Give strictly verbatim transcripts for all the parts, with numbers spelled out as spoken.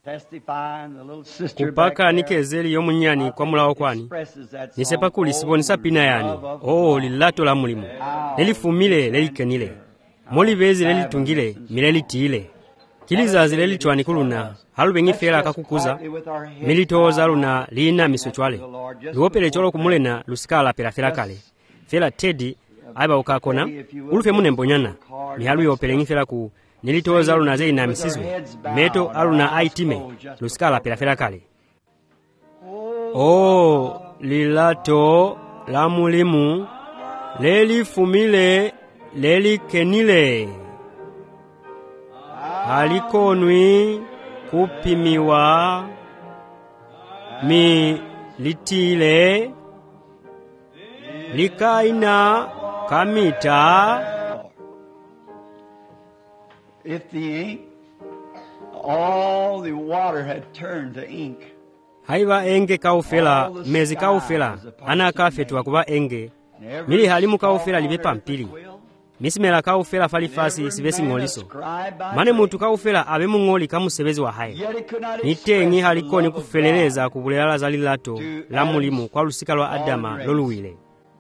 kupaka nikezeli yomunyani kwa mulawo kwani nisepa kuli sibonisa pina yani oh lilato la mulimu lelifumile lelikenile molivezi lelitungile milelitiile kilizazi lelichwani kuluna halubengi fela kakukuza militoza luna lina miswechwale luopele cholo kumulena lusikala pela fela kale fela tedi aiba ukakona ulufe munembonyana mihalu yopele ngifela ku nilitoza luna zei na misizwe meto aluna aitime lusikala pela fela kale oh lilato la mulimu lelifumile lelikenile halikonwi kupimiwa mi litile likaina kamita if the ink all the water had turned to ink haiva enge kaufela mezi kaufela ana kafetwa kuba enge mili halimu kaufela libepa mpili misimela kaufela falifasi sibesi ngoliso mane mutu kaufela abe mungoli kamusebezi wa hai nitengi halikoni kufeleleza kubulelala za lilato la mulimu kwa lusika lwa Adama loluwile.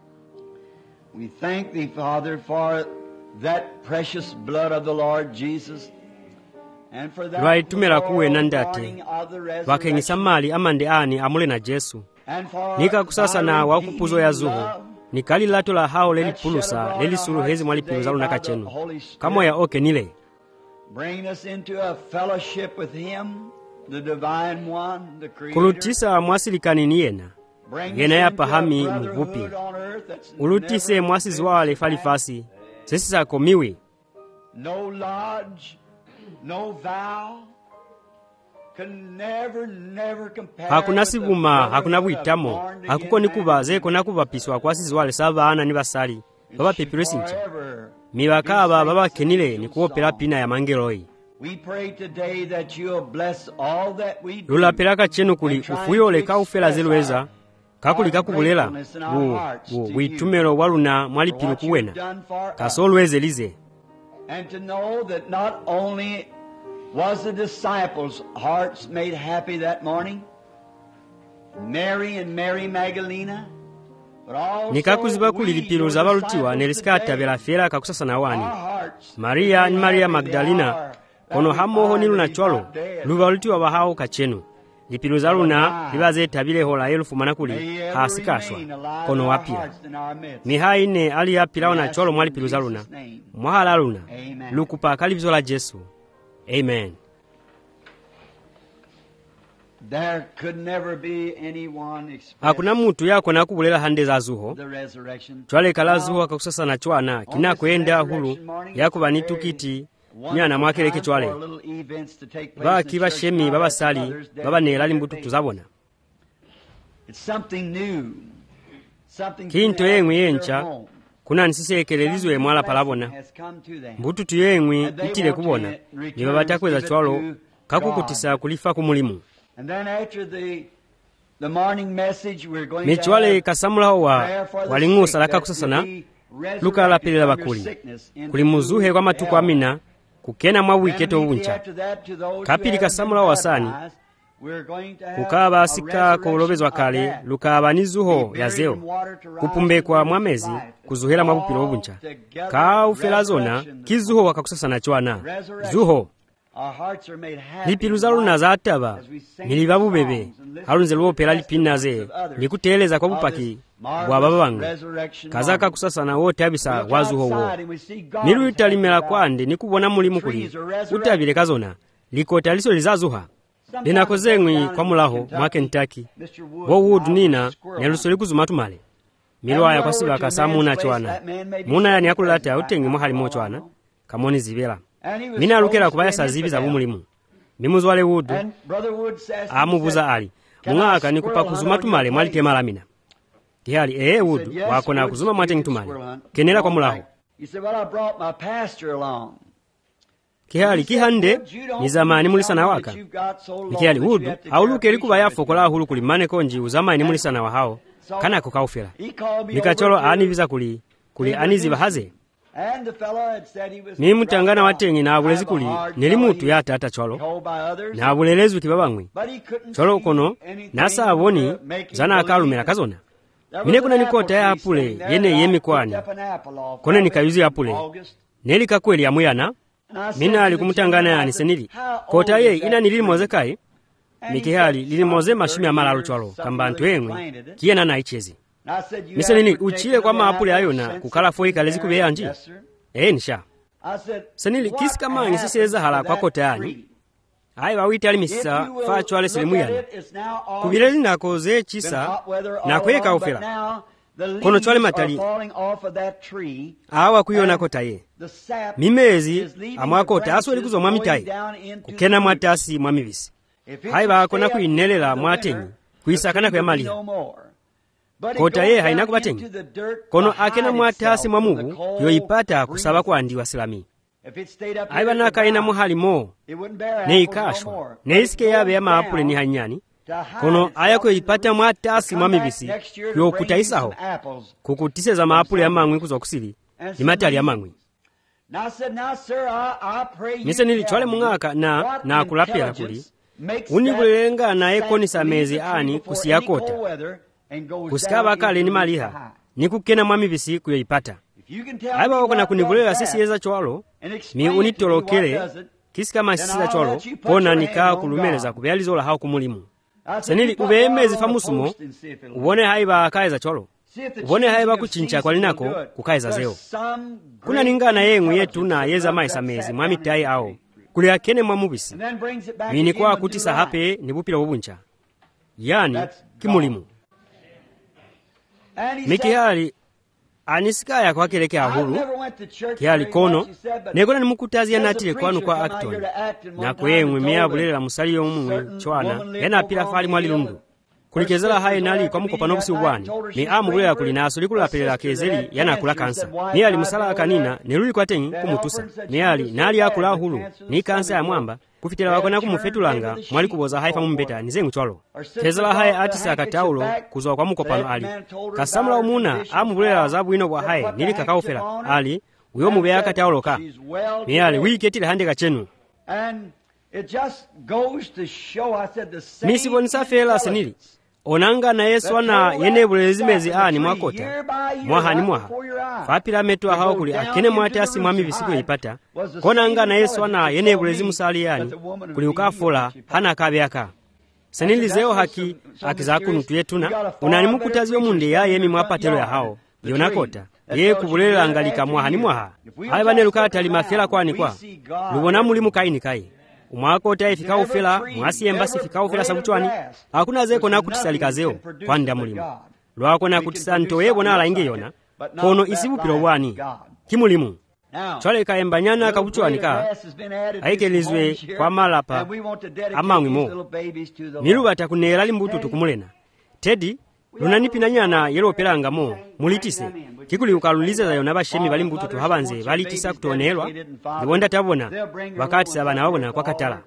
We thank thee, Father, for that precious blood of the Lord Jesus and for that lwaitumela kuwe nandate wakengisa mali amande ani amule na Jesu nika kusasa na wakupuzo ya zuho nikali lato la hao leli pulusa leli suru hezi mwali piluza lunaka chenu kamo ya oke nile bring us into a fellowship with him the divine one the creator kulutisa mwasilikani niyena gena ya pahami mvupi ulutise mwasizi wale falifasi sisi sako miwi no lodge no vow can never never compare hakuna sibuma hakuna buitamo hakuko nikuba zeko nakuba piswa kwasizi wale sabana ni basali baba pepiresincha mibakaba baba kenile nikuopera pina ya mangeroi. We pray today that you will bless all that we do. Lula pelaka chenu kuli ufuyole kaufela zelweza kakuli kakubulela wo wo witumelo waluna mwali pilu kuwena kasolweze lize. And to know that not only was the disciples' hearts made happy that morning, Mary and Mary Magdalena, but also nikakuziba kuli lipilu zabalutiwa nelisikata bela fela kakusasa na wani Maria ni Maria Magdalena kono hamoho niluna chwalo lubalutiwa bahao kachenu lipilu zaluna libaze tabile hola elufu manakuli hasikashwa kono wapia mihaine ali ya pilao na chwalo mwali pilu zaluna mwahala luna lukupa kalibizo la Jesu. Amen. There could never be anyone express hakuna mutu yako na kubulela hande za zuho chwale kala zuho kakusasa na chwana kina kwenda hulu yako banitukiti nyana mwakeleke chwale ba kiba shemi baba sali baba nelali mbutu tuzabona kinto yengwe yencha kuna nsise ekelelizwe mwala palabona mbutu tuyengwe itile kubona ni baba takweza chwalo kakukutisa kulifa kumulimu. And then after the the morning message we're going michwale kasamula wa walingusa laka kusasana luka la pili la bakuli kulimuzuhe kwa matuko amina kukena mwa wiketo uncha kapili kasamula wasani kukaba sika kolobezwa kale lukaba nizuho yazeo kupumbekwa mwamezi kuzuhela mwabupilo obuncha ka ufelazona kizuho wakakusasana chwana zuho lipilu zaluna za ataba nilibabu bebe halunze luopela lipinaze nikuteleza kwa bupaki bwa baba wangu kazaka kusasana wote abisa wazuho wo nilu italimela kwande nikubona mulimu kuli utabile kazona likota liso lizazuha linakozengwi kwa mulaho mwa Kentucky wo wood nina nelusoli kuzumatumale milwaya kwa siba kasamuna chwana muna yani akulata utengi mwahali mo chwana kamoni zibela mina lukela kubaya sazibi za bumulimu mimuzwale wudu amubuza ali mwaka nikupa kuzuma tumale mwali temala mina kihali ee wudu wako na kuzuma mwate ntumale kenela kwa mulaho kihali kihande ni zamani mulisa na waka kihali wudu auluke likuba yafo kola hulu kulimane konji uzamani mulisa na wahao kana kukaufela nikacholo aniviza kuli kuli aniziba haze ni mutangana watengi na abulezi kuli nili mutu yata ata cholo na abulelezwi kibabangwi cholo kono nasa aboni zana akalumira kazona mine kuna nikota ya apule yene yemi kwani kone nikayuzi apule neli kakweli ya muyana mina alikumutangana yani senili kota ye ina nilili mozekai mikihali lili moze mashimi ya malalo cholo kamba ntuengwe kiena na ichezi mise nini uchile kwa maapule ayo na kukala foi kalezi kube anji eh nisha senili kisi kama ngisiseza hala kwa kota yani hai wawiti alimisa fa chwale selimu yani kubireli na koze chisa na kweka ufela kono chwale matali awa kuyona kota ye mimezi amwakota asweli kuzo mwamitai kukena mwatasi mwamivisi hai bakona kuinelela mwatenyi kuisakana kwa mali kota ye haina kubatenyi kono akena mwatasi mwamugu yoipata kusaba kwa andi wa silami hai banaka ina muhali mo ne ikashwa ne isike yabe ya maapule ni hanyani kono aya kuipata mwatasi mwamivisi yo kutaisaho kukutise za maapule ya mangwi kuzo kusili ni matali ya mangwi nise nilichwale mungaka na na kulapela kuli unibulenga na ekonisa mezi ani kusiyakota kusikaba kale ni maliha nikukena mwamivisi kuyoipata aiba wakona kunibulela sisi yeza chwalo mi unitolokele kisi kama sisi za chwalo kona nikaa kulumeleza kubyalizola hao kumulimu senili ubemezi famusumo ubone haiba akaeza chwalo ubone haiba kuchincha kwa linako kukaeza zeo kuna ningana yengu yetu na yeza maisa mezi mwamitai ao kuli akene mwamubisi mini kwa kutisa hape nibupila ubuncha yani kimulimu mikihali anisikaya kwa keleke ahuru kihali kono negona nimukutazia natile kwanu kwa Acton na kwemwe meyabulela musali yomwe chwana yana pila fali mwalilundu kulikezela haye nali kwa mukopano kusi ubwani ni amubulela kuli naso likula pelela kezeli yana kula kansa ni ali musala akanina neruli kwa tenyi kumutusa ni ali nali akula hulu ni kansa ya mwamba kufitela wakona kumufetulanga mwali kuboza haifa mumbeta nizengu chwalo kezela haye atisa akataulo kuzoa kwa mukopano ali kasamula umuna amubulela wazabu ino kwa haye nili kakaufela ali uyo mube akataulo ka ni ali wiketile handeka chenu misi bonisa fela senili onanga na Yesu ana yene bulezimezi ani mwakota mwahani mwaha fapila metu hao kuli akene mwatasi mwami bisiku ipata konanga na Yesu ana yene bulezimu sali yani kuli ukafola hana kabyaka senili zeo haki akizakunu tuyetuna unanimukutazi omunde ya yemi mwapatelo ya hao yonakota ye kubulela angalika mwahani mwaha hai baneluka tali mafela kwani kwa lubona mulimu kaini kai umwakota ifika ufela mwasi embasi fika ufela sabuchwani hakuna zeko na kutisalika zeo kwanda mulimu lwako na kutisanto yebo na alainge yona kono isibupilo wani kimulimu chwale kaembanyana kabuchwani ka aikelizwe kwa malapa amangwi mo miluba takunela limbutu tukumulena tedi lunanipina nyana yelo pelanga mo mulitise kikuli ukaluliza za yona bashemi bali mbutu tuhabanze balitisa kutonelwa nibonda tabona wakati sabana wabona kwa katala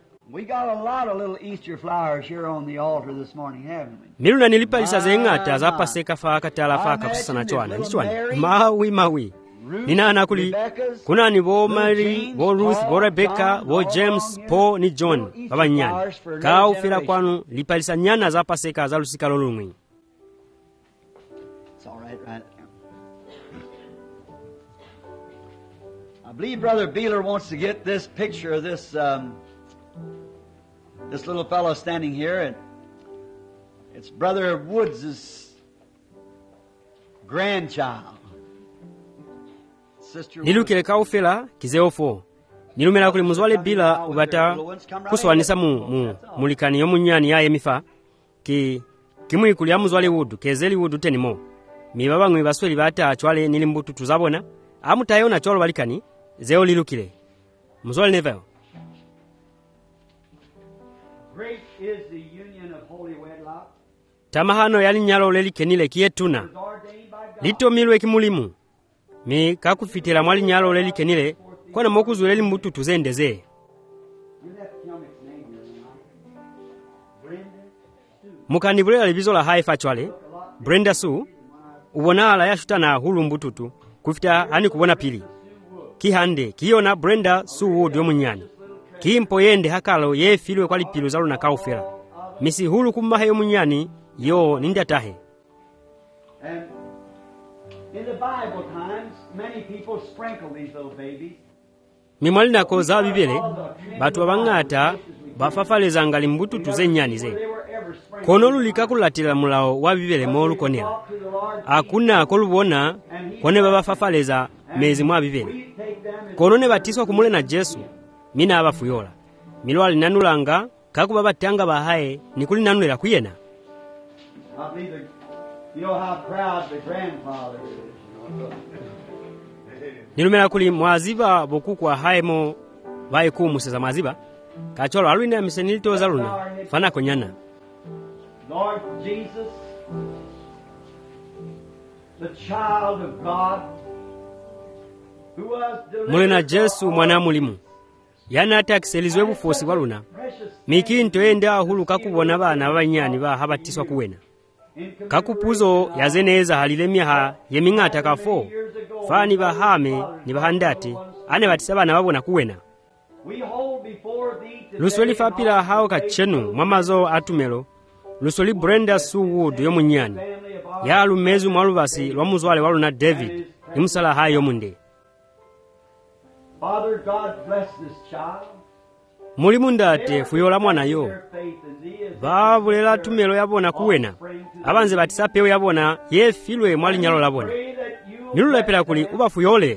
miluna nilipalisa zengata za paseka fa katala fa kapsana chwana nichwana mawi mawi nina anakuli kuna ni bo Mary bo Ruth bo Rebecca bo James Paul ni John baba nyana ka ufira kwanu lipalisa nyana za paseka za lusika lolumwi. Right. I believe Brother Beeler wants to get this picture of this um, this little fellow standing here, and it's Brother Woods' grandchild. Sister nilukile kaufela kizeofo nilumela kuli muzwale bila ubata kuswanisa mu, mu mulikani yomunyani ya emifa ki kimwi kuli amuzwale wudu kezeli wudu tenimo mibaba ngwe basweli bata chwale nilimbutu tuzabona amutayona cholo balikani zeo lilukile muzwale nevel. Great is the union of holy wedlock. Tamahano yali nyalo leli kenile kietuna lito milwe kimulimu mi kakufitira mwali nyalo leli kenile kwana mokuzu leli mbutu tuzendeze mukanibulera libizola haifa chwale Brenda Sue ubona ala yashutana hulu mbututu kufita hani kubona pili kihande kiyona Brenda Sue Wood yomunyani kimpo yende hakalo yefilwe kwa lipilu za luna kaufela misi hulu kumahe yomunyani yo nindatahe. And in the Bible times, many people sprinkle these little babies. mimwalinako za bibele batu abang'ata bafafalezanga limbututu zenyani ze kono lulikakulatila mulawo wa bibele molukonela akunako lubona kone babafafaleza mezi mwa bibele kono ne batiswa kumule na Jesu mina abafuyola milo alinanulanga kakuba batanga bahaye nikulinanulira kuyena. nilumela kuli mwaziba bokukwa haemo bayiku museza mwaziba kacholo alwina misenilito za luna fana konyana. Lord Jesus, the child of God, who was mulena Jesu mwana mulimu yana atakiselizwe bufosi bwa luna mikinto ende ahulu kakubona bana babanyani ba habatiswa kuwena kakupuzo yazeneza halile myaha yeming'ata kafo fani bahame ni bahandati ane batisa bana babona kuwena lusoli fapila hao kachenu mwamazo atumelo lusoli Brenda Sue Wood yomunyani ya lumezu mwalubasi lwa muzwale waluna David ni musala hayo munde. Father God bless this child. Mulimu ndate fuyola mwana yo babulela tumelo yabona kuwena abanze batisa pewe yabona yefilwe mwali nyalo labona nilulepela kuli ubafuyole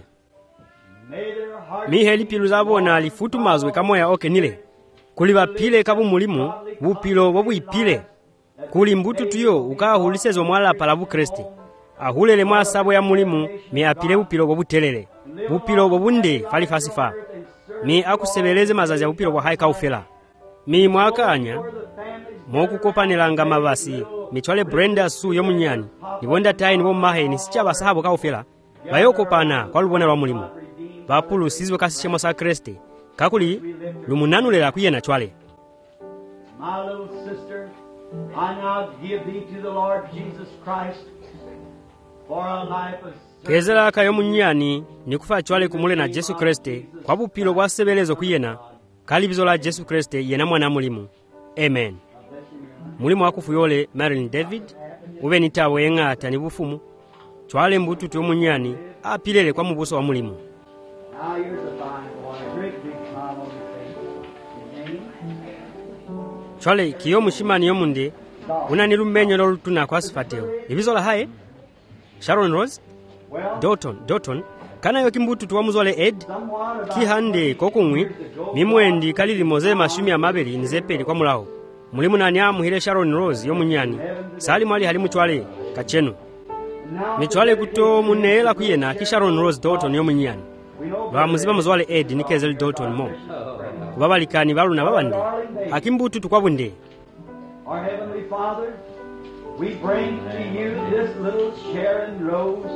miheli pilu zabona lifutumazwe kamoya okenile kuli bapile kabu mulimu bupilo bobuyipile kuli mbutu tuyo ukahulisezo mwala palabu Kristi ahulele mwa sabo ya mulimu mi apile bupilo bobutelele bupilo bobunde falifasifa mi akusebeleze mazazi ya bupilo bwa haika ufela mi mwakanya mokukopanelanga mabasi mitwale Brenda Sue yomunyani nibonda tayi nibo mahe ni sichaba sahabo ka ufela bayokopana kwa lubona lwa mulimu bapulu sizwe kasishemo sa Kristi kakuli lumunanulera kuyena chwale. My little sister, I now give thee to the Lord Jesus Christ for a life of kezela kayo munyani nikufa chwale kumule na Jesu Kristi kwa bupilo bwa sebelezo kuyena kalibizo la Jesu Kristi yena mwana mulimu. Amen. Mulimu wakufuyole Marilyn David ube nitawe yeng'ata ni bufumu chwale mbutu tu munyani apilele kwa mubuso wa mulimu. Now here's a fine boy, a great big smile on his face. His name? Chwale kiyo mushimani yomunde unanilumenyo lolutuna kwa sifateo ibizola hae Sharon Rose Dalton Dalton kana yo kimbutu tuwa muzwale Ed kihande kokungwi mimwendi kalili moze mashumi ya mabeli nizepeli kwa mulaho mulimu nani amuhile Sharon Rose yomunyani sali mwali halimu chwale kachenu michwale kuto munela kuyena ki Sharon Rose Dalton yomunyani lwa muziba muzwale Ed nikezeli Dalton mo kubabalikani baluna babande akimbutu tukwabunde. Our Heavenly Father, we bring to you this little Sharon Rose.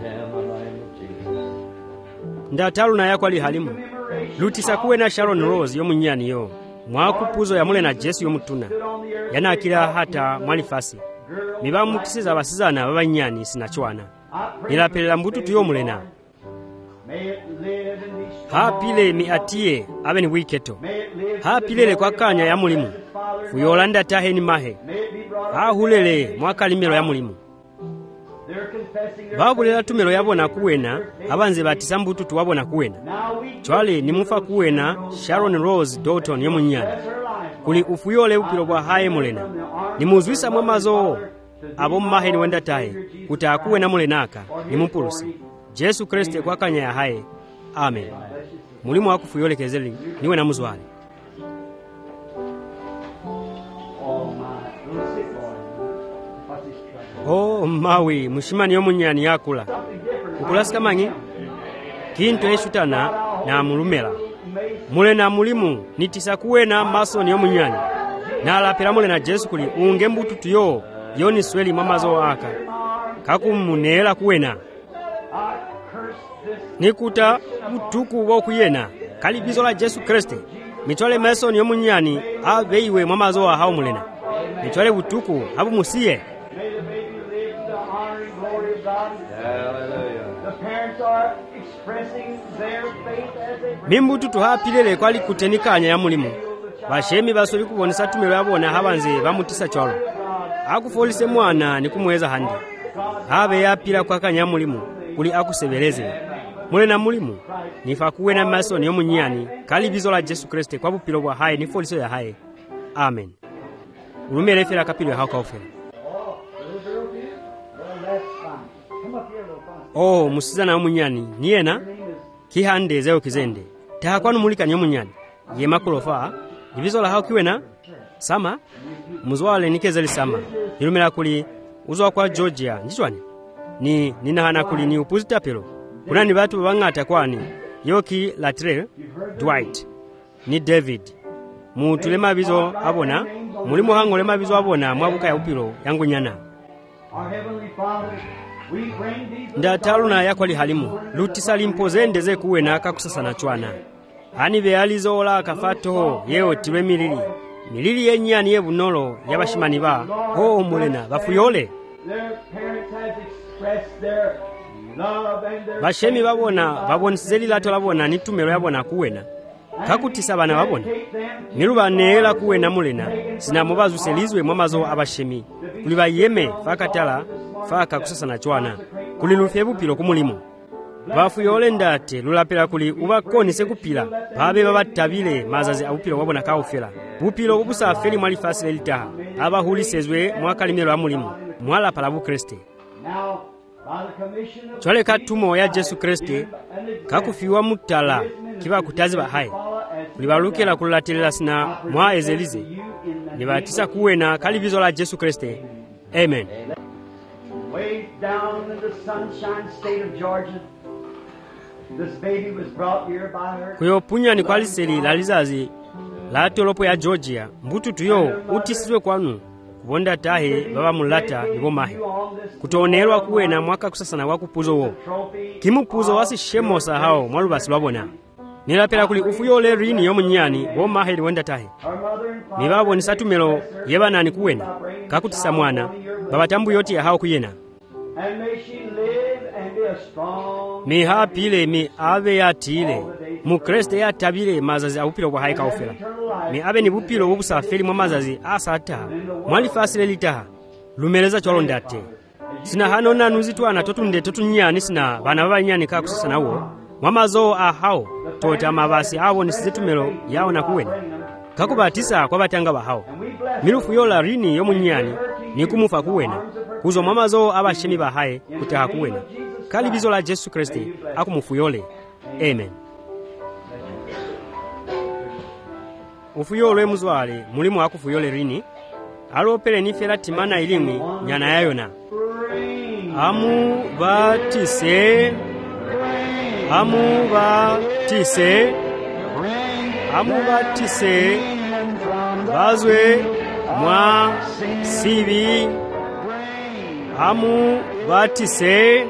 Ndataluna yako ali halimu lutisa kuwe na Sharon Rose yomunyani yo mwakupuzo ya mule na Jesu yomutuna yana akila hata mwalifasi miba mukisiza basizana babanyani sinachwana nilapelela mbutu tuyo mulena hapile mi atie abe ni wiketo hapilele kwa kanya ya mulimu fuyolanda tahe ni mahe hahulele mwaka limelo ya mulimu babulela tumelo yabona kuwena abanze batisa mbutu tuwabona kuwena chwale ni mufa kuwena Sharon Rose Dalton yomunyani kuli ufuyole upilo bwa hae mulena ni muzwisa mwamazo abo mahe ni wenda tahe kutakuwena mulenaka ni mupulusi Jesu Kristi kwa kanya ya hae. Amen. Mulimu wakufuyole kezeli niwe na muzwale. Oh mawi mushimani yomunyani yakula ukulasika mangi kinto eshutana na mulumela mule na mulimu nitisa kuwena masoni yomunyani na alapela mule na Jesu kuli unge mbutu tuyo yoni sweli mamazo aka kakumunela kuwena nikuta butuku bokuyena kalibizo la Jesu Kristi mitwale masoni yomunyani abeiwe mamazo wa hao mulena mitwale butuku habu musiye. mimbutu tuhapilile kwali kutenikanya ya mulimu bashemi basoli kubonesa tumelo yabona habanze bamutisa cholo akufolise mwana nikumweza handi habe yapila kwa kanya mulimu kuli akusebeleze mule na mulimu nifa kuwena masoni yo munyani kali bizo la Yesu Kristo kwa bupilo bwa haye ni foliso ya haye. Amen. Ulumele fela kapilo hauka ofela. Oh, musizana omunyani niyena kihande zeo kizende tahakwanu mulika nyo munyani ye makulofa divizo la haukiwena sama muzwale nikezeli sama ilumela kuli uzwa kwa Georgia njishwani ni ninahana kuli ni upuzita pelo kuna ni batu bangata kwani Yoki Latrell Dwight ni David mutulema bizo abona mulimo hangolema bizo abona mwabuka ya upilo yangu nyana ndataluna yakwali halimu lutisa limpozendeze kuwena akakusasana chwana hani bealizola akafato yeo tilwe milili milili yenyani yebunolo yabashimani ba ho mulena bafuyole bashemi babona babonisizeli lato labona nitumelo yabona kuwena kakutisa bana babona nilubanela kuwena mulena sinamubazu selizwe mwamazo abashemi kuli bayeme fakatala faka kusasana chwana kuli lufebu pilo kumulimo bafuyole ndate lulapela kuli ubakonise kupila babe babatabile mazazi abupilo wabona kaufela bupilo ubusafeli mwali fasile litaha abahulisezwe mwakalimelo amulimo mwala palabu Kristo chole katumo ya Yesu Kristo kakufiwa mutala kiba kutaziba hai kulibalukela kulatelela sina mwa ezelize nibatisa kuwena kalibizo la Yesu Kristo. Amen. Way down in the sunshine state of Georgia, this baby was brought here by her. Kuyo punya ni kwaliseli lalizazi la tolopo ya Georgia mbutu tuyo utisizwe kwanu kubonda tahe baba mulata nibo mahe kutonerwa kuwena mwaka kusasana wakupuzo wo kimupuzo wasi shemosa hao mwalubasi lwabona nilapela kuli ufuyole rini yo munyani bo mahe liwenda tahe nibabo ni satumelo yeba nani kuwena kakutisa mwana baba tambu yoti ya hao kuyena mi hapile mi ave yatile mu Kristo ya tabile mazazi abupilo kwa haika ofela mi abe ni bupilo bubusafeli mwa mazazi asata mwali fasile litaha lumeleza cholo ndate sina hano na nuzitwana totunde totunyani sina bana baba nyani kakusasana wo mwamazo ahao tota mabasi abo nisizitumelo yao na kuwena kakubatisa kwa batanga bahao milufu yola rini yo munyani ni kumufa kuwena kuzo mwamazo abashemi bahaye kutaha kuwena kalibizo la Yesu Kristo akumufuyole. Amen. Ufuyole muzwale mulimu akufuyole rini alopele nifela timana ilimi nyana yayona amu batise amu batise amu batise bazwe mwa sibi amu batise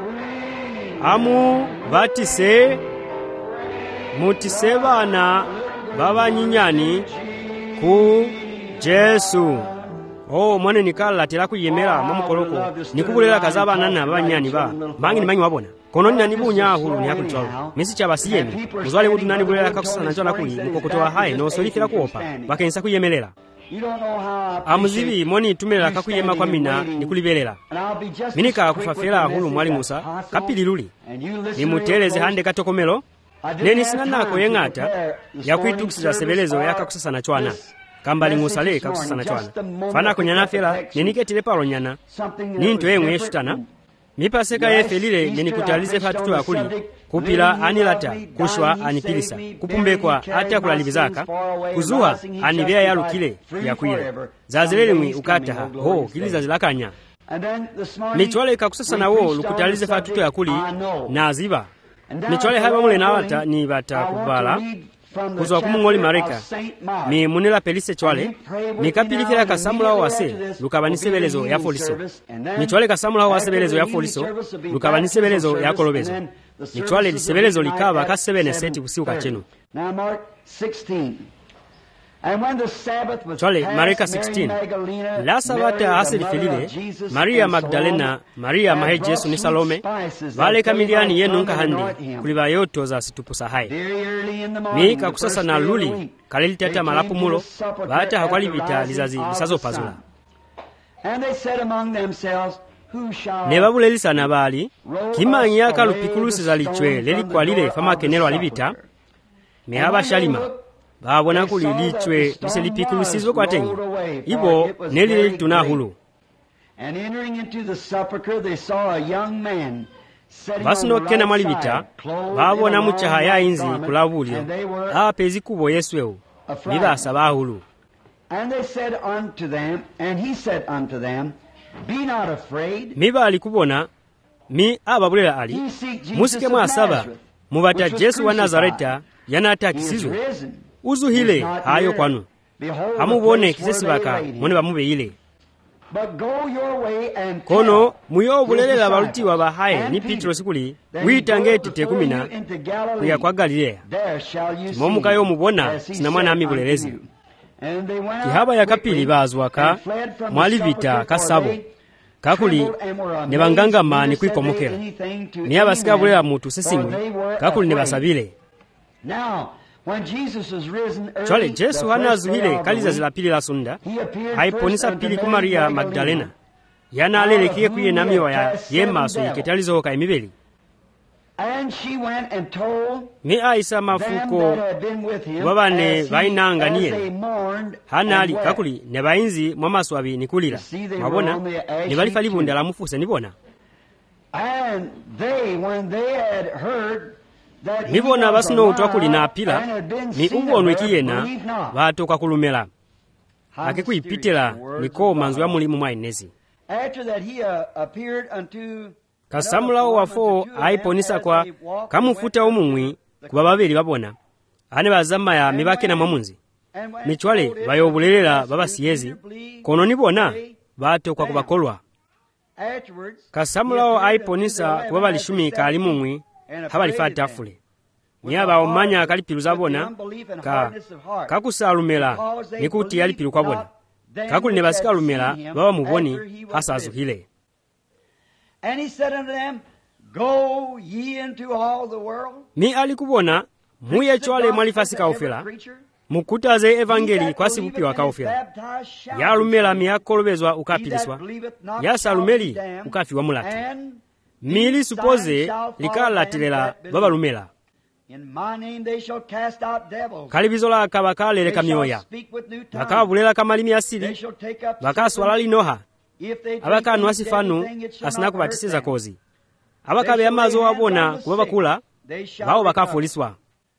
amu batise mutise bana baba nyinyani ku Yesu. Oh mwane nikala tela kuyemera mamukoloko nikubulela kazabana na baba nyani ba bangi nimanyi wabona kono nina nibunya hulu ni yakucholo misi chabasiyeni uzwale mutu nani bulela kakusana njola kuli nikokotowa haye no solifira kuopa bakensa kuyemelela amuzibi moni tumela kakuyema kwa mina nikulibelela minika kufafela hulu mwali Musa kapili luli nimuteleze hande katokomelo neni sinanako yengata ya kuitukisiza sebelezo ya kakusasana chwana kambali Musale kakusasana chwana fana kunyana fela neniketile palo nyana ninto yemwe yeshutana mipaseka yefelile nenikutalize fatutu akuli kupila anilata kushwa anipilisa kupumbekwa hata kulalibizaka kuzuha anibea yalukile yakwile zazilelimwi ukataha ho kiliza zilakanya michwale kakusasana wo lukutalize fatutu akuli na ziba michwale haba mule na alata ni bata kubala kuzwa kumungoli mareka mi munila pelise chwale mikapilifila kasamula wase lukabanise belezo ya foliso michwale kasamula wase belezo ya foliso lukabanise belezo ya kolobezo michwale lisebelezo likaba kasebene seti kusiuka chenu. Chole Marika sixteen. La sabata asilifelile Maria Magdalena, Maria mahe Jesu ni Salome, vale kamiliani yenu nkahandi kuliba yoto za situpusa hai. Mika kusasa na luli kalili tata malapu mulo, baata hakwali vita lizazi lisazo pazula. Nebabule lisa nabali, kima nyaka lupikulusi za lichwe leli kwa lile fama kenelo alibita, mehaba shalima. Babona kuli lichwe lise lipikulusizo kwa tengi. Ibo neli tunahulu. Basino kena malibita, babona muchaha ya inzi kulabulio, apezi kubo Yesueu, niba asabahulu. And they said unto them, and he said unto them, Be not afraid. Miba alikubona, mi ababulela ali, musike mwa asaba, mubata Jesu wa Nazareta, yanata kisizwe. Uzu hile, hayo kwanu. Hamubone kisesi baka, mwone bamube ile. Kono, muyo bulelela baluti wa bahaye, ni Petro sikuli, witange tite kumina, kuya kwa Galilea. Momuka yo mubona, sinamwana ami bulelezi. Kihaba ya kapili bazwaka, mwalivita kasabo. Kakuli, nebanganga mani kuikomokela. Ni abasika bulela mutu sesimwe, kakuli nebasabile. Chole, Jesu hana zuhile kaliza zila pili la sunda, haiponisa pili ku Maria Magdalena. Yana alele kie kuye namiwa ya yema so yiketalizo hoka imibeli. Mi aisa mafuko wabane vainanga niye. Hana ali kakuli nebainzi mwama swabi nikulila. Mabona, nibalifa libunda la mufuse nibona. Nibona basino utwakuli na apila, ni ubono ikiyena, vato kwa kulumela. Hakiku ipitela, niko manzu ya mulimu mwa inezi. Kasamula wafo aiponisa kwa kamufuta umumwi kubababeli babona. Hane bazama ya mibake na mamunzi. Michwale bayobulelela baba siyezi. Kono nibona, vato kwa kubakolwa. Kasamula aiponisa kubabali shumika alimumwi. Habali fatafule. Nyaba omanya kalipiruza bona ka kakusalumela nikuti yalipiru kwa bona. Kakuli nebasika lumela baba muboni asazuhile. And he said unto them, Go ye into all the world. Mi alikubona muye chwale mwalifasika ofela. Mukutaze evangeli kwa sibupi waka ofela. Ya lumela miyakolobezwa ukapiliswa. Ya salumeli ukafi wa mulati. Mili supoze likalatirela baba lumela. Kalibizola kabakale kamioya. Bakabulela kamalimi asili. Bakaswala linoha. Abaka nwasifanu asina kubatisiza kozi. Abaka be amazo wabona kubaba kula bao bakafuliswa.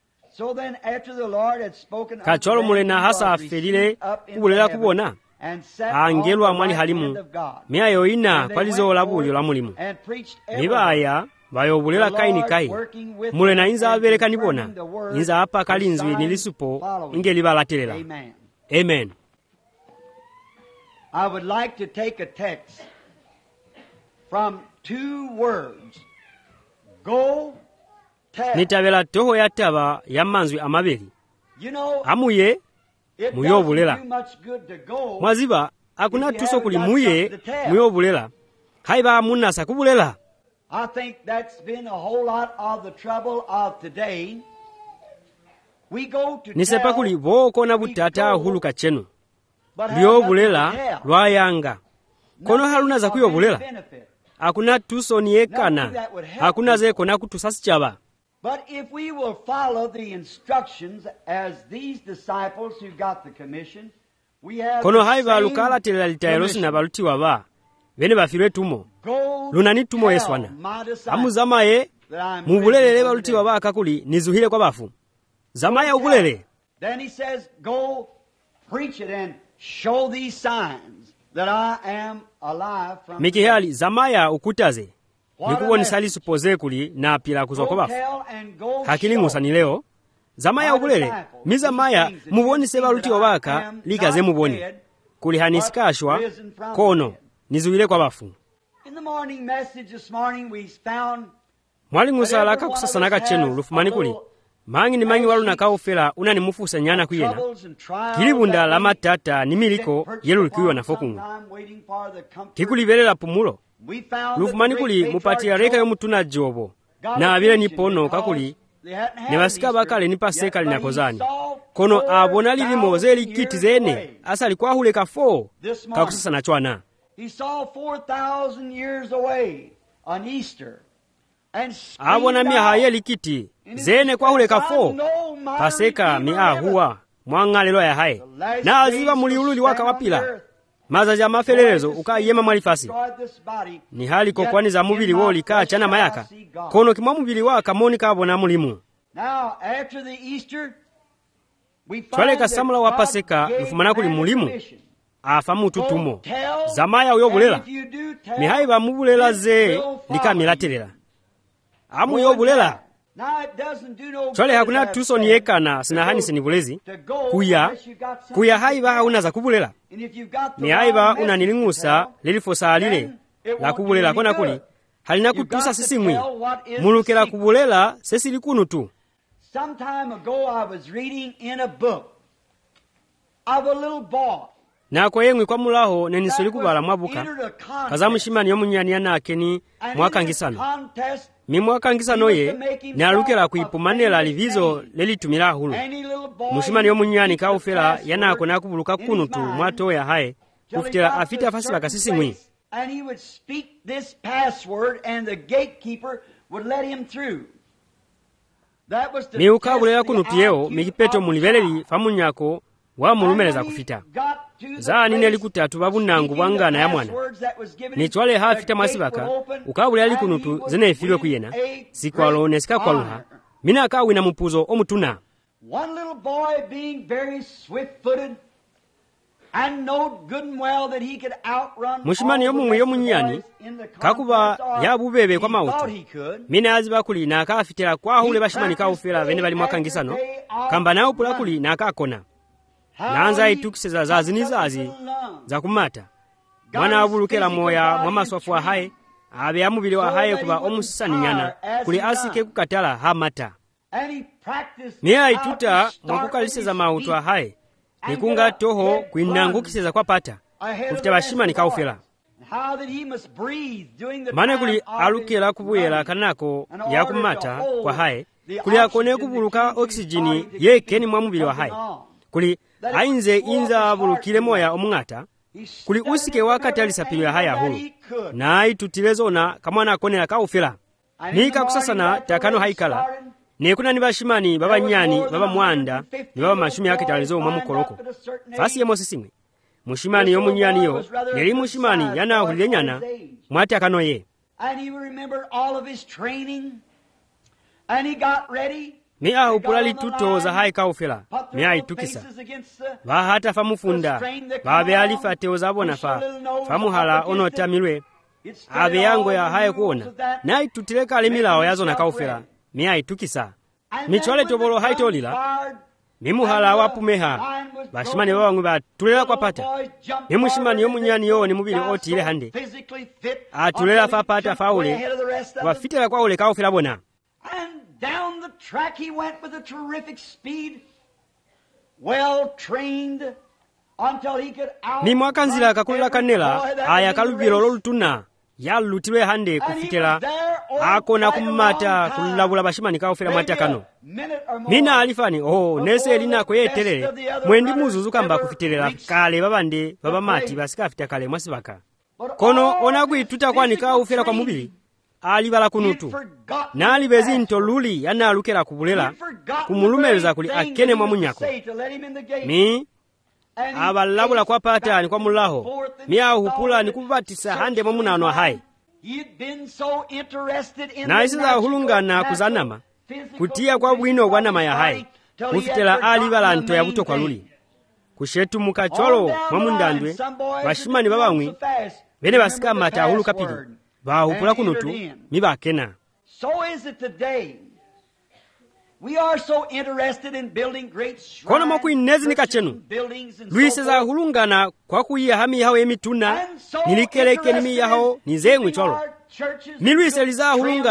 Kacholo mulena hasa afelile kubulela kubona. Angelu amwali halimu miayo ina kwalizo labulyo la mulimu. Mibaya bayo bulela kaini kai. Mulena inza abereka nibona. Inza apa kalinzwi nilisupo ingeli balatelela. Amen. I would like to take a text from two words. Go tell. Nitabela toho yataba yamanzwi amabeli. You know, amuye muyobulela. Go, Mwaziba akuna tuso kuli muye muyobulela. Haiba munasa kubulela. I think that's been a whole lot of the trouble of today. We go to Nisepa kuli boko na butata huluka chenu. Lyobulela lwayanga. Kono haluna za kuyobulela. Hakuna tuso niekana. Hakuna zeko na kutusasi chaba. But if we will follow the instructions as these disciples who got the commission, we have kono haiva lukala tela litaerosi na baluti waba. Vene bafirwe tumo. Lunani tumo Yeswana. Amu zamaye mubulele baluti waba akakuli nizuhile kwa bafu. Zamaya ubulele. Then he says, go preach it and show these signs that I am alive from Mikihali zamaya ukutaze. Nikuwa nisali supoze kuli na pila kuzoko bafu. Hakili musani leo. Zamaya ubulele. Mizamaya muboni seba luti wabaka likaze muboni. Kuli hanisikashwa kono nizuhile kwa bafu. In the morning message this morning we found Mwali ngusalaka kusasanaka chenu lufumani kuli. mangi ni mangi waluna kaufela unani mufusa nyana kuyena kilibunda la matata ni miliko yelulikiwa na fokungu tikulivelela pumulo lufumani kuli mupatia reka yomutuna jobo na avile nipono kakuli ne basika bakale ni paseka linakozani kono abona lilimo zeli kiti zene asali kwa hule kafo kakusasa na chwana abona mi hayeli kiti zene kwa hule kafo paseka mi ahuwa mwangalelo ya hae na aziba muliululi waka wapila maza ja mafelelezo ukayema mwalifasi ni hali kokwani za mubili woli ka chana mayaka kono kimwa mubili waka moni kabona mulimu twale kasamula wa paseka lufumana kuli mulimu afa mututumo zamaya uyobulela mihai ba mubulela ze likamilatelela amu yobulela twale hakuna tuso niyekana sinahani sinibulezi kuya kuya haiba una za kubulela mihaiba unanilingusa lilifosa alile la kubulela kona kuli halina kutusa sisimwi mulukela kubulela sesi likunu tu. Some time ago I was reading in a book of a little boy. Na kwa yengwi kwa mulaho nenisoli kubala mwabuka kaza mushimani yomunyani yanakeni mwakangisano mi mwakangisano ye ne alukela kuipumanela livizo lelitumila hulu mushimani yomunyani kaufela yanako nakubuluka kunutu mwato ya hae kufitela afita afasi bakasisi mwi and he would speak this password and the gatekeeper would let him through. mi ukabulela kunutiyeo mikipeto muliveleli famunyako wa mulumeleza kufita za nini alikutatu babunangu bwangana ya mwana nichwale hafita mwasibaka ukabulela likunutu zene ifilwe kuyena sikwalo nesika kwa luha mina akawina mupuzo omutuna one little boy being very swift-footed and knowed good and well that he could outrun mushimani yomu yomunyani kakuba yabubebe kwa mauto mina aziba kuli na akafitela kwa hule bashimani kaufela bene bali mwakangisano kamba nawo pula kuli na akakona nanza itukiseza zazini zazi za kumata mwana abulukela moya mwamaswafu wa hae abe amubili wa hae kuba omusisani nyana kuli asike kukatala hamata miya ituta mwakukaliseza mauto wa hae nikunga toho kuinangukiseza kwa pata kufita bashimani kaufela mane kuli alukela kubuyela kanako ya kumata kwa hae kuli akone kubuluka oksijini yekeni mwa mubili wa hae kuli ainze inza bulukile moya omungata kuli usike wakati alisapilwa haya hulu na itutilezo kamwana akonela kaufela nika kusasana takano haikala nekuna ni bashimani baba nyani baba mwanda ni baba mashumi yake talizo mwa mukoloko fasi yemo sisimwe mushimani yomunyani yo neli mushimani yana hulenyana mwati akano ye and he remembered all of his training and he got ready mi a upulali tuto za hai kaufela mi a itukisa ba hata famufunda ba be alifa teo zabona fa famuhala onota milwe abe yango ya hai kuona na itutileka alimilao yazo na kaufela mi a itukisa michole tobolo hai tolila mimuhala wapumeha bashimani bawangu batulela kwa pata mimushimani yomunyani yo ni mubili oti ile hande atulela fa pata faule wafitela kwa ule kaufela bona. Down the track he went with a terrific speed, well trained until he could out. Ni mwakanzila kakulila kanela aya kalubilo lolutuna yalutilwe hande kufitela akona kumata kulabula bashimani kaufela matakano mina alifani oh nese elina kwetelele mwendi muzuzu kamba kufitelela kale babande baba mati basikafita kale mwasibaka kono onagwituta kwani kaufela kwa mubili alibala kunutu nali bezinto luli yana alukela kubulela kumulumeleza kuli akene mwa munyako mi abalabula kwa pata ni kwa mulaho mi ahupula ni kubatisa hande mwa munano hai na isiza hulungana kuzanama kutia kwa bwino bwanama ya hai kufitela alibala nto ya buto kwa luli kushetu mukacholo mwa mundandwe bashimani babamwi bene basika mata hulu kapili ba upula kunutu miba kena. So is it today. We are so interested in building great shrines. Kono moku inezi nikachenu. Luise za hulungana kwa kuia hami hao emituna. Nilikeleke nimi ya hao nizengwi cholo. Miluise liza hulungana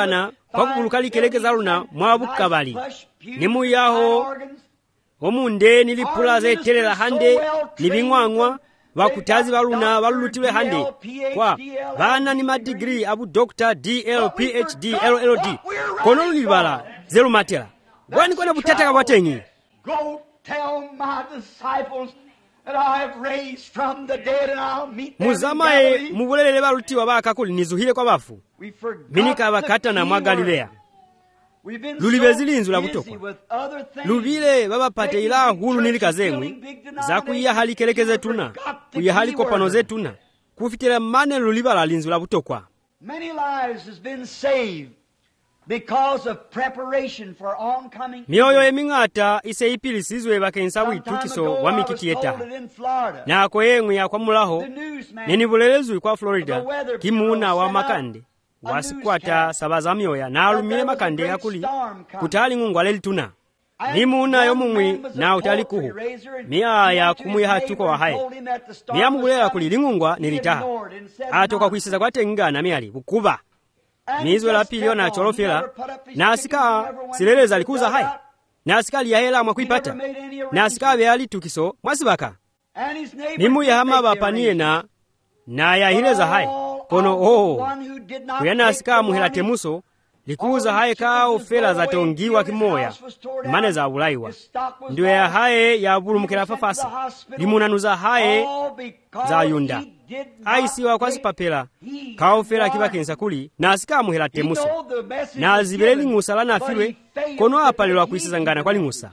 kwakukuluka likelekeza luna mwabuka bali nimuyaho omunde nilipula zeterera hande nibing'wang'wa bakutazi baluna balulutilwe hande kwa bana ni madigiri abu Doctor D L P H D L L D kono lulibala zelu matela bwani kona butataka bwatenyi. Go tell my disciples that I have raised from the dead and I'll meet them in muzamaye Galilee. mubulelele balutiwa bakakuli nizuhile kwa bafu We forgot minika bakata the na key mwa Galilea word. We've been lulibe so zilinzu la busy butokwa with other things. lubile babapate ila hulu nilikazemwi za kuyahali kelekeze tuna kuyahali kopano zetuna kufitira mane lulibala linzu la butokwa. Many lives has been saved because of preparation for oncoming. mioyo eming'ata iseipilisizwe bakensa bwitukiso wa mikiti yeta nako yeng'wi yakwamulaho nenibulelezwi kwa Florida kimuna wa makande wasikwata sabaza myoya naalumile makande akuli kutali ng'ungu alelituna nimuna yomumwi na utali kuhu miaya kumuya tuko wahaye miyamubulela kuli ling'ungwa nilitaha atoka kuisiza kwatengana miyali bukuba mizwe la pili na cholofela na asika sileleza likuza hai na asika liyahela mwakuipata na asika beali tukiso mwasibaka nimu ya hama bapanie na na ya hileza hai kono oh kuyana asika muhela temuso likuza hai kao fela za tongiwa kimoya mane za ulaiwa ndiwe ya hae ya bulu mkela fafasi limunanuza hae za yunda aisiwa kwasi papela kao fela kiba kensa kuli na asika muhela temuso na azibele ling'usa lana afirwe kono apalilwa kuisizangana kwa ling'usa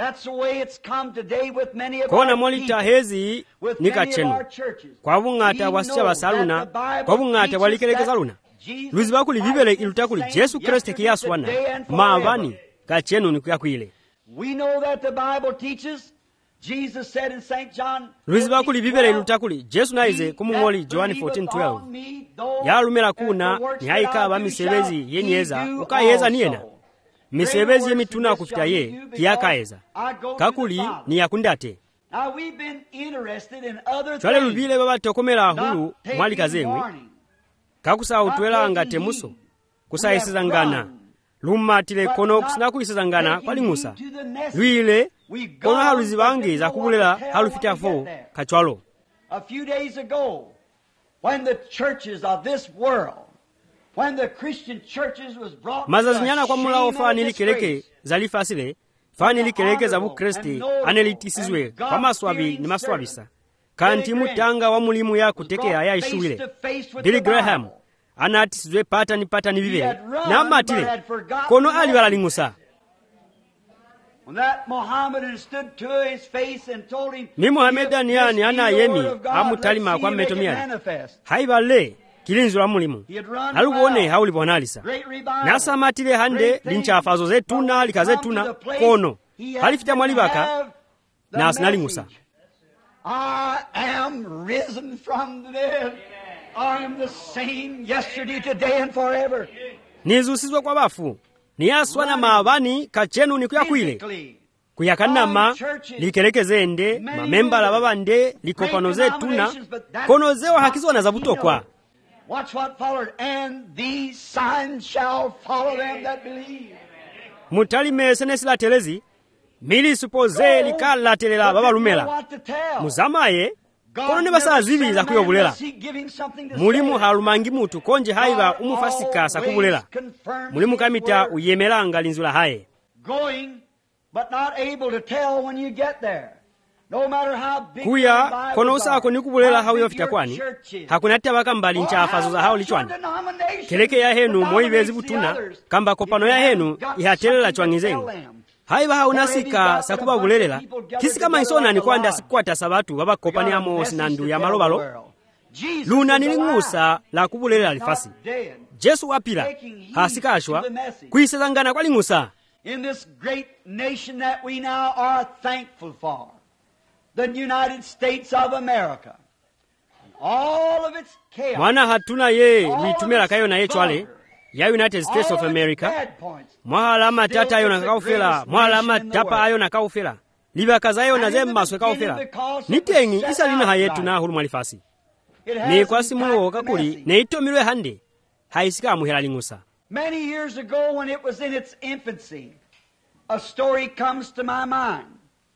kona molita hezi nikachenu kwa bung'ata wasicha basaluna kwa bung'ata walikelekeza luna luziba kuli bibele iluta kuli Jesu Kristo kiyaswana maavani kachenu ni kuyakwile. Luziba kuli bibele iluta kuli Jesu naize kumumoli John fourteen twelve yalumela kuna ni haika ba misebezi yenieza ukayeza niena misebezi yemituna kufita ye kiyakaeza kakuli ni yakundate. Twale lubile baba tokomela hulu mwali kazemwe kakusa utwela ngate muso kusayisizangana lumatile kono kusina kuisizangana kwa ling'usa lwile kono haluzibange za kubulela halufita fo kachwalo. A few days ago when the churches of this world when the Christian churches was brought mazazinyana kwa mulao fani likeleke zalifasile fani likeleke za Bukristi anelitisizwe kwa maswabi ni maswabisa kanti mutanga wa mulimu ya kutekea ya ishuile Billy Graham anatisizwe pata ni pata ni vivele na matile kono ali wala ling'usa mi Muhammedani yani ana yemi amutalima kwa mmetomia haibale kilinzu la mulimu alubone haulibonalisa nasa matile hande linchafazo zetuna likazetuna kono halifita mwalibaka na asinaling'usa. I am risen from the dead. I am the same yesterday, today and forever. Nizusizwa kwa bafu niyaswa na maabani kachenu ni kuyakwile kuyakanama likelekezende mamembala babande likopano zetuna kono zewa hakizwa na zabutokwa. Watch what followed, and these signs shall follow them that believe. Mutalime senesila telezi mili supoze likala telela babalumela muzamaye kono ne basa zibi za kuyobulela mulimu halumangi mutu konje haiba umufasika sakubulela mulimu kamita uyemelanga linzula haye going but not able to tell when you get there. No matter how big kuya kono usako nikubulela hau yofita kwani hakuna taba kambali nchafazo za hau lichwani keleke ya henu moibezi butuna kamba kopano ya henu ihatelela chwangizengu haiba haunasika sakuba bulelela kisi kama isona ni kwanda sikwata sabatu baba kopani amo sinandu ya malobalo luna niling'usa la kubulelela lifasi Jesu wapila hasikashwa kuisezangana kwa ling'usa. In this great nation that we now are thankful for, the United States of America, all of its chaos, mwana hatuna ye witumela kayo na yechwale ya United States of America mwahala matata ayo nakaufela mwahala matapa ayo nakaufela libakaza ayo na zemmaswe kaufela nitengi isalina hayetu na hulu mwalifasi ni kwa simulo kakuli ne itomirwe hande haisika muhela ling'usa. Many years ago, when it was in its infancy, a story comes to my mind.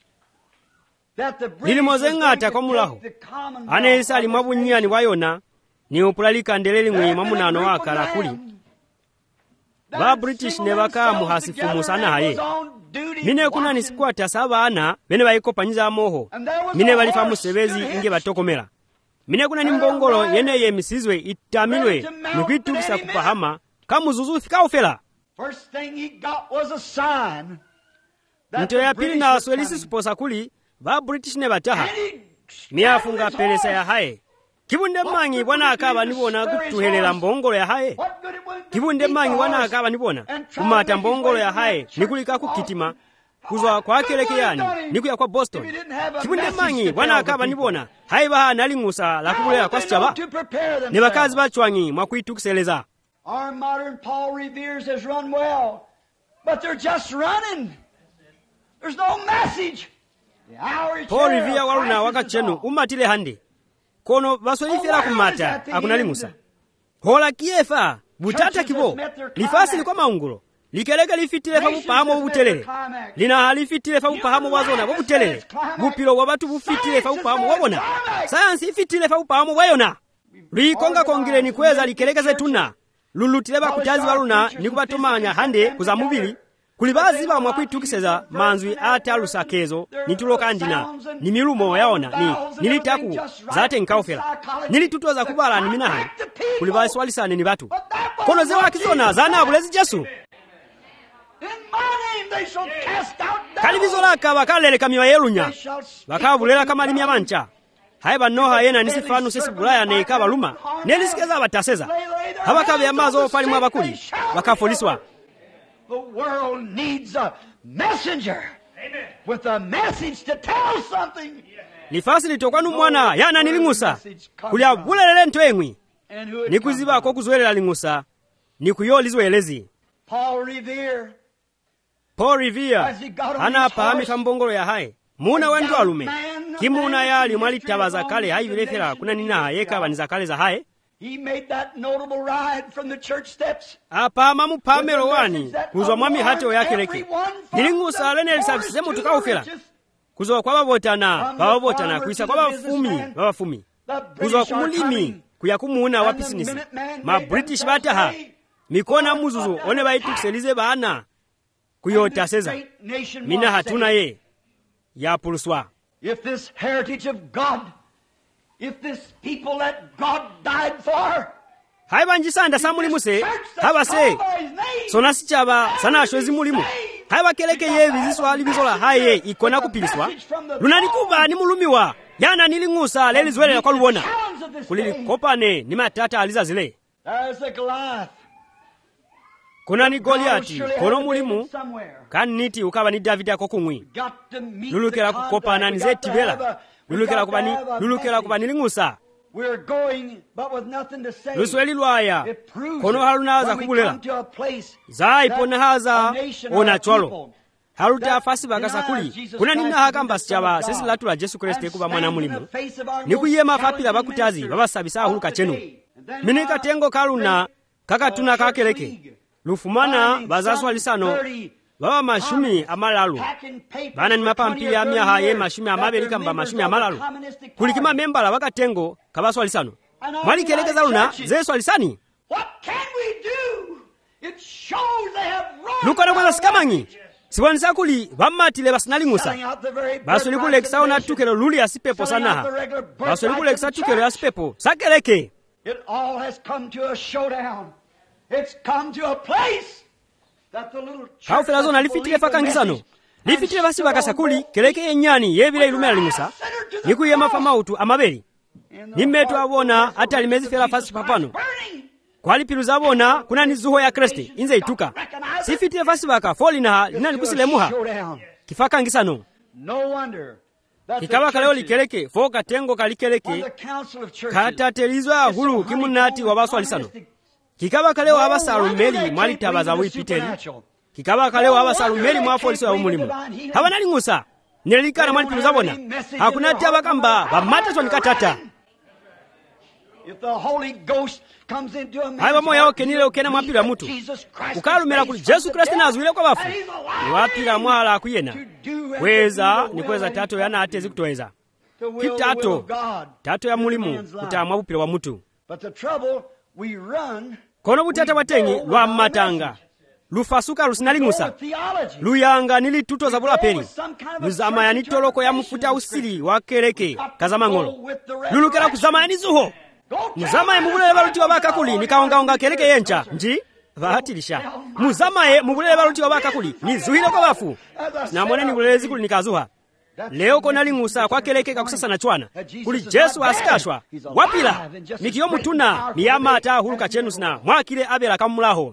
lilimo zeng'ata kwa mulaho ane isali mwabunyani bwa yona ni opulalika ndeleli mwe mamunano wakala kuli ba British ne baka muhasifu sana haye mine kuna nisikwata sabana bene bayikopanyiza moho mine balifa musebezi inge batokomera mine kuna nimbongolo yene ye misizwe itamilwe nikwitukisa kupahama kamuzuzu fika ufela. First thing he got was a sign. Nto ya pili na swelisi suposa kuli ba British ne bataha miafunga pelesa ya haye kibunde mangi bwana akaba nibona kutuhelela mbongolo ya haye kibunde mangi bwana akaba nibona kumata mbongolo ya haye nikulika kukitima kuzwa kwa keleke yani nikuya kwa Boston kibunde mangi bwana akaba nibona haye ba nalingusa la kubulera kwa sichaba ne bakazi bachwangi mwakuitukiseleza. Our modern Paul Revere's has run well, but they're just running. There's no message. Paul Revere waluna wakachenu umatile hande kono basoifera kumata akunalimusa hola kiefa butata kibo lifasi liko maungulo likeleka lifitile fa bupahamo butelele lina halifitile fa bupahamo wazona butelele bupilo wabatu bufitile fa bupahamo wabona science ifitile fa bupahamo wayona likonga kongile ni kweza likelekeze tuna lulutile bakutazi baluna nikubatomanya hande kuzamubili kulibazi ba mwakwitukiseza manzwi atalusakezo nituloka ndina ni milumo yaona ni nilitaku zate nkaufela nilitutoza kubala ni minaha kulibazi swalisane ni batu kono zewa akizona zana abulezi Jesu kalibizo laka bakalele kamiwa yelunya bakabulela kama limi yamancha haiba noha yena nisifanu sisi bulaya ne kabaluma nelisikeza bataseza habakabe amazo ofali mwa bakuli bakafoliswa. The world needs a messenger. Amen. With a message to tell something. Nifasi litokanu mwana yana nilingusa kulia bulelele ntwengwi nikuziba ko kuzwelela lingusa nikuyolizwelezi. Paul Revere Paul Revere ana pahami kambongolo ya haye muna wendu alume kimuna yali mwali tabaza kale hayi vilefera kuna nina yeka baniza kale za haye. He made that notable ride from the church steps. Apa mamu pamelo wani kuzwa mwami hato yakeleke nilingusa lene lisabisize mutu kaufela kuzwa kwa babotana babotana kuisa kwa bafumi babafumi kuzwa kumulimi kuya kumuna wa business ma British bataha mikona muzuzu one baitukiselize bana kuyota seza mina hatuna ye ya puluswa. If this heritage of God, if this people that God died for, haibanjisanda samulimuse habase sona sichaba sana shwezi mulimu haiba keleke ye biziswa libizola haye ikona kupiliswa lunalikuba ni mulumiwa yana nilingusa leli zwele kwa lubona kulili kopane ni matata aliza zile. There's a Goliath. Kuna ni Goliati kono mulimu kan niti ukaba ni David akokungwi lulukela kukopana ni zetibela lulukela kubani lulukela kubani lingusa. We're going, but with nothing to say. Lusweli lwaya kono halunaza kubulela zai pona haza ona cholo haluta fasi bakasa kuli kuna nina hakamba sichaba sesi latu la Jesu Kristo kuba mwana mulimu nikuyema papila bakutazi babasabisa huluka chenu minika tengo kaluna kaka tuna kakeleke lufumana bazaswa lisano baba mashumi amalalu bana ni mapampili amia haye mashumi amabelika mba mashumi amalalu kulikima memba la wakatengo kabaswa lisano mwali kelekeza luna zesu alisani lukana kwa sikamanyi siwanisa kuli bamatile basinalingusa baso likulekisa ona tukelo luli asipepo sanaha baso likulekisa tukelo asipepo sakeleke. It all has come to a showdown. It's come to a place that the little church haufela zona lifitile fakangisano lifitile basi bakasakuli keleke yenyani yebile ilumela lingusa nikuyema famautu amabeli nimetu abona hata limezi fela fasi papano kwali piluza abona kuna nizuho ya Kristi inze ituka sifitile fasi baka foli na linali kusilemuha kifakangisano. No wonder kikaba kaleo likeleke foka tengo kalikeleke katatelizwa hulu kimunati wabaswa lisano kikaba kaleo abasalumeli mwali tabaza wipiteli kikaba kaleo abasalumeli mwafolisi wa umulimu habana lingusa nilikana mwali piluza bona hakuna taba kamba bamata so nikatata. aiva moyo okenile ukena mwapira mutu ukalumira kuli Yesu Kristo nazwile kwa bafu niwapira mwala akuyena kweza ni kweza tato yana atezi kutoweza kitato tato ya mulimu kutamwa bupira wa mutu kono butata watengi lwa matanga lufasuka lusinaling'usa luyanga nili tuto za bulapeli luzama ya nitoloko ya mfuta usili wakeleke kazamang'olo lulukela kuzama ya nizuho muzamaye mubulele balutiwa bakakuli nikaongaonga keleke yencha nji vahatilisha muzamaye mubulele balutiwa bakakuli nizuhile kwa bafu namwone ni bulele zikuli nikazuha leo kona ling'usa kwa keleke kakusasa na chwana kuli Jesu asikashwa wapila mikiyo mutuna miyamata huluka chenu sina mwakile abela kamulaho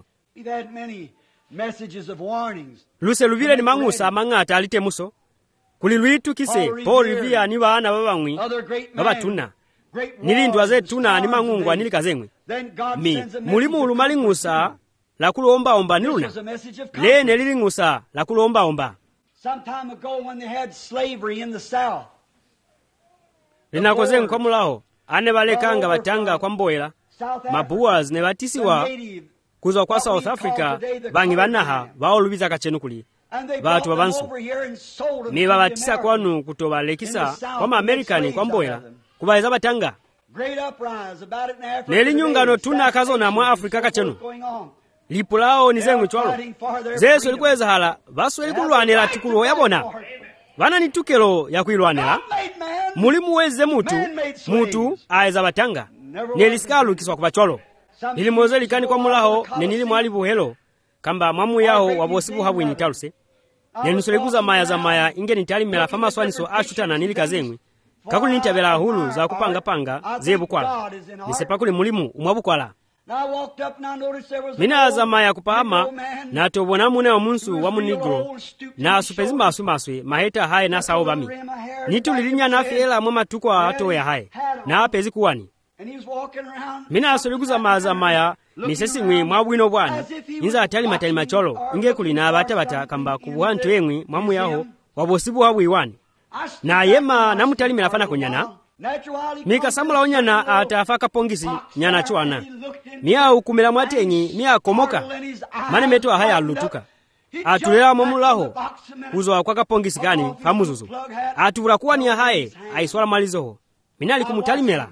luse luvile ni mang'usa mang'ata alite muso kuli lwitu kise Paul rivia ni baana babang'wi babatuna nilindwa ze tuna ni mang'ungwa nili kazemwe mi mulimu ulumaling'usa la kulombaomba niluna lene liling'usa la kulombaomba linakoze nkwamulaho ane balekanga batanga kwa mboela mabuwas ne batisiwa kuzwa kwa South Africa bangi banaha baolubiza kachenu kuli batu babansu ni babatisa kwanu kutobalekisa kwa maamerikani kwa mboela kubaeza batanga neli nyungano tuna kazona mwa Afrika kachenu lipulao nizengwe chwalo zesu likweza hala basu elikulwanela tikulu yabona bana nitukelo ya kuilwanela mulimu weze mutu mutu aeza batanga nelisikalu kiswa kubachwalo nilimoze likani kwa mulaho nenili mwali buhelo kamba mamu yaho wabosibu habwe nitaluse nenusolekuza maya za maya inge nitali mela fama swaniso ashutana nili kazengwe kakuli nitabela hulu za kupanga panga zebu kwala nisepakuli mulimu umwabukwala mina za maya kupahama na tobona mune wa munsu wa munigro na supezimba asumaswe maheta hae na saobami nitu lilinya na fiela mwama tukwa ato ya hae na apezi kuwani mina asolikuza maza maya misesi ngwi mwabwino bwani inza atali matali macholo inge kulina abata bata kamba kubuhantu engwi mwamu yaho wabosibu wabwiwani na yema namutali milafana kunyana mika samula onyana atafaka pongisi nyana chwana miya ukumela mwatenyi miya komoka mane metu ahaya alutuka atulela momulaho uzo kwa pongisi gani famuzuzu atula kuwa ni ahaye aiswala malizoho minali kumutalimela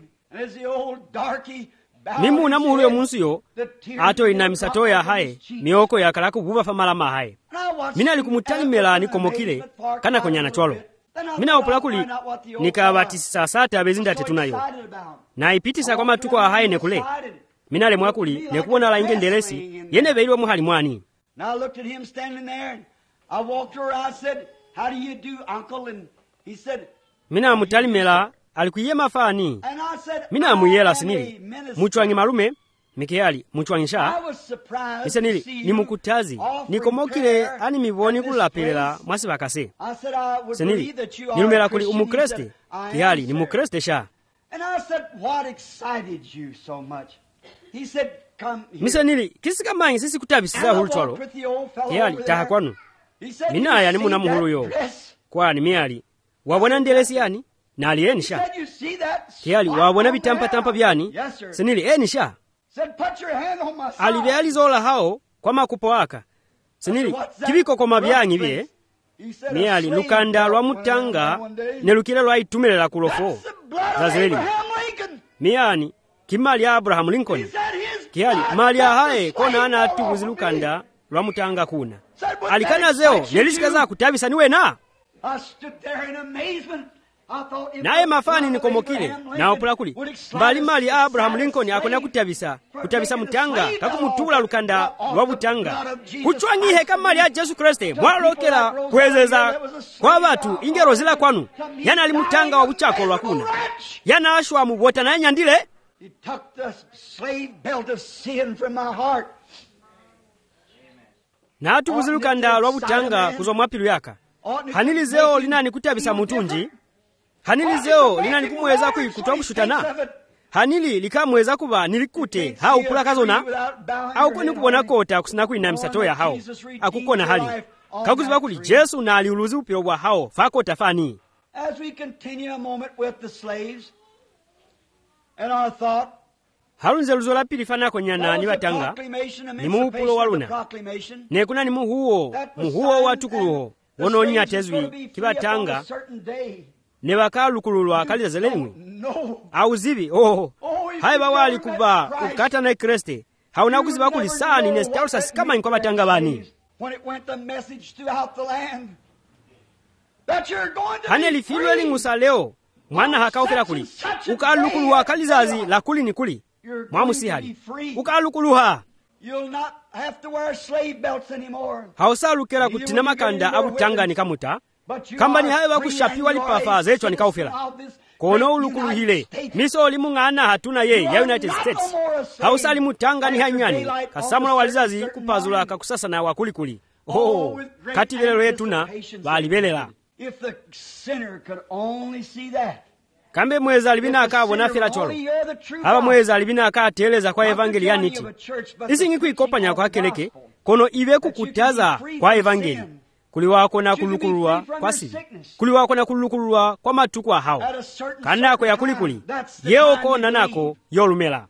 mimu na muhulu yo munsiyo ato ina misato ya hae mioko ya kalaku buba famalama hae minali kumutalimela ni komokile kana konyana chwalo mina opulakuli nikabatisa sata abezinda tetunayo na ipitisa kwa matuko ahaye nekule minale mwakuli nekubona la inge ndelesi yene beilwe muhali mwani Now I looked at him standing there and I walked over. I said, "How do you do, uncle?" And he said, mina mutalimela alikuye mafani mina muyela sinili muchwangi malume mikeyali muchwangisha misenili ni mukutazi nikomokile ani miboni kulapelela mwasi bakase senili nilumela kuli umukreste kiyali ni mukreste sha misenili kisika manyi sisi kutabisiza hulu chwalo kiyali taha kwanu mina ya ni muna muhulu yo kwa ni miyali wabona ndelesi yani na alienisha kiyali wabona bitampa tampa byani senili enisha alibyali zola hao kwa makupo waka senili kibiko kwa mabyanyi bie miyali lukanda lwa mutanga ne lukile lwa itumelela kulofo zazeli miyani kimali ya Abraham Lincoln kiyali mali ya hae kona ana atubuzi lukanda lwa mutanga kuna alikana zeo nelishikaza kutabisa niwe na naye mafani nikomokile na opula kuli mbali mali ya Abraham Lincoln akona kutabisa kutabisa mutanga kakumutula lukanda lwa butanga kuchwangihe kamali ya Yesu Kristo mwalokela kwezeza kwa batu ingero zila kwanu yana ali mutanga wa buchako lwa kuna yana ashwa mubota na nyandile. He took the slave belt of sin from my heart. Na atubuzilukanda lwa butanga kuzwa mwapilu yaka hanili zeo linani kutabisa mutunji hanili zeo linani kumweza kuikutua bushutana hanili likamweza kuba nilikute hao upula kazona au kweni kubona kota kusina kuina misatoya hao akukona hali kakuziba kuli Jesu na aliuluzi upiro wa hao fakota fani. As we continue a moment with the slaves and our thought halunze luzo lapili fanako nyana ni batanga ni muupulo waluna ne kuna ni muhuo muhuo watukuluho wononya tezwi kibatanga ne bakalukululwa kaliza zelenwe au zibi oh haiba wali kuba ukata na Kristo hauna kuziba kulisani ne stausa kama kwa batanga bani haneli filwe lingusa leo mwana hakaufera kuli ukalukuluwa kalizazi la kuli ni kuli mwamusihali ukalukuluha hausalukera kutina makanda abutangani kamuta kambani hayo bakushapiwa lipafa zechwa nikaufera kono ulukuluhile miso limungana hatuna ye ya United States hausali mutangani hanyani kasamula walizazi kupazula kakusasa na wakulikuli oh kati lelo yetuna balibelela if the sinner could only see that. Kambe mweza alibina akabona fira cholo aba mweza alibina akateleza kwa evangeli yaniti isingi kuikopanya kwa keleke kono ibe kukutaza kwa evangeli kuliwako na kulukulwa kwa sibi kuliwako na kulukulwa kwa matukwa hao kanako ya kulikuli yeoko nanako yolumela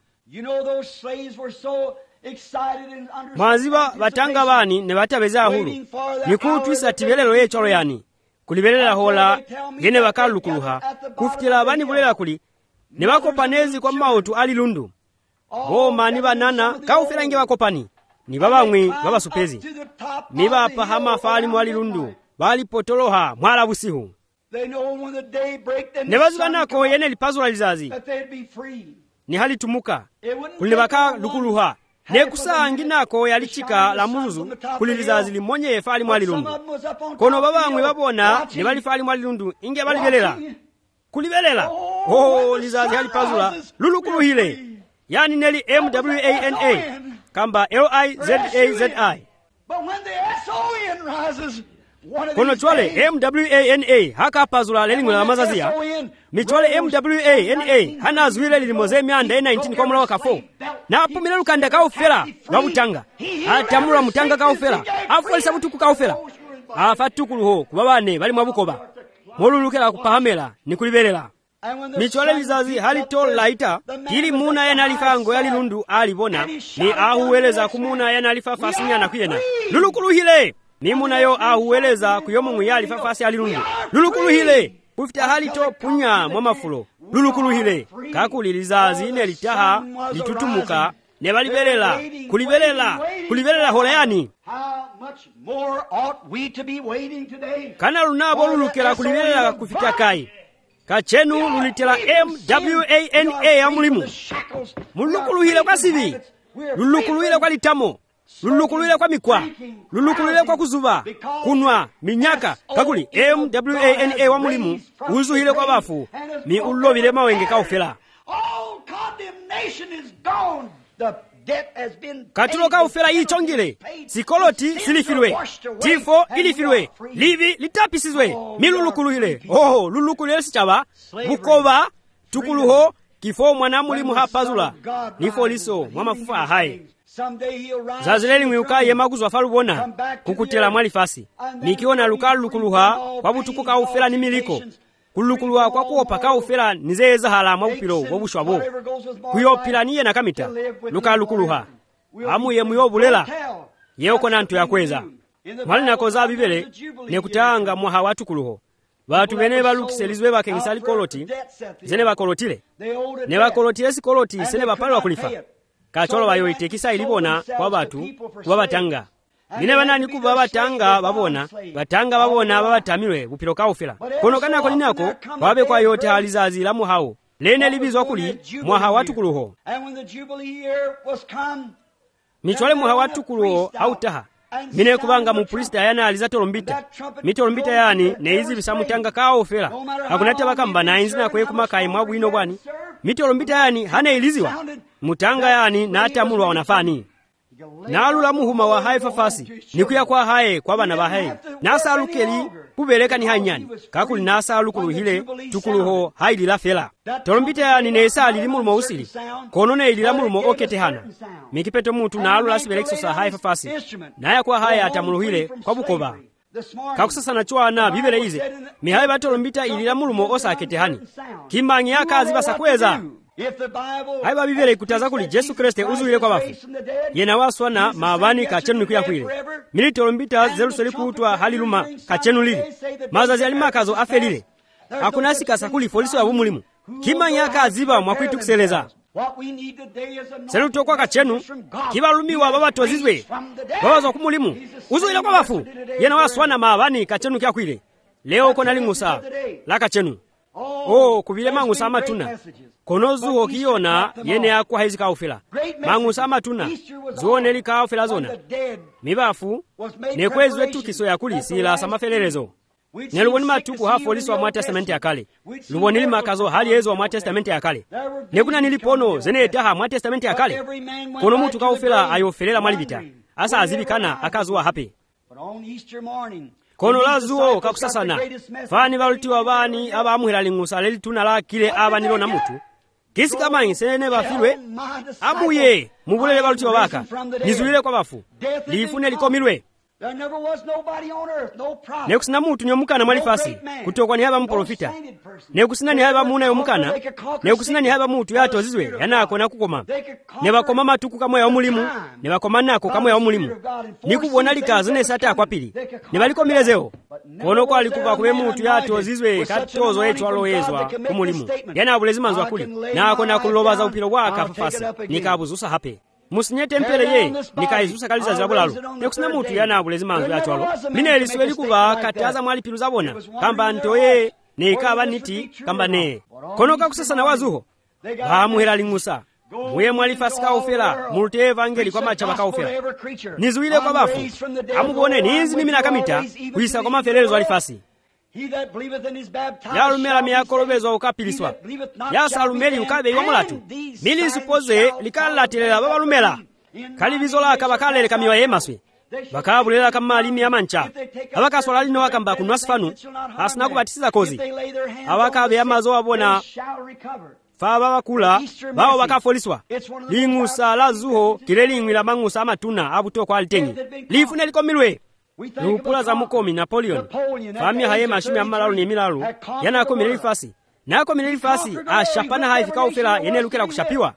mwaziba batanga bani ne batabeza hulu nikutwisa tibelelo ye cholo yani kulibelela hola gene bakalukuluha kufitila abani bulela kuli ne bakopanezi kwa mautu ali lundu bo mani banana kaufirange bakopani ni babamwe baba supezi ni bapa hama fali mwali lundu bali potoloha mwala busihu ne bazibanako yene lipazula lizazi ni hali tumuka kulile baka lukuluha ne kusangi nako yalichika la munzu kulilizazi limonye fali mwali lundu kono babamwe babona ne bali fali mwali lundu inge bali belela kulibelela oh lizazi hali pazula lulukuluhile yani neli M W A N A kamba L I Z A Z I kono chwale M W A N A haka pazula lelingwe la mazazia michwale M W A N A hana zwile lilimoze mianda nineteen kwa mula wakafo na apumile lukanda kaufera wabutanga atamula mutanga kaufera afu alisa butuku kaufera afatukuluho kubabane bali mwabukoba molulukela kupahamela ni kulibelela michwale lizazi hali tol laita kili muna ya nalifango ya lilundu alibona ni ahuweleza kumuna ya nalifa fasinya na kuyena lulukuluhile ni muna yo ahuweleza kuyomungu ya alifa fasi alilundu lulukuluhile kufita hali to punya mwamafulo lulukuluhile kakuli lizazi ne litaha litutumuka ne balibelela kulibelela kulibelela holayani kana lunabo lulukela kulibelela kufita kai kachenu lulitela M W A N A ya mulimu mulukuluhile kwa sivi lulukuluhile kwa litamo lulukuluhile kwa mikwa lulukuluhile kwa kuzuba kunwa minyaka kakuli M W A N A wa mulimu uzuhile kwa bafu mi ulobile mawenge kaufela katulo kaufela ichongile sikoloti silifilwe tifo ilifilwe livi litapisizwe milulukuluhile oh lulukuluhile sichaba bukoba tukuluho kifo mwana mulimu hapazula nifo liso mwamafufa ahaye zazileli mwiuka yemaguzwa falubona kukutela mwali fasi nikiona lukalu lukuluha wabutuku kaufela ni miliko kulukuluha kwa kuopa kaufela nizeza hala mwabupilo wabushwabo kuyopila niye na kamita lukalu lukuluha amu ye muyobulela yeko nantu ya kweza mwali nakoza bibele nekutanga mwaha watu kuluho batu bene balukiselizwe bakengisali koloti zene bakolotile ne bakolotile si koloti sene bapalwa kulifa kacholo bayo itekisa ilibona kwa batu kuba batanga nine banani kuba batanga babona batanga babona babatamilwe bupilo kaufela kono kana ko ninako babe kwa yote halizazi la muhao lene libizwa kuli mwaha watu kuluho michwale mwaha watu kuluho hautaha mine kubanga mu priest ayana alizatolombita mitolombita yani neizi bisamutanga kaufela hakunate bakamba na inzina kwe kumakaye mwabu ino bwani mitolombita yani hana iliziwa mutanga yani natamulwa wanafani nalula muhuma wa haifa fasi nikuya kwa haye kwa bana bahaye nasa lukeli kubeleka ni hanyani kakuli nasa lukuluhile tukuluho haili la fela tolombita yani nesa lilimulumo usili konone ililamulumo oketehana mikipeto mutu nalula sibelekso sa haifa fasi naya kwa haye atamuluhile kwa bukoba kakusasa na chwana bibele ize mihaye batolombita ililamulumo osa aketehani kimangi akazi basakweza aiba bibele ikutaza kuli Yesu Kristo uzuile kwa bafu yena waswana mavani kachenu kuyakwile militolo mbita zelusoli kutwa haliluma kachenu lili mazazi alimakazo afelile akunasika sakuli folisi wa bumulimu kima nyaka aziba mwakwitukuseleza selutokwa kachenu kibalumiwa babatozizwe babaza kumulimu uzuile kwa bafu yena waswana mavani kachenu kuyakwile leo kona lingusa la kachenu oh kubile mangusa amatuna kono zuho kiyona yene yakwa haizi kaufila mangusa amatuna zuone likaufila zona mibafu nekwezwe tukiso yakuli sila samafelerezo neluboni matuku ha folisi wa mwa testamenti ya kale luboni limakazo hali yezo wa mwa testamenti ya kale nekuna nilipono zene etaha mwa testamenti ya kale kono mutu kaufila ayofelela malibita asa azibikana akazuwa hape kono lazuo kakusasana fani balutiwa bani abamuhira lingusa lelituna la kile abanilo na mutu kisi kama insene bafilwe amuye mubulele balutiwa baka nizuile kwa bafu lifune likomirwe nekusina mutu nyomukana malifasi kutokwa ni haba mprofita nekusina ni haba muna yomukana nekusina ni haba mutu yatozizwe yanako nakukoma nebakoma matuku kamwe ya omulimu nebakoma nako kamwe ya omulimu nikubona likazine sata akwapili nebalikomirezeo kono kwa likuba kube mutu yatozizwe katozo echo aloezwa kumulimu yana bulezimanzwa kuli nako nakulobaza upilo waka fafasi nikabuzusa hape musinyete mpele ye nikaizusa kaliza zilabulalu nekusina mutu yana abulezimanzwa yachwalo mine elisuwe likuba kataza mwali pilu zabona kamba ntoye nekaba niti kamba ne kono kakusasana wazuho bamuhera lingusa muye mwali fasika ufela mulute evangeli kwa macha baka ufela nizuile kwa bafu amubone nizi mimi nakamita kuisa kwa maferelezo alifasi yalumela miyakolobezwa ukapiliswa yasalumeli ukabe iwamulatu mili supoze likalatilela babalumela kalivizo laka bakaleleka miwa yemaswe bakabulela kamalimi amancha abakaswala lino wakamba kunwasifanu asina kubatisiza kozi abakabe amazo abona faba bakula bawo bakafoliswa lingusa lazuho kilelingwi la mangusa amatuna abutoko alitengi lifune likomirwe lupula za mukomi Napoleon fami haye mashimi amalalo ni milalo yana komile lifasi na komile lifasi ashapana haifika ufela yenelukela kushapiwa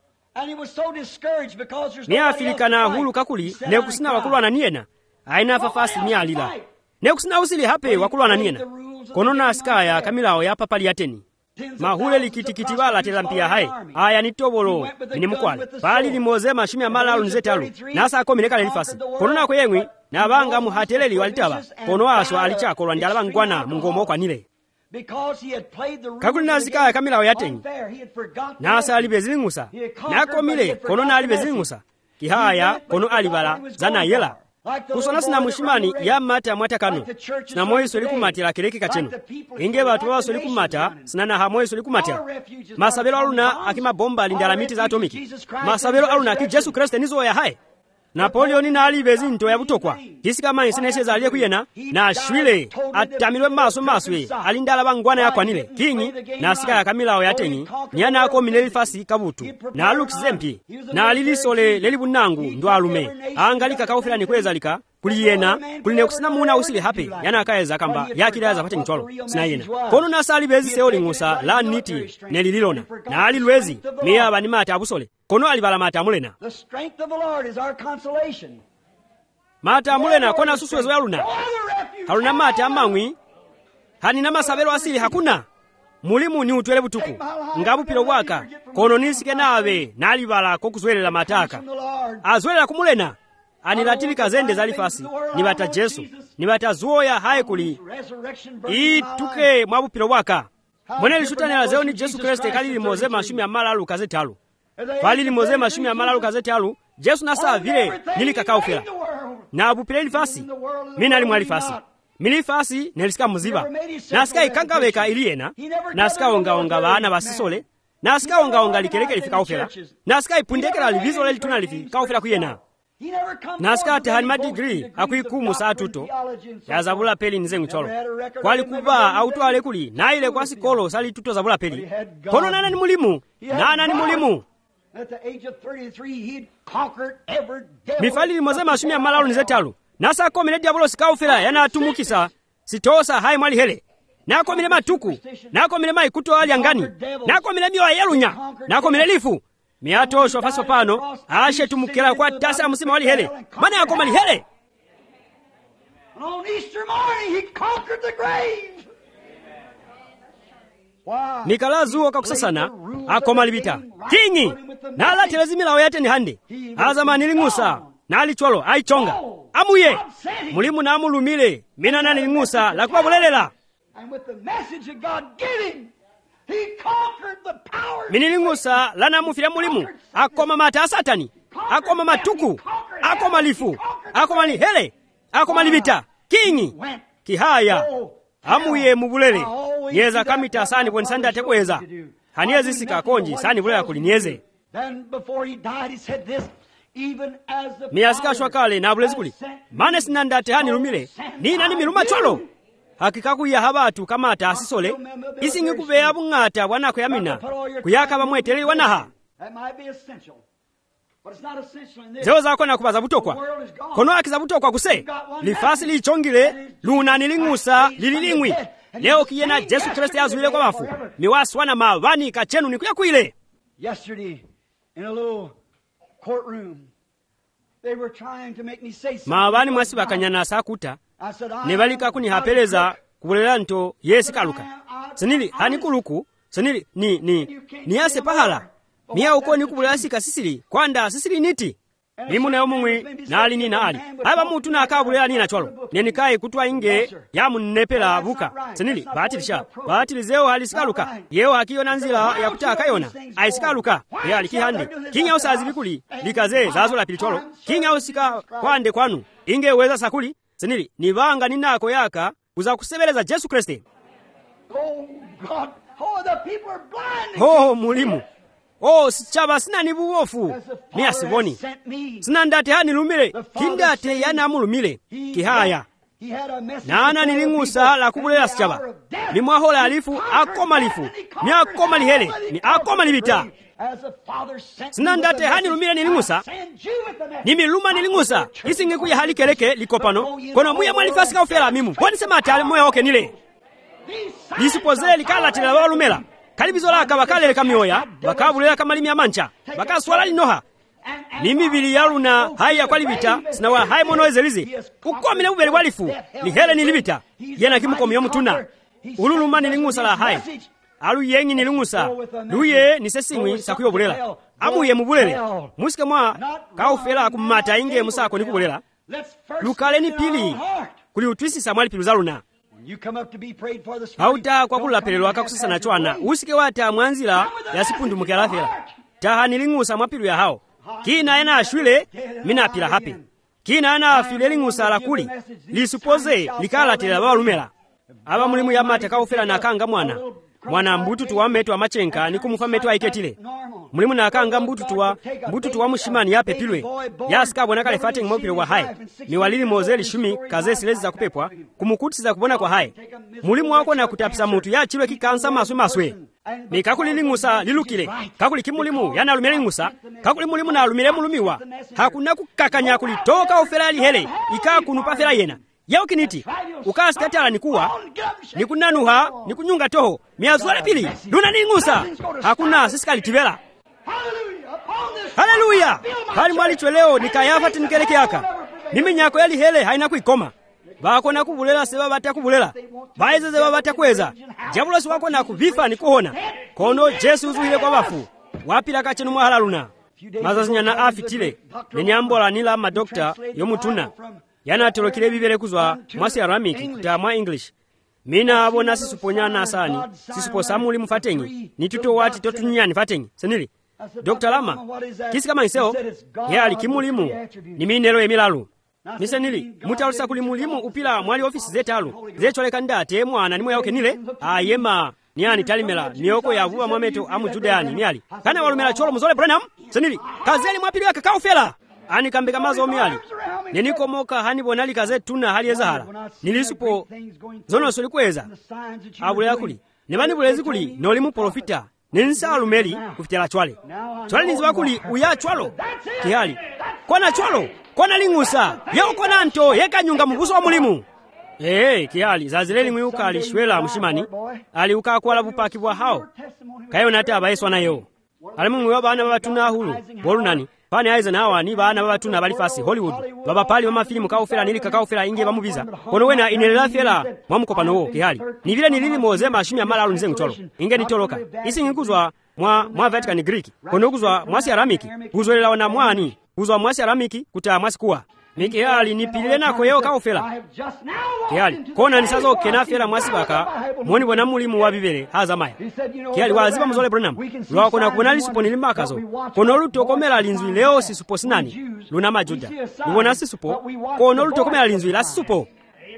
ni Afrika na hulu kakuli nekusina wakulu ananiena aina fafasi ni alila nekusina usili hape wakulu ananiena konona askaya kamilao ya papali yateni mahule likitikiti bala telampia hai aya nitobolo ni mukwale bali limoze mashimi amalalo nzetalu nasa komile kale lifasi konona kweyengwi na banga muhateleli walitaba kono aswa alichakolwa ndalaba ngwana mungomo kwa nile kakuli nazika kamilao yatenyi nasa alibezilingusa nakomile kono na alibezilingusa kihaya kono alibala zana yela kusona sina mushimani ya mata mwata kano sina moyo soli kumatila keleki kachenu inge batu wa soli kumata sina na hamoyo soli kumatila masabelo aluna akima bomba lindala miti za atomiki masabelo aluna ki Yesu Kristo nizo ya hai Napoleon na alibezi nto ya butokwa kisi kama insinesheza aliye kuyena na shwile atamilwe maso maswe alindala bangwana ya kwanile kinyi na sika ya kamilao yatenyi nyana ako mineli fasi kabutu na lux zempi na alilisole lelibunangu ndo alume angalika kaufila ni kweza lika kuliyena kuline kusina muna usili hape yana akaeza kamba yakiraza pate ncholo sina yena kono na sali bezi seoli ngusa la niti nelililona na alilwezi miya banimata abusole kono alibala mata mulena The strength of the Lord is our consolation. mata mulena kona suswezo yaluna haluna mata amangwi hanina masabelo asili hakuna mulimu ni utwele butuku ngabupilo bwaka kono nisike nawe nalibala kokuzwelela mataka azwelela kumulena anilatili kazende zalifasi nibata Jesu nibata zuoya haye kuli ituke mwabupilo bwaka mwene lishutanela zeo ni Jesu Kristo kali limoze mashumi ya malalu kazeti halu fali limoze mashumi ya malalu kazeti halu Jesu nasa vile nilikakaufila na abupile lifasi mina limwa lifasi milifasi nelisika muziba nasika ikankabeka iliyena nasika onga onga baana basisole nasika onga onga likeleke lifika ufela nasika ipundekela livizo lelituna lifika ufela kuyena nasika tehani madigri akuikumu saa tuto ya zabula peli nzengu cholo kwali kuba autwale kuli na ile kwa sikolo sali tuto zabula peli kono nana ni mulimu nana ni mulimu mifali limoze mashumi ya malalu nizetalu nasa komile diabolo sika ufela yana atumukisa sitosa hai mwali hele nakomere matuku, nakomere maikuto alyangani, nakomere myoyo yelunya, nakomere lifu. Miyatosho faso pano ashe tumukira kwa tasa musima wali hele. Mana akoma li hele. And on Easter morning he conquered the grave. Mikalazuo kakusasana akoma libita. Kingi nala telezimila oyate ni hande. Azama nilingusa nali cholo aichonga. Amuye mulimu na amulumile mina na nilingusa lakuwa bulelela. And with the message that God gave him, he conquered the power. Minilingusa lana mufira mulimu akoma mata satani, akoma matuku, akoma lifu, akoma lihele, akoma libita. Kingi kihaya amuye mubulele yeza kamita sani bwenisanda tekweza haniezi sika konji sani bulela kulinieze. Then before he died he said this, even as the miyasika shwakale na bulezi kuli mane sinanda tehani lumile nina ni miluma cholo hakika kuya habatu kamata asisole isingi kubeya bungata bwanako yamina kuyaka bamweteleli wanaha. That might be essential, but it's not essential in this. Zeo zako na kubaza butokwa kono akiza butokwa kuse lifasi lichongile luna nilingusa lililingwi leo kiyena Jesu Kristo yazulile kwa bafu miwaswana mavani kachenu ni kuyakuile. Yesterday in a little courtroom they were trying to make me say something. Mavani mwasi bakanyana sakuta I said, I nebalika kuni hapeleza kubulela nto yesi kaluka senili hanikuluku senili ni ni ni ase pahala miya uko ni kubulela sika sisili kwanda sisili niti mimu na yomumwi na ali ni na ali haba mutu na akabulela ni na chwalo nenikaye kutwa inge ya munepela buka senili batilisha batilizeo halisikaluka yeo hakiyo nanzila ya kutaka yona aisikaluka ya alikihandi kinya usazi bikuli likaze zazo la pilicholo kinya usika kwande kwanu inge weza sakuli senili nibanga ninako yaka uza kusebeleza Jesu Kristo. Oh God, oh the people are blind. Oh mulimu. Oh sichaba sina nibuofu. Mia siboni. Sina ndate hani lumile. Kindate yana mulumile. Kihaya. Nana nilingusa la kubulela sichaba. Ni mwahola alifu akoma lifu. Ni akoma lihele. Ni akoma libita. Sina ndate hani lumile nilingusa. Nimi luma nilingusa. Isingi kuya hali keleke likopano. Kono muya mwalifasi ka ufela mimu. Wani sema atale muya oke nile. Lisipoze likala tila walumela. Kalibizo laka bakale leka mioya. Bakabulela kama limi ya mancha. Baka swala linoha. Nimi bili yaluna haya kwa libita. Sinawa hai mono ezelizi. Ukwa mine ubeli walifu. Lihele nilibita. Yena kimu komi yomutuna. Ululuma nilingusa la hai. Alu yengi nilungusa. Luye nisesingwi sakuyo bulela. Amu ye mubulele. Musike mwa kaufela kumata inge musako nikubulela. Lukale ni pili. Kuli utwisi samwali piluzaluna. Hauta kwa kula pelelo akakusasa na chwana. Usike wata mwanzila ya sipundu mkialafela. Taha nilingusa mwapilu ya hao. Kina ena ashwile mina pila hapi. Kina ena afile lingusa la kuli. Lisupoze likala tela walumela. Aba mulimu ya mata kaufela na kanga mwana. Mwana mbutu tuwa metu wa machenka ni kumufa metu wa iketile. Mulimu na kanga mbutu tuwa mbutu tuwa mushimani ya pepilwe. Ya sika wana kale fating mopilo wa hai. Ni walili mozeli shumi kaze silezi za kupepwa. Kumukuti za kubona kwa hai. Mulimu wako na kutapisa mutu ya chilwe kikansa maswe maswe. Ni kakuli lingusa lilukile. Kakuli kimulimu ya na alumile lingusa. Kakuli mulimu na alumile mulumiwa. Hakuna kukakanya kulitoka ufela lihele. Ika kunupa fela yena. Yao kiniti, ukasi katala nikuwa, nikunanuha, nikunyunga toho, miazuale pili, duna ningusa, hakuna sisikali tibela. Haleluya! Hali mwali chweleo, nikayafa tinikeleke yaka. Nimi nyako yali hele, haina kuikoma. Bako na kubulela, seba bata kubulela. Baize seba bata kweza. Jabulosi wako na kuvifa nikuhona. Kono Jesu uzuhile kwa wafu. Wapila kachenu mwahalaluna. Mazazinya na afitile, nenyambola nila madokta yomutuna. Yana telokile bibele kuzwa mwasi aramiki kuta mwa English. Mina abona sisuponya na asani, sisupo samuli mfatengi, nituto wati totunyani fatengi. Senili, Doktor Lama, kisi kama iseo, ya alikimulimu, ni minero emilalu. Misenili, mutalusa kulimulimu upila mwali ofisi zetalu, zechole kandate mwana nimu yauke nile, ayema, niani talimela, nioko ya vuwa mwameto amu judeani, niali. Kana walumela cholo mzole Branham, senili, kazeli mwapili waka kaufela. Ani kambeka mazo miali. Neniko moka hani bonali kaze tuna hali ezahara. Nilisupo zono soli kweza. Abule yakuli. Nebani bulezi kuli nolimu profita. Nenisa alumeli kufitela chwale. Chwale niziwa kuli uya chwalo. Kihali. Kona chwalo. Kona lingusa. Yao kona anto yeka nyunga mbuso wa mulimu. Ee, kiali, zazileli mwiuka alishwela mshimani, aliuka kwa labupaki bwa hao. Kayo nati abaiswa na yo. Alimu mwiwa baana babatuna hulu, bolu nani? Pani aiza na hawa ni baana babatuna balifasi Hollywood. Baba pali wama filimu kaufela nili kakaufela inge bamubiza. Kono wena inelela fela mwamuko pano kiali. Ni vile nilili mozema ashimi ya mala alu nzengu cholo. Inge nitoloka. Isi ngikuzwa mwa mwa Vatican Greek. Kono ukuzwa mwasi aramiki. Uzwelela wana mwani. Uzwa mwasi aramiki kuta mwasi kuwa. Miki hali nipilile nako yeo kaufela. Kiali, kona nisazo kena fela mwasi baka, mwoni wana mulimu wabibele, haza maya. Kiali, waziba mzole Branham. Lwa kona kubonali supo nilimakazo. Kono luto komela linzui leo si supo sinani. Luna majuda. Luwana si supo. Kono luto komela linzui la si supo.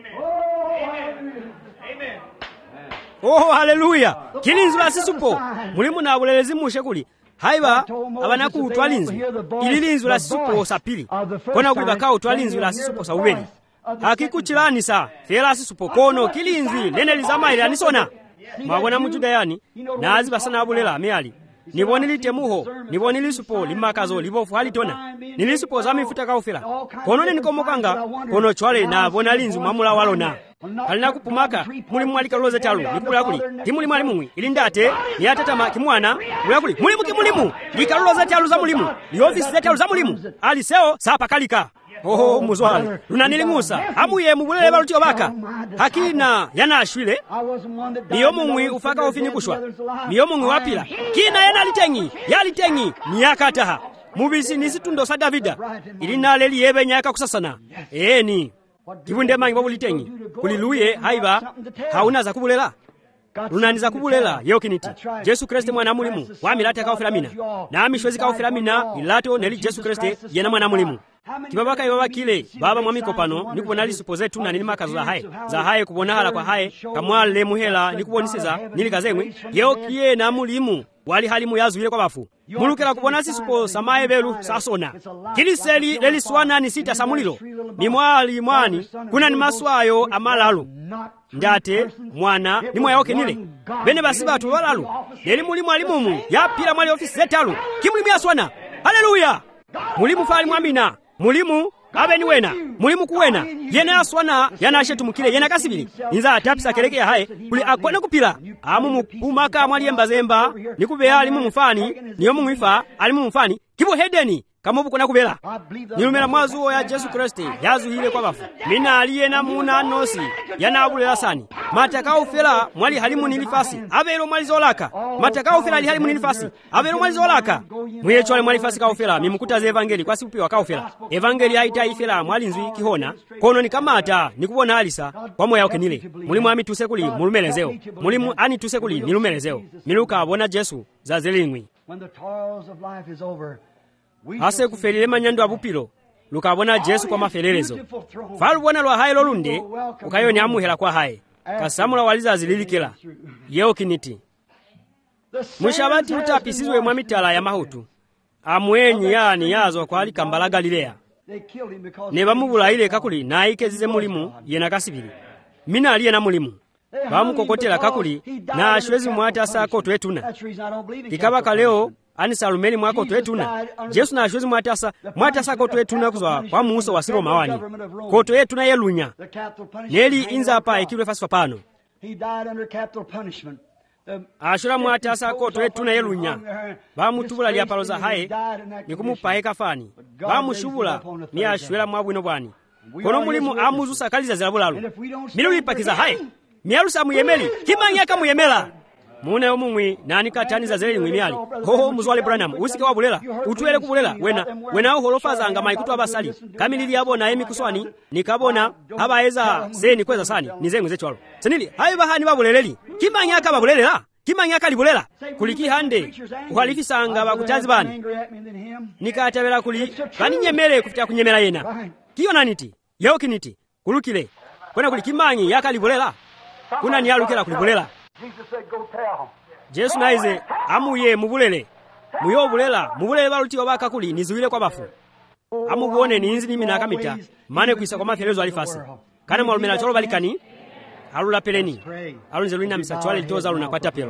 Oh, haleluya. Kilinzu la si supo. Mulimu na abulelezi mushekuli. Haiba, abanaku utwalinzwi. Ililinzwi la sisupo sapili. Kona kuli bakao utwalinzwi la sisupo sa uweli. Hakikuchilani sa, fela sisupo kono kilinzwi, lene lizama ili anisona. Mwagona mjuda yani, na aziba sana abulela meali. Nibonili temuho, nibonili supo, limakazo, libofu halitona. Nilisupo zami futa kaufila. Kono ni nikomokanga, kono chwale na bonalinzwi mamula walona. Halina kupumaka, mulimu walika loze talu, nikula kuli, timulimu alimumwi, ilindate, ni atatama kimwana, mula kuli, mulimu kimulimu, lika loze talu za mulimu, li ofisi ze talu za mulimu, aliseo, sapa kalika. Oho, muzwali, lunanilingusa, hamuye mubulele balutio baka, hakina, yana ashwile, niyo mumwi ufaka ofini kushwa, niyo mumwi wapila, kina yana litengi, ya litengi, ni yakataha, mubisi nisitundo sa Davida, ilina leli yebe nyaka kusasana, ee ni. Kibunde mangi babulitengi kuliluye haiba hauna za kubulela lunani za kubulela yeo kiniti Jesu Kristo mwana mulimu wa milate kaufila mina na amishwezi kaufila mina ilato neli Jesu Kristo yena mwana mulimu kibabaka ibaba kile baba mwamiko pano nikubonali supoze tuna nini makazo za hae za hae kubonahala kwa hae kamwale muhela nikuboniseza nili kazemwe yeo kiye na mulimu wali halimu yazuile kwa bafu mulukela kubona sisupo samaye belu sasona kiliseli leli swana ni sita samulilo ni mwali mwani kuna ni maswayo amalalu ndate mwana ni mwa yoke nile bene basiba tu walalu leli mulimu alimumu yapira mwali ofisi zetalu kimulimu yaswana haleluya mulimu fali mwamina mulimu abe ni wena mulimu kuwena yena aswana yana ashetu mukile yena kasibili inza atapisa keleke ya hae kuli akwana kupila amu mupumaka mwali embazemba nikube alimu mufani niyo mumwifa alimu mufani kibo hedeni kamubu kuna kubela nilumela mwazuo ya Jesu Kristo yazu hile kwa bafu mina aliye na muna nosi yana abulela sani matakao fela mwali halimu nilifasi abelo mwali zolaka matakao fela ali halimu nilifasi abelo mwali zolaka mwiye chwale mwali fasi kao fela mimukuta ze evangeli kwa sipi wa kao fela evangeli haita ifela mwali nzui kihona kono nikamata nikubona alisa kwa moya yoke nile mulimu ami tusekuli mulumelezeo mulimu ani tusekuli nilumelezeo miluka abona Jesu za zelingwi hase kufelile manyando abupilo lukabona Jesu kwa mafelelezo falu bona lwa hae lolunde ukayo ni amuhela kwa hae kasamula waliza zililikela yeo kiniti mushabati utapisizwe mwa mitala ya mahutu amwenyi yani yazo kwa ali kambala Galilea ne bamubula ile kakuli na ikezize mulimu yena kasibili mina aliye na mulimu bamukokotela kakuli na ashwezi mwata sako twetuna kikaba leo ani salumeli mwako twetuna Jesu na ashwezi mwatasa mwatasa ko twetuna kuzwa kwa muso wa Roma wani ko twetuna yelunya neli inza pa ikilwe fasi pano ashura mwatasa ko twetuna yelunya bamutubula lya paloza hae nikumupae kafani bamushubula ni ashwela mwabwino bwani kono mulimu amuzusa kaliza zirabulalu miluli pakiza hae mialusa muyemeli kimanyaka muyemela mune omumwi nani kataniza zeli mwimiali hoho muzwale Branham usike wabulela utuele kubulela wena wena holofaza anga maikutu abasali kamilili yabo na emi kuswani nikabona abaeza seni kweza sani nizengu zechwalo senili hayo bahani babuleleli kimanyaka babulelela kimanyaka libulela kuliki hande uhalifisanga bakutazi bani nikatabela kuli bani nyemele kufita kunyemela yena kiyo naniti yeo kiniti kulukile kwena kuli kimanyi yaka libulela kuna ni alukela kulibulela Jesu naize amuye mubulele muyo bulela mubulele baluti wabaka kuli nizuile kwa bafu amubuone ni inzi nimi nakamita mane kuisa kwa mafelezo alifasi kana mwalumela cholo balikani alula peleni alunze luina misachwale toza luna kwata pelo.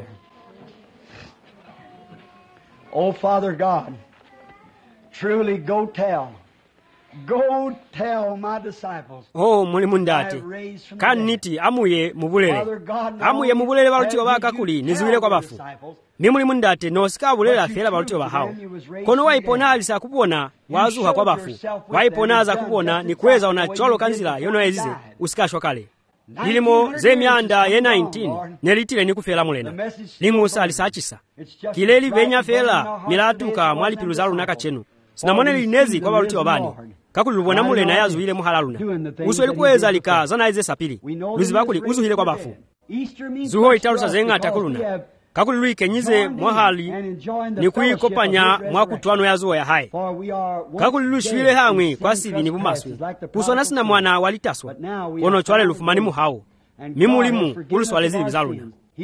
Oh Father God, truly go tell Go tell my disciples. Oh mulimu ndati kaniti amuye mubulele amuye mubulele balutiro bakakuli niziwile kwa bafu ni mulimu ndati nosika bulele afela balutiro bahawo kono waipona alisa kupona wazuha kwa bafu waipona za kupona ni kweza ona cholo kanzila yono ezize usikashwa kale lilimo zemyanda ye nineteen nelitile ni kufela mulena lingusa alisachisa kileli benya fela milatuka mwali piluzalu nakachenu sinamone linezi kwa balutiro bani kakulubona mulena yazuhile muhalaluna usweli kweza likaza na ize sapili luzibakuli uzuhile kwa bafu zuho italusa zenga takuluna kakuli kenyize mwahali ni kuikopanya mwakutwano yazuho ya hai kakuli lushwile hamwe kwa sibi ni bumaswi kusona sina mwana walitaswa ono chwale lufumani muhao mimulimu uluswale zili bizaluna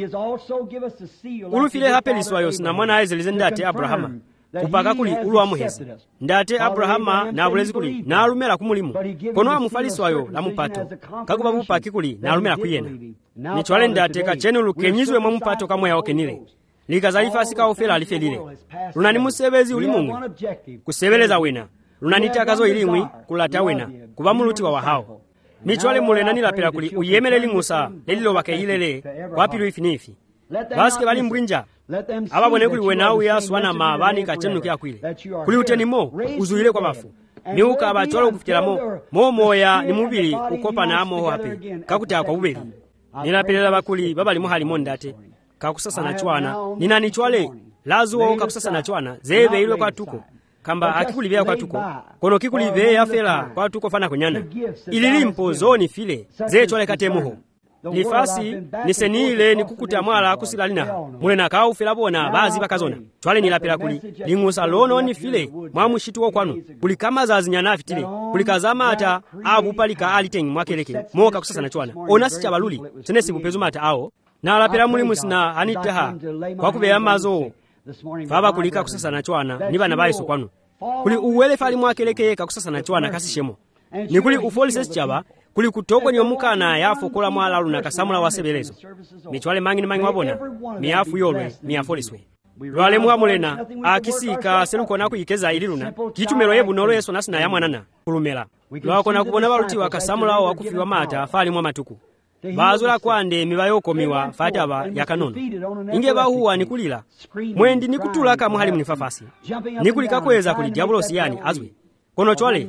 ulufile hapeliswayo sina mwana aizelize ndate Abrahama kupaka kuli ulu wa muhezi ndate Abrahama na bulezi kuli na alumela kumulimu kono wa mufaliswayo la mupato kakuba bupaki kuli na alumela kuyena ni chwale ndate kachenu lukenyizwe mwa mupato kamwe ya okenile likazalifa sika ofela alifelile lunani musebezi ulimungu kusebeleza wena lunani takazo ilimwi kulata wena kuba muluti wa wahao ni chwale mulena nilapela kuli uyemele lingusa lelilo wake hilele wapilu ifinifi basike bali mbwinja ababone kuli wenawu yaswana mabani kachenu kya kwile kuli utenimo uzuhile kwa bafu niuka abacholo kufitiramo mo moya ni mubili ukopa na amo hapi kakuta kwa ubeli nilapelela bakuli babali muhali mondate kakusasa na chwana nina ni chwale lazuo kakusasa na chwana zebe ilwe kwa tuko kamba akikulivea kwa tuko kono kikulive yafela kwa tuko fana kunyana ililimpo zoni file ze chwale katemuho nifasi nisenile nikukuta mwala kusilalina mulena kawu fela bona bazi bakazona chwale nilapela kuli lingusa lono ni file mwamushituo kwanu kuli kama za zinyana fitile kuli kazama ata abu palika alitengi mwakeleke moka kusasa na chwana onasi chabaluli tenesi bupezu mata ao na alapela mulimu sina anitaha kwa kubeya mazo faba kulika kusasa na chwana niba na baiso kwanu kuli uwele fali mwakeleke kusasa na chwana kasishemo ni kuli ufolise chaba kuli kutoko nyomukana yafu kola mwalalu na kasamula wasebelezo michwale mangi ni mangi wabona miafu yolwe miafoliswe lwale mwamulena akisika seluko na kuyikeza ililuna kitumelo yebu nolo yeso nasina ya mwanana kulumela lwako na kubona baluti wakasamula wa kufiwa mata fali mwa matuku bazula kwande mibayoko miwa fataba yakanono inge bahuwa nikulila mwendi nikutulaka muhali munifafasi nikulika kweza kuli diabulosi yani azwe kono chwale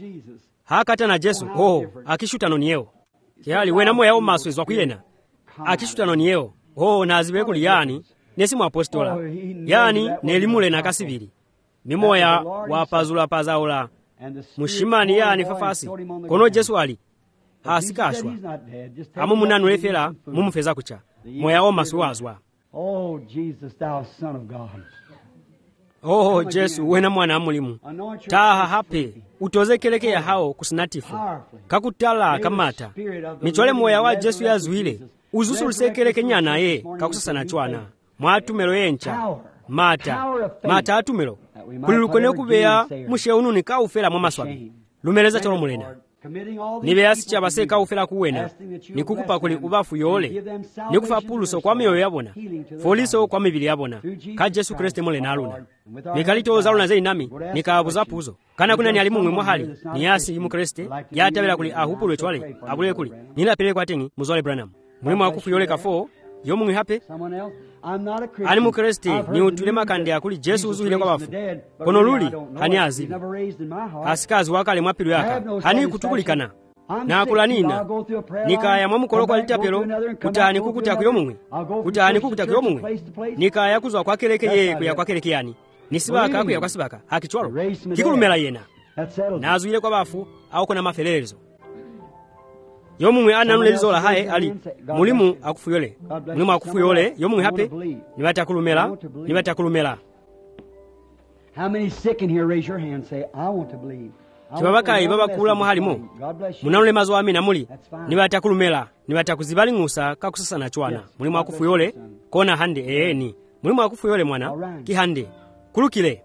hakata na Jesu ho akishuta noniyo kyali wena moya omaswezwa kwilena akishuta noniyo ho nazibe kuli yani nesi mu apostola yani nelimule na kasibili mimoya wapazula pazaula mushimani yani fafasi kono Jesu ali hasikashwa amu munanu lefela mumufeza kucha moya omaswazwa Oh Jesus, thou son of God. Oh Jesu wena mwana mulimu taha hape utozekeleke ya hao kusinatifu kakutala kamata michole moya wa Jesu yazuile uzusulisekeleke nyana ye kakusasa na chwana mwatumelo yencha mata mata atumelo kulilukone kubeya musheununi kaufela mwa maswabi lumeleza cholo mulena nibeyasi chabase kaufela kuwena nikukupa kuli ubafu yole nikufa puluso kwa miyo yabona foliso kwa mibili yabona ka Jesu Kristo mulena aluna nikalito zaluna zei nami nikabuza puzo kana kuna ni alimumwe mwahali ni yasi imu Kristo yatabela kuli ahupulwe chwale abule kuli nilapele kwa tengi muzole Branham mulimu akufu yole kafo yomungwe hape ani mu Kristo ni utulema kande akuli Jesu uzuhile kwa bafu kono luli hani azibi asikazi wakale mwapilu yaka hani kutukulikana na akulanina nikaya mwamukolo kwa litapelo kutani kukuta kuyomumwe kutani kukuta kuyomumwe nikaya kuzwa kwa keleke ye kuya kwa keleke yani nisibaka kuya kwa sibaka hakichwalo kikulumela yena nazuhile kwa bafu au kuna mafelelezo yomumwe ananulelizola hae ali mulimu akufuyole mulimu akufuyole yomumwe hape nibatakulumela nibatakulumela. How many sick in here raise your hand say I want to believe. Kibabakayi babakula muhalimo munanule mazo amina muli nibatakulumela nibatakuzibali ngusa kakusasa na chwana mulimu akufuyole kona hande eeni mulimu akufuyole mwana kihande kulukile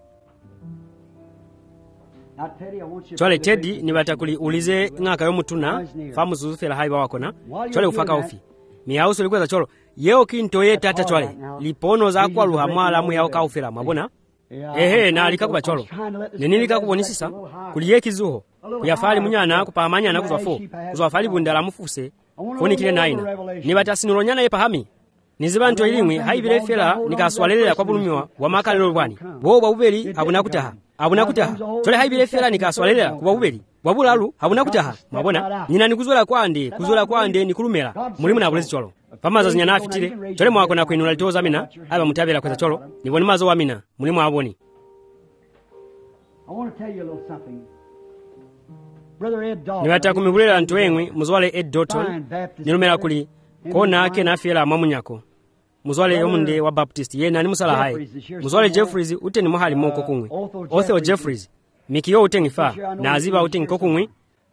chwale Teddy nibatakuli ulize ngaka yomutuna famu zuzufela haiba wakona chwale ufaka ufi miyauso likweza cholo yeo kinto ye tata chwale lipono za kwa luha mwala mu yao kaufela mwabona ehe na alikakuba cholo nenilika kubonisisa kuliye kizuho kuyafali munyana kupamanyana kuzwafo kuzwafali bundala mufuse fonikile naina nibatasinulonyana yepahami nizibantu ilimwe haibire fela nikaswalelera kwa bulumiwa wa makalelo bwani bo babubeli abuna kutaha abuna kutaha tole haibire fela nikaswalelera kuba bubeli wabulalu abuna kutaha mabona nyina nikuzola kwande kuzola kwande nikulumela mulimu na bulezi cholo pamaza zinyana afitire tole mwako na kwinula litoza mina aba mutabela kweza cholo niboni mazo wa mina mulimu aboni. I want to tell you a little something. Brother Ed Dalton. Niwata kumibulera ntwengwe muzwale Ed Dalton nilumela kuli kona ake na fiela mamunyako muzwale yomunde wa Baptist yena ni musala hai muzwale Jeffries ute ni mahali moko kumwe Otho Jeffries mikiyo ute ngifa na aziba ute ngikokungwe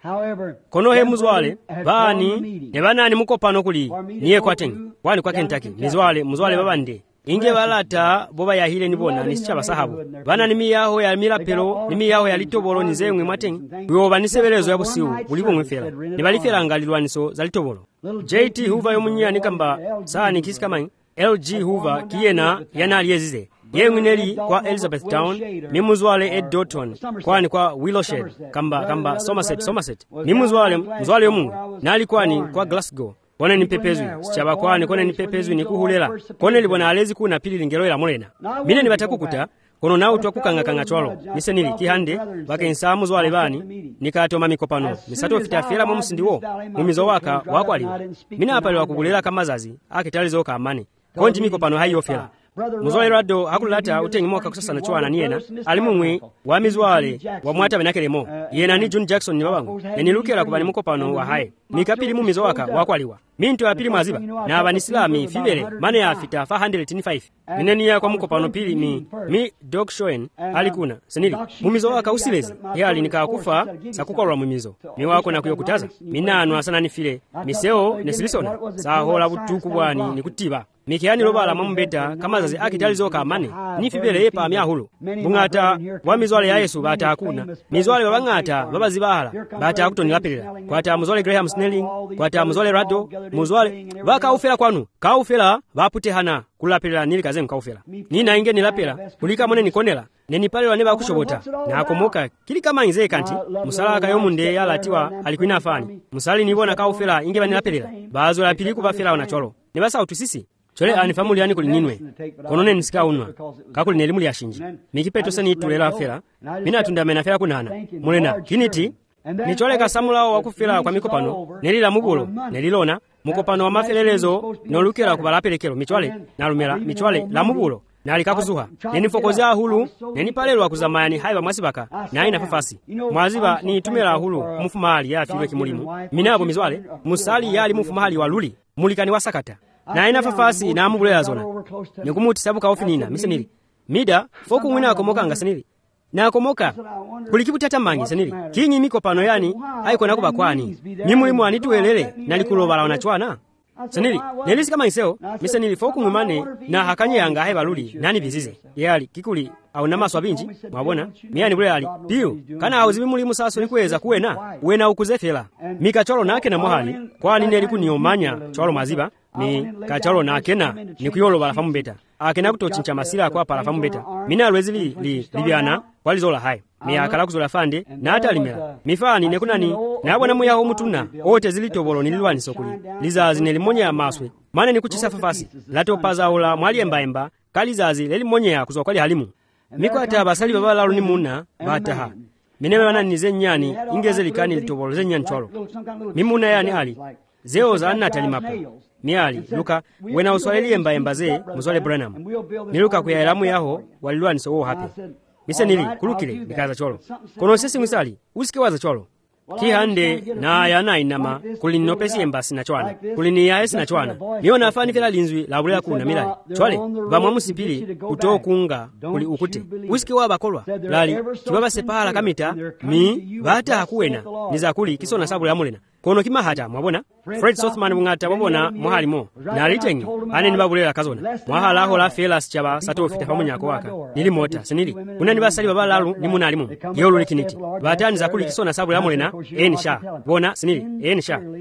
kono he muzwale bani ne banani mukopano kuli niye kwatengi wani kwa Kentucky mizwale muzwale babande inge balata boba yahile nibona nisicha basahabu bana nimi yaho ya milapelo nimi yaho ya litobolo nizemwe mwatengi byoba nisebelezo ya busiu bulibo mwefela nibalifela ngalilwaniso za litobolo. J T Hoover yomunyani kamba sani kisikamani L G Hoover kiyena yanali yezize yemwineli kwa Elizabeth Town mimuzwale Ed Dalton kwani kwa Willowshed kamba kamba Somerset Somerset mimuzwale muzwale yomungu nali kwani kwa Glasgow kone ni pepezwi sichaba kwani kone ni pepezwi ni kuhulela kone libona alezi kuna pili lingero ila mulena mine ni batakukuta kono nawo twakukanga kanga chwalo nise nili kihande bake nsamu zwale bani nikatoma mikopano misato fita fela mu musindiwo mumizo waka wakwaliwa mina apali wakugulela kamazazi akitalizo ka amane konti mikopano hayo fela muzwale rado hakulata utengi mwaka kusasa chwana niena alimumwe wa mizwale wa mwata benakelemo yena ni John Jackson ni babangu nenilukela kubani mukopano wa haye mikapili mumizo waka wakwaliwa mintu apili maziba na abanisilami fibele mane ya fita five hundred twenty-five nineni ya kwa mukopano pili mi mi Doc Shoen alikuna senili mumizo waka usilezi yali nikakufa sakukolwa mumizo miwako na kuyokutaza minano asana nifile miseo nesilisona sahola butuku bwani nikutiba mikiani lobala mamumbeta kamazazi akitalizo ka amane nifibele yepa amyahulu bungata wa mizwale ya Yesu bata akuna mizwale babangata babazibahala bata akutonilapelera kwata muzwale Graham Snelling kwata muzwale Rado muzwale bakaufela kwanu kaufela bapute hana kulapelera nili kaze mkaufela nina inge nilapela kulika mone nikonela nenipale wane bakushobota na akomoka kili kama inze kanti musalaka yomunde yalatiwa alikuina afani musali nibona kaufela inge banilapelera bazo la pili kubafela wanacholo nibasa utusisi chole ani family yani kuli ninwe konone nisika unwa kakuli nelimu ya shinji mikipeto sani tulela fela mina tunda mena fela kunana mulena kiniti ni chole kasamula wa kufela kwa mikopano nelila mubulo nelilona mukopano wa mafelelezo nolukela kubalapelekelo michwale nalumela michwale la mubulo nalikakuzuha nenifokozea hulu nenipalelwa kuzamayani haiba mwasibaka na ina fafasi mwaziba ni tumela hulu mufumali ya fiwe kimulimu minabo mizwale musali yali mufumali wa luli mulikani wasakata na ina fafasi na amubulela zona nikumuti sabuka ofinina misenili mida foku mwina akomoka ngasenili na akomoka kulikibutata mangi senili kinyi mikopano yani haiko nakuba kwani nimulimu anituelele nalikulobala wanachwana senili nelisi kama iseo misenili foku mwimane na hakanye yanga haiba luli nani bizize yali kikuli au namaswa binji mwabona miyani bule ali piu kana auzibi mulimu saso likuweza kuwena wena ukuzefela mikacholo nake na mohali kwani neliku niomanya cholo maziba ni kachalo na akena ni kuyolo balafamu beta akena kutochincha masila kwa palafamu beta mina alwezili li libyana walizola hai mi akala kuzola fande na hata limela mifani nekunani na abona muya ho mutuna ote zilitobolo nililwani sokuli lizazi nelimonya maswe maana ni kuchisa fafasi lato pazaola mwali embaemba kalizazi lelimonya kuzo kwali halimu mikwata basali babala ni muna bataha mineme wana nize nyani ingeze likani litobolo zenyani cholo mimuna yani ali zeo za anna talimapa miali luka wena uswahili emba embaze muzwale Branham niluka kuyaelamu yaho walilwani so happy mise nili kulukile nikaza cholo kono sisi misali usike waza cholo kihande na yana inama kulinopesi embasi na chwana kulini ya esi na chwana miona afani fela linzwi labulela kuna milali chwale vamwa musipili kutokunga kuli ukute usike waba kolwa lali kibaba sepala kamita mi vata hakuwena nizakuli kisona sabu ya mulena kono kima hata mwabona Fred Sothman mungata wabona muhali mo na litengi ane nibabulela kazona mwahala aho la fela sichaba sato fita pamunyako waka nili mota senili kuna nibasali babala lalu ni muna alimu yolo likiniti batani zakuli kisona sabu ya mulena enisha bona senili enisha wa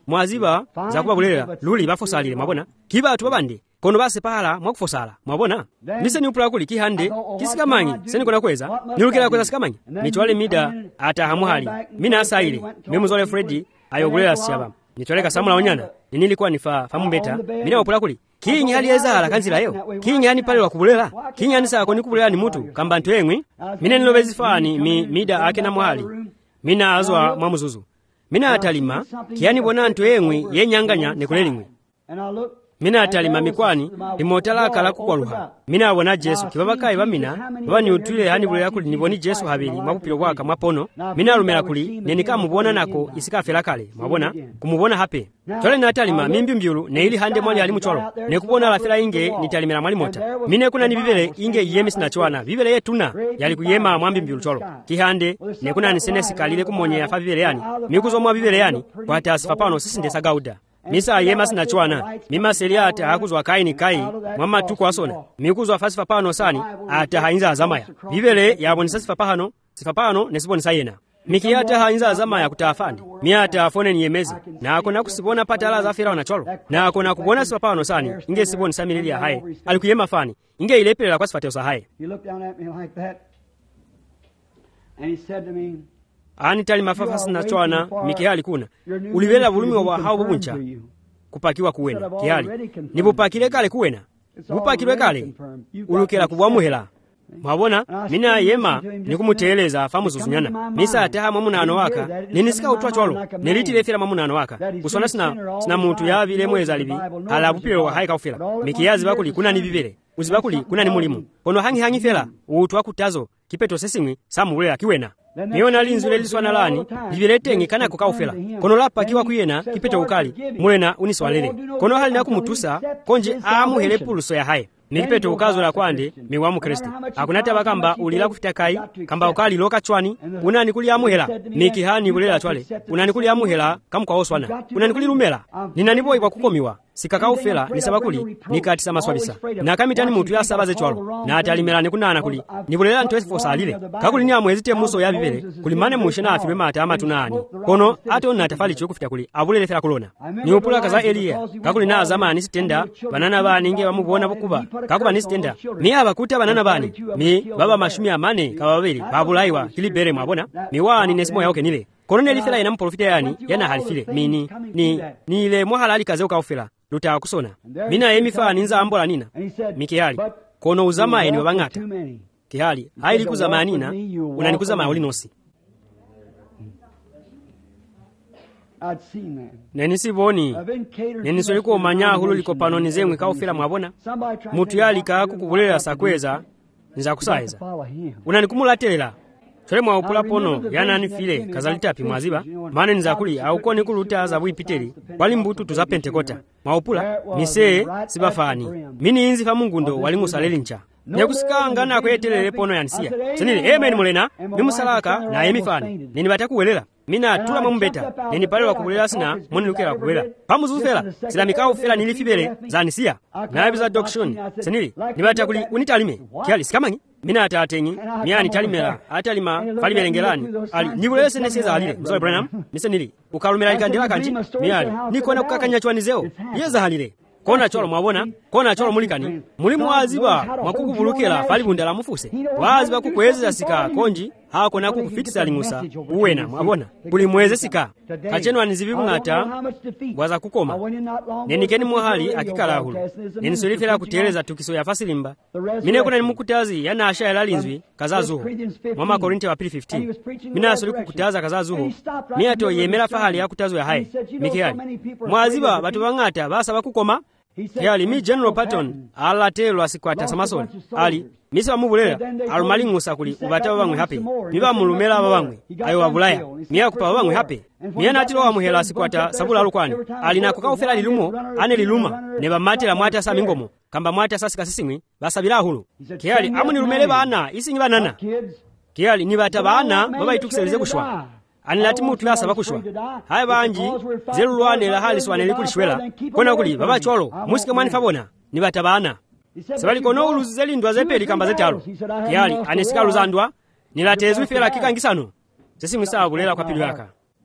mwaziba zakubabulela luli bafosalile mwabona kibatu babandi kono base pala mwakufosala mwabona nise ni upula kuli kihande kisikamanyi seni kona kweza nilukela kweza sikamanyi nichwale mida ata hamuhali mina asaile memuzole Freddy ayobulela siaba nichwale kasamula onyana ninilikuwa nifa famumbeta mina upula kuli kinyi hali ezala kanzila yo kinyi yani pale wakubulela kinyi yani sako nikubulela ni mutu kamba ntu emwi mina nilobezi fani mi mida ake na muhali mina azwa mwamuzuzu mina atalima kiyani bona ntu emwi yenyanganya nekulelimwi mina atalima mikwani limotala kala kukwaluha mina abona Jesu kibabakaye bamina baba ni utule hani bulela kuli niboni Jesu habili mwakupilo kwaka mwapono mina alumela kuli nenika mubona nako isikafela kale mwabona kumubona hape tole na atalima mimbi mbyulu ne ili hande mwali ali mucholo ne kubona lafela inge nitalimela mwali mota mine kuna ni bibele inge yemi sinachwana bibele yetuna yali kuyema mwambi mbyulu cholo kihande ne kuna nisenesi kalile kumonye yafa bibele yani mikuzo mwa bibele yani kwa tasifa pano sisi ndesa gauda misa yema sinachwana mima selia ata hakuzwa kaini kai mwama tuko asona mikuzwa fasifa pano sani ata hainza azamaya bibele yabonisa sifa pano sifa pano nesibonisa yena miki ata hainza azamaya kutafandi mi ata afone niyemezi na akona kusibona patala za fira na cholo na akona kubona sifa pano sani inge sibonisa mililia hae alikuyema fani inge ilepelela kwa sifate usa hae ani tali mafafasi na chwana mikihali kuna ulivela bulumi wa hao bubuncha kupakiwa kuwena kihali nibupakile kale kuwena bupakilwe kale ulukela kubwamuhela mwabona mina yema nikumuteleza famuzuzunyana misa ataha mamunano waka ninisika utwa cholo nelitile fira mamunano waka kusona sina sina muntu yabile mweza libi ala bupiro wa haika ufira mikiyazi bakuli kuna ni bibele uzibakuli kuna ni mulimu kono hangi hangi fela utwa kutazo kipeto sesimwe samuwela kiwena niona linzule liswana lani libiletengi kana kukaufela kono lapa kiwa kuyena kipeto ukali mulena uniswalele kono hali na kumutusa konje amuhele puluso ya haye nikipeto ukazo la kwande miwamu Kristo akunata bakamba ulila kufita kai kamba ukali loka chwani unani kuli amuhela mikihani bulela chwale unani kuli amuhela kamkwa oswana unani kuli lumela ninaniboyi kwa kukomiwa sikakaufela nisabakuli nikatisa maswabisa na kamitani mutu ya sabaze chwalo na atalimela nekunana kuli nibulela ntwesi fosalile kakuli ni amwezite muso ya bibele kuli mane mushina afirwe mata ama tunani kono ato na tafali chio kufita kuli abulele fela kolona ni upula kaza Elia kakuli na azama nisitenda banana bani nge bamubona bukuba kakuba nisitenda ni abakuta banana bani mi baba mashumi amane kababeli babulaiwa kilibere mwabona mi wani nesimo yaoke nile kono nelifela ina mprofita yani yana halifile mini ni ni ile mwahalali kaze ukaufela luta kusona mina emifa ninza ambola nina mikihali kono uzama eni babangata kihali haili kuzama nina unanikuzama ulinosi nenisiboni nenisoliku omanya hulu liko pano nizemwe kaufela mwabona mutu yali kakukubulela sakweza niza kusaeza unanikumulatelela chole mwa upula pono yana nifile kazalitapi mwaziba mane nizakuli au koni kuluta za buipiteli wali mbutu tuza pentekota maupula mise sibafani mini inzi fa mungundo wali musaleli ncha nyakusikanga na kwetelele pono yanisia senile amen mulena nimusalaka na emifani nini batakuwelela mina tula mamumbeta nini pale wakubulela sina moni lukela kubulela pamuzufela sila mikau fela nilifibele zanisia na ebiza dokshoni senile nibatakuli unitalime kiali sikamanyi mina atatengi miani talimela atalima falibelengelani ali nibulese neseza halile mzole Branham nisenili ukalumela ikandila kanji miali nikona kukakanya chwanizeo yeza halile kona cholo mwabona kona cholo mulikani mulimu waziba mwakukubulukela falibundala mufuse waziba kukwezeza sika konji hako na kukufitisa lingusa uwena mwabona kuli mweze sika kachenu anizibibu ngata waza kukoma nenikeni mwahali akikala hulu nenisolifela kuteleza tukiso ya fasilimba mine kuna nimukutazi yana asha ya lalinzwi kazazuho mwama Korinti wa pili fifteen mina asoli kukutaza kazazuho miato yemela fahali ya kutazo ya hae mikihali mwaziba batu wangata basa bakukoma yali mi General Patton alatelo asikwata samasoli ali misa mubulela alumalingusa kuli ubata bamwe hape miba mulumela babamwe ayo wabulaya miya kupa babamwe hape miya natilo wa muhela asikwata sabula alukwani alina kukaufela lilumo ane liluma ne bamatela mwata sa mingomo kamba mwata sasi kasisimwe basabila hulu kiyali amuni lumele bana isinyi banana kiyali ni bata bana baba itukiselize kushwa anilati mutu ya saba kushwa haya banji zelulwane la hali swane likulishwela kona kuli baba cholo musike mwani fabona ni bata bana sabali kono uluzi zelindwa zepeli kamba zetalo kiyali anesika luzandwa nilatezwi fela kikangisano sesi mwisa abulela kwa pilu yaka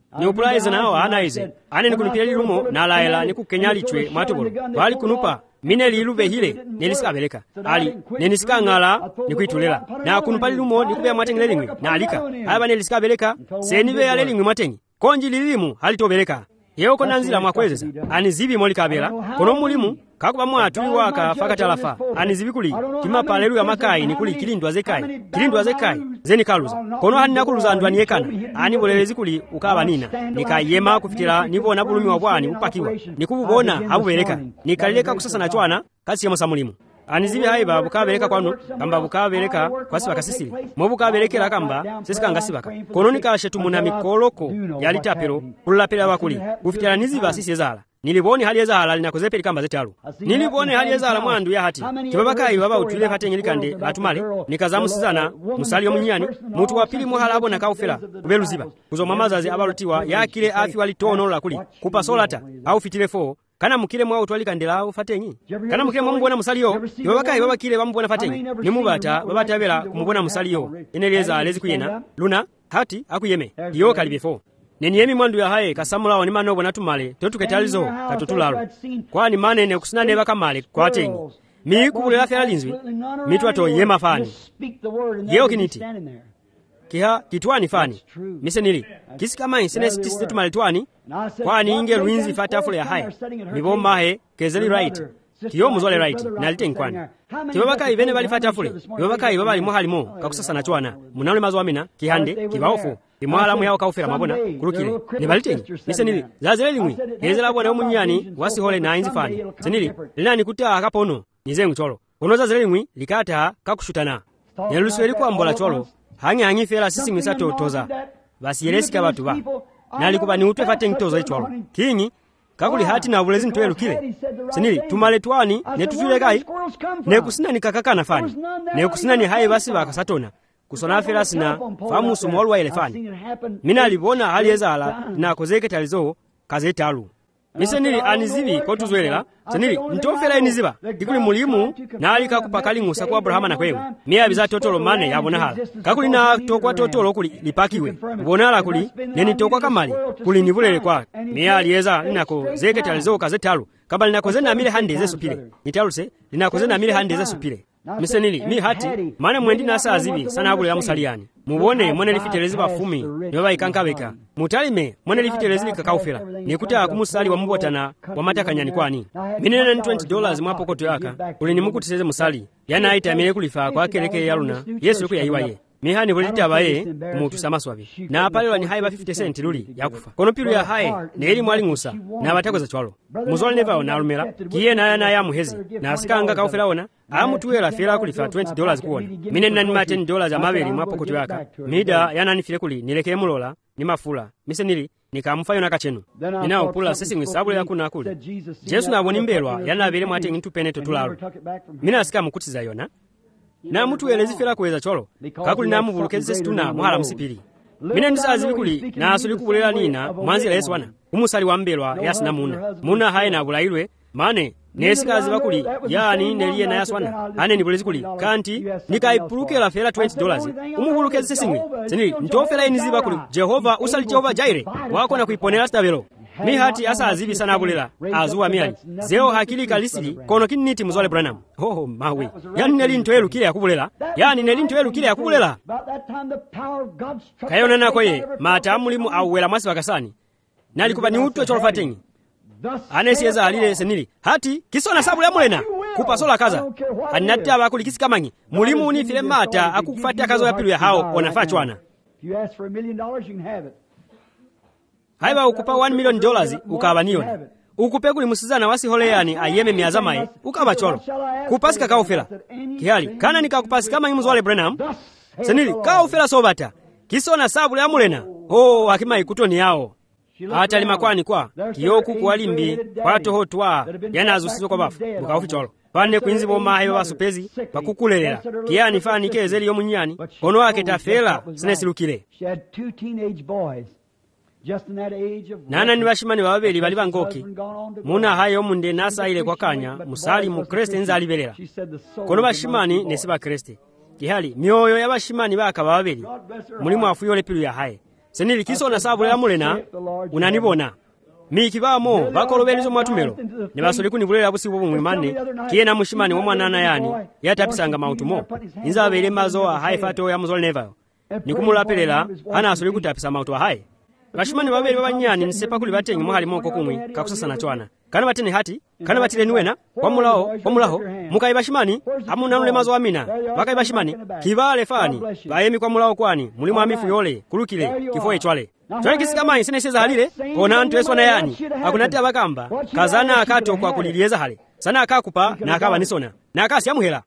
niupulaiza nawo anaize ane nikunipira lilumo nalaela nikukenya lichwe mwatobolo bali kunupa mine liluve hile nelisikabeleka ali nenisikang'ala nikuitulela na kunupa lilumo nikubea mwatengile lingwi na alika aba nelisikabeleka senibe ale lingwi mwatengi konji lilimu halitobeleka yeo nanzila mwakwezeza anizibi molikabela kono mulimu kakuba mwatuli waka fakatalafa anizibi kuli kimapa lelu ya makai nikuli kilindwa zekai kilindwa zekai zeni kaluza kono hani nakuluza ndwani yekana ani bolelezi kuli ukaba nina nikayema kufitira nibona bulumi wa bwani upakiwa nikububona habubeleka nikalileka kusasa na chwana kasi ya mulimu anizibi haiba bukabeleka kwanu kamba bukabeleka kwasi bakasisili mo bukabelekera kamba sesikanga sibaka kono nikashe tumuna mikoloko yali tapero kulapela bakuli kufitira niziba sisi ezala niliboni hali ezala linakozepeli kamba zetalu niliboni hali ezala mwandu ya hati kibabakayi baba utule patengilikande batumale nikazamusizana musali omunyani mutu wa pili muhalabo na kaufela kubeluziba kuzomamazazi abalutiwa yakile afi walitono la kuli kupasolata au fitile fo kana mukile mwa utwalikandela fatenyi kana mukile mwamubona musaliyo yobakayi babakile bamubona fatenyi nimubata babatabela kumubona musaliyo eneleza lezi kuyena luna hati akuyeme iyo kalibefo neniyemi mwandu ya haye kasamulawo ni manobo natumale totuketalizo katotulalo kwani manene kusinane bakamale kwatenyi miikubulela fela linzwi mitwato yema fani yeo kiniti kiha kitwani fani misenili kisikama insene sitisi tumale twani kwani inge luinzi fatafule ya haye miboma he kezeli right kiyo muzole right nalite nkwani kibabakayi bene bali fatafule kibabakayi babali muhalimo kakusasa na chwana munale mazo amina kihande kibaofu imwala muyao kaufera mabona kurukile nibalitenyi misenili zazele limwi ezela bwana omunyani wasihole na inzi fani senili linani kuta akapono nizengu cholo ono zazele limwi likata kakushutana nelusweli kwa mbola cholo hangi hangi fela sisi misato toza basi yeresika batu ba nalikuba ni utwe fatengi toza icholo kingi kakuli hati na bulezi ntwelu kile senili tumale twani netutule kai nekusina nikakakana fani nekusina ni hai basi bakasatona kusona fela sina famu sumolwa elefani mina alibona hali ezala na kozeke talizo kazetalu misenili anizibi kotuzwelela senili ntofela iniziba ikuli mulimu na alika kupakali ngusa kwa Abrahama na kwewe miya biza totolo mane yabona hala kakuli na tokwa totolo kuli lipakiwe bonala kuli neni tokwa kamali kuli nibulele kwa miya alieza ninako zeke talizo kazetalu kabali nako zena mile hande ze supile nitaluse linako zena mile hande ze supile misenili mi hati mane mwendi nasa azibi sana abule ya musaliani mubone mwene lifitelezi bafumi niwaba ikankabeka mutalime mwene lifitelezi kakaufela nikuta kumusali wa mbotana wa matakanyani kwani minene ni twenty dollars mwapokoto yaka uli nimukutiseze musali yana aita mele kulifa kwa keleke yaluna yesu yuku ya iwaye mihani bulita baye kumutu samaswabi na pale wani haiba fifty cent luli yakufa kono pilu ya hae ne eli mwali ngusa na batako za chwalo muzole neva ona alumela kiye na yana ya muhezi na asikanga kaufela ona amutuwela fela kulifa twenty dollars kuona mine nani ma ten dollars amabeli mwapokoto yaka mida yana nifile kuli nileke mulola ni mafula misenili nikamufayo nakachenu nina upula sisi mwisabule yakuna kuli Jesu na wonimbelwa yana abele mwate ngintu pene totulalo mina asika mukutiza yona na mutu elezi fela kuweza cholo kakuli na mubulukezi situna muhala musipili mina ndisazi bikuli na asuli kubulela nina mwanzi la Yesu wana umusali wa mbelwa yasina muna muna haye na bulailwe mane nesikazi bakuli yani neliye na yaswana ane nibulezi kuli kanti nikaipuluke la fela twenty dollars umubulukezi sesingwe senili ntofela iniziba kuli Jehova usali Jehova Jaire wako na kuiponela stabelo mi hati asa azibi sana abulela azuwa miali zeo hakili kalisili kono kiniti muzole Branham oh mawe yani neli ntoelu kile yakubulela yani neli ntoelu kile yakubulela kayona nako ye mata mulimu awela mwasi wakasani nalikuba ni utwe cholofatengi anesieza alile senili hati kisona sabule mwena kupasola kaza anati abakuli kisikamanyi mulimu unifile mata akukufatia kazo ya pilu ya hao onafachwana haiba ukupa one million dollars ukaba niona ukupe kuli musizana wasi holeyani ayeme miazamae ukaba cholo kupasika kaufela kihali kana nikakupasika manyi muzwale Branham senili kaufela sobata kisona sabule ya mulena oh hakima ikutoni yao hata limakwani kwa kiyoku kuwalimbi kwato hotwa yana azusizo kwa bafu mukaufi cholo pande kuinzi boma hayo basupezi bakukulelela kiyani fani kezeli yomunyani kono wake tafela sinesilukile nana ni bashimani babeli bali bangoki muna hayo munde nasa ile kwa kanya musali mu Kristo nza alibelela kono bashimani nesiba Kristo kihali mioyo ya bashimani baka babeli mulimu afuyole pilu ya haye senili kisona sabulera mulena unanibona mikibamo bakolobelizo mwatumelo ne basole kunibulera busibo bumwe manne kiyena mushimani wa mwanana yani yatapisanga mautumo inza bele mazo haifato ya muzol never nikumulapelela ana asole kutapisa mautu hai bashimani babeli babanyani nsepa kuli batengi muhali moko kumwi kakusasana chwana kana batene hati kana batile niwena kwamulaho kwamulaho mukai bashimani amuna nule mazo amina bakai bashimani kibale fani bayemi kwamulaho kwani mulimu amifu yole kulukile kifo echwale twali kisikama isene seza halile kona antu eswana yani akunati abakamba kazana akato kwa kulilieza hale sana akakupa na akaba nisona na akasi amuhela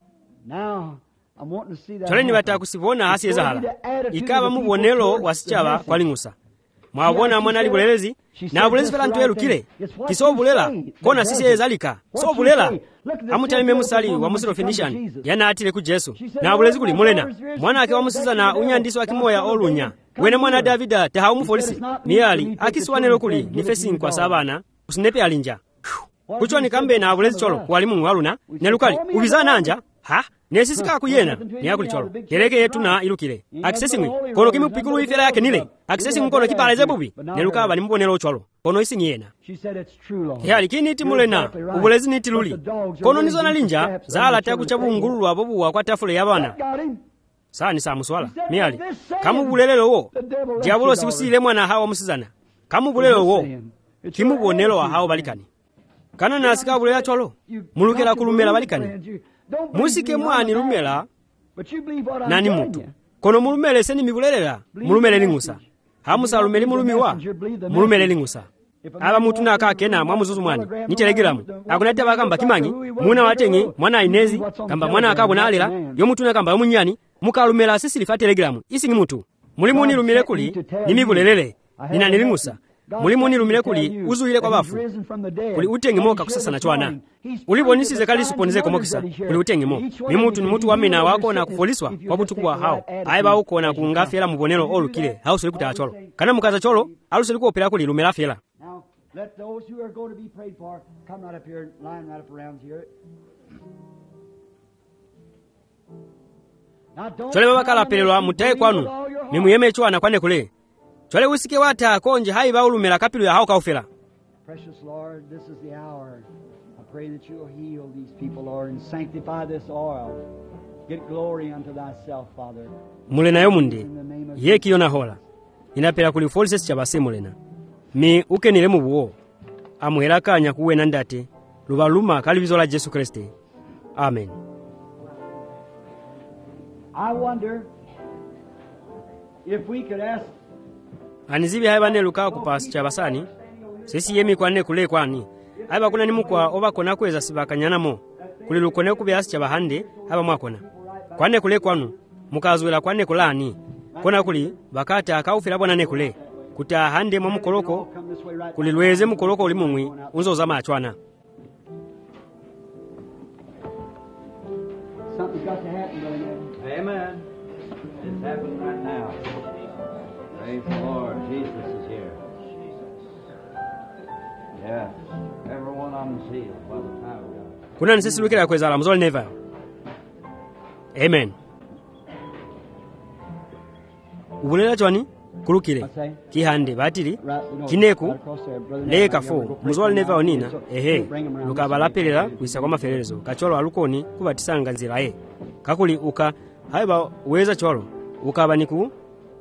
twali nibata kusibona hasi eza hala ikaba mubonelo wasichaba kwa lingusa mwabona mwana libulelezi na bulezi pela ntu elukile kisobulela kona sisi ezalika sobulela amutalime musali wa musiro finishan yana atile ku Yesu na bulezi kuli mulena mwana ake wa musiza na unyandiso akimoya olunya wene mwana Davida taha umufolisi miyali akiswanelo kuli ni facing kwa sabana usinepe alinja kuchoni kambe na bulezi cholo walimu waluna nelukali ubizana anja ha nesisika kuyena ni akuli cholo keleke yetu na ilukile akisesi mwi kono kimu pikulu ifela yake nile akisesi mkono kipaleze bubi neluka bali mbonelo cholo kono isi nyena ya likini timulena ubulezi ni tiluli kono nizo na linja zala taku chabungulu abobu wa kwa tafule yabana sani sa muswala miyali kamu bulelelo wo diabolo siusile mwana hawa musizana kamu bulelelo wo kimu bonelo wa hawa balikani kana nasika bulela cholo mulukela kulumela balikani musike mwani lumela nani mutu kono mulumele seni mibulelela mulumele lingusa hamusa lumeli mulumiwa mulumele lingusa aba mutu na kake na mwamuzuzu mwani ni telegiramu akunati abakamba kimangi muna watengi mwana Inezi kamba mwana akabona alera yo mutu na kamba omunyani mukalumela sisi lifa telegiramu isi ni mutu mulimu ni lumile kuli ni mibulelele nina nilingusa mulimu ni lumile kuli uzuile kwa bafu kuli utengi moka kusasa na chwana ulibonisize kali suponeze komokisa kuli utengi mo mimutu ni mutu wamina wako na kufoliswa kwa butukuwa hao aiba uko na kungafela mubonelo olukile hao soli kutaa cholo kana mukaza cholo alusoli kuopela kuli lumela fela. Let those who are going to be prayed for come right up here and line right up around here. Chole babakala pelelwa mutaye kwanu mimuyeme chwana kwane kule chole usike wata konje hai baulumela kapilu ya hao kaufela. Precious Lord, this is the hour. I pray that you will heal these people, Lord, and sanctify this oil. Get glory unto thyself, Father. Mulena yomunde yeki yona hola inapela kulifolise chabase mulena mi ukenile mubuo amuhera kanya kuwena ndate lubaluma kalibizola Yesu Kristo. Amen. I wonder if we could ask anizibi haibane luka kupasi chabasani sisi yemi kwane kule kwani haiba kuna nimukwa oba kona kweza sibakanyanamo kuli lukone kubyasi chabahande haba mwakona kwane kule kwanu mukazwela kwane kulani kona kuli bakata akaufira bwana ne kule kuta hande mwa mukoloko kulilweze mukoloko ulimumwi unzo za machwana. something's got to happen, Brother Neville. Amen. It's happening right now. Praise the Lord. Jesus is here. Yes. Everyone on the seal by the power of God. Kuna nsisi lukila kweza la mzoli neva. Amen. Ubulela chwani kulukile kihande batiri kineku leka fo muzwali neva onina ehe lukabalapelela kuisa kwa maferezo kacholo alukoni kubatisanga nzira ye kakuli uka haiba uweza cholo ukaba niku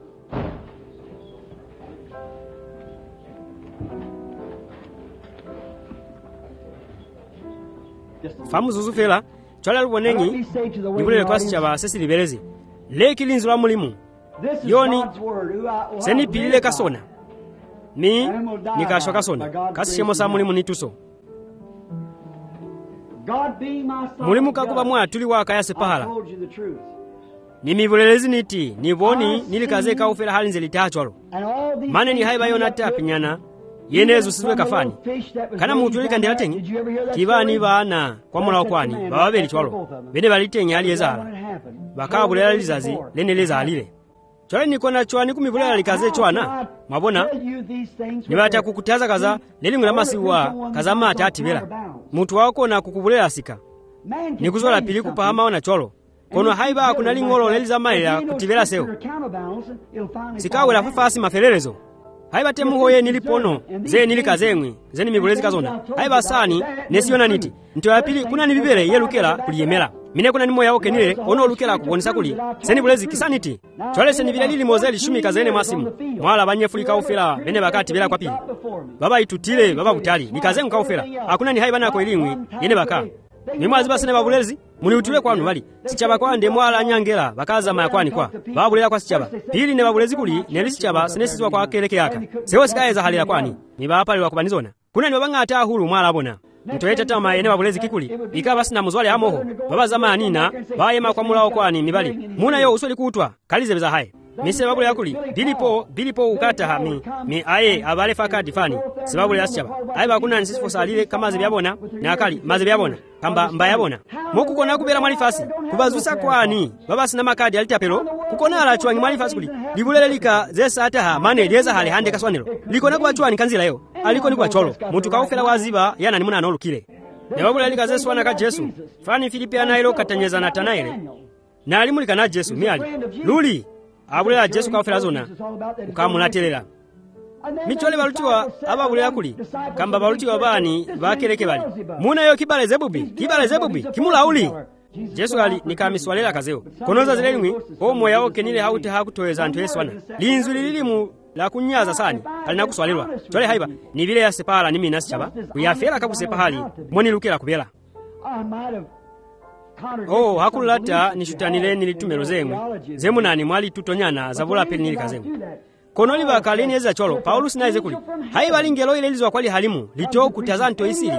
famu zuzufela cholo alubonengi nibulele kwasi chaba sesi liberezi leki linzula mulimu yoni seni pilile kasona mi nikasho kasona kasi shemo sa mulimu nituso mulimu kakuba mwa tuli waka ya sepahala nimibulelezi niti niboni nilikaze kaufela hali nze litachwalo mane ni haiba yona tapinyana yenezu sizwe kafani kana mutu lika ndilatengi kibani bana kwa mula wakwani bababeli chwalo bene balitengi hali ezala bakabulela lizazi lene leza alile chwale nikona chwani kumibulela likaze chwana mabona nibata kukutaza kaza leli ngula masiwa kaza mata atibela mutu wako na kukubulela sika nikuzola pili kupahama wana cholo kono haiba kunali ng'olo lelizamalira kutibera sewo sikawera fufasi mafererezo haiba temuhoye nilipono ze nilikazemwe zeni mibulezi kazona haiba sani nesiyona niti nto yapili kuna nibibere yelukela kuliyemera mine kuna nimo yaoke nile ono lukela kugonisa kuli seni bulezi kisaniti chwale seni vile lili mozeli shumi kazene masimu mwala banyefulika ufela bene bakati bila kwa pili baba itutile baba kutali nikazengu kaufela hakuna ni haiba nako ilimwi yene baka nimwazi basene babulezi muni utule kwanu bali sichaba kwande mwala nyangela bakaza mayakwani kwa babulera kwa sichaba pili ne babulezi kuli neli sichaba senesizwa kwa keleke yaka sewo sikaeza halira kwani ni bapali wakubanizona kuna ni babanga ata huru mwala bona mtoyeta tama ene babulezi kikuli ikaba sina muzwale amoho baba zama nina bayema kwa mulao kwani mibali muna yo usoli kutwa kalize beza hai mise babule yakuli bilipo bilipo ukata hami mi aye abale fakadi fani sibabule yasichaba aye bakuna nsifo salile kama zibyabona na akali mazibyabona kamba mbayabona mukukona kubera malifasi kubazusa kwani baba sina makadi alitapelo kukona ala chwangi malifasi kuli libulele lika zesa ata ha mane lieza hali hande kaswanelo likona kwa chwani kanzila yo aliko ni kwa cholo mtu kaufela waziba yana nimuna anolukile ne babule lika zesu wana ka Yesu fani Filipi anailo katanyeza na Tanaele na alimulika na Yesu miali luli abulera Yesu kaufela zona ukamulatelera michole balutiwa ababulera kuli kamba balutiwa bani bakeleke bali muna yo kibale zebubi kibale zebubi kimula uli Yesu ali nikamiswalela kazeo konoza zilelimwi omo yao kenile haute hakutoeza antu Yesu wana linzu lilimu la kunyaza sani alina kuswalelwa chole haiba ni vile ya sepala nimi nasichaba kuyafela kakusepa hali moni lukela kubela oh hakulata nishutanile nilitumelo zemwe zemu nani mwali tutonyana zavula peli nilikazemu konoli bakalini eza cholo Paulus naize kuli haiba lingelo ile lizwa kwali halimu lito kutazanto isili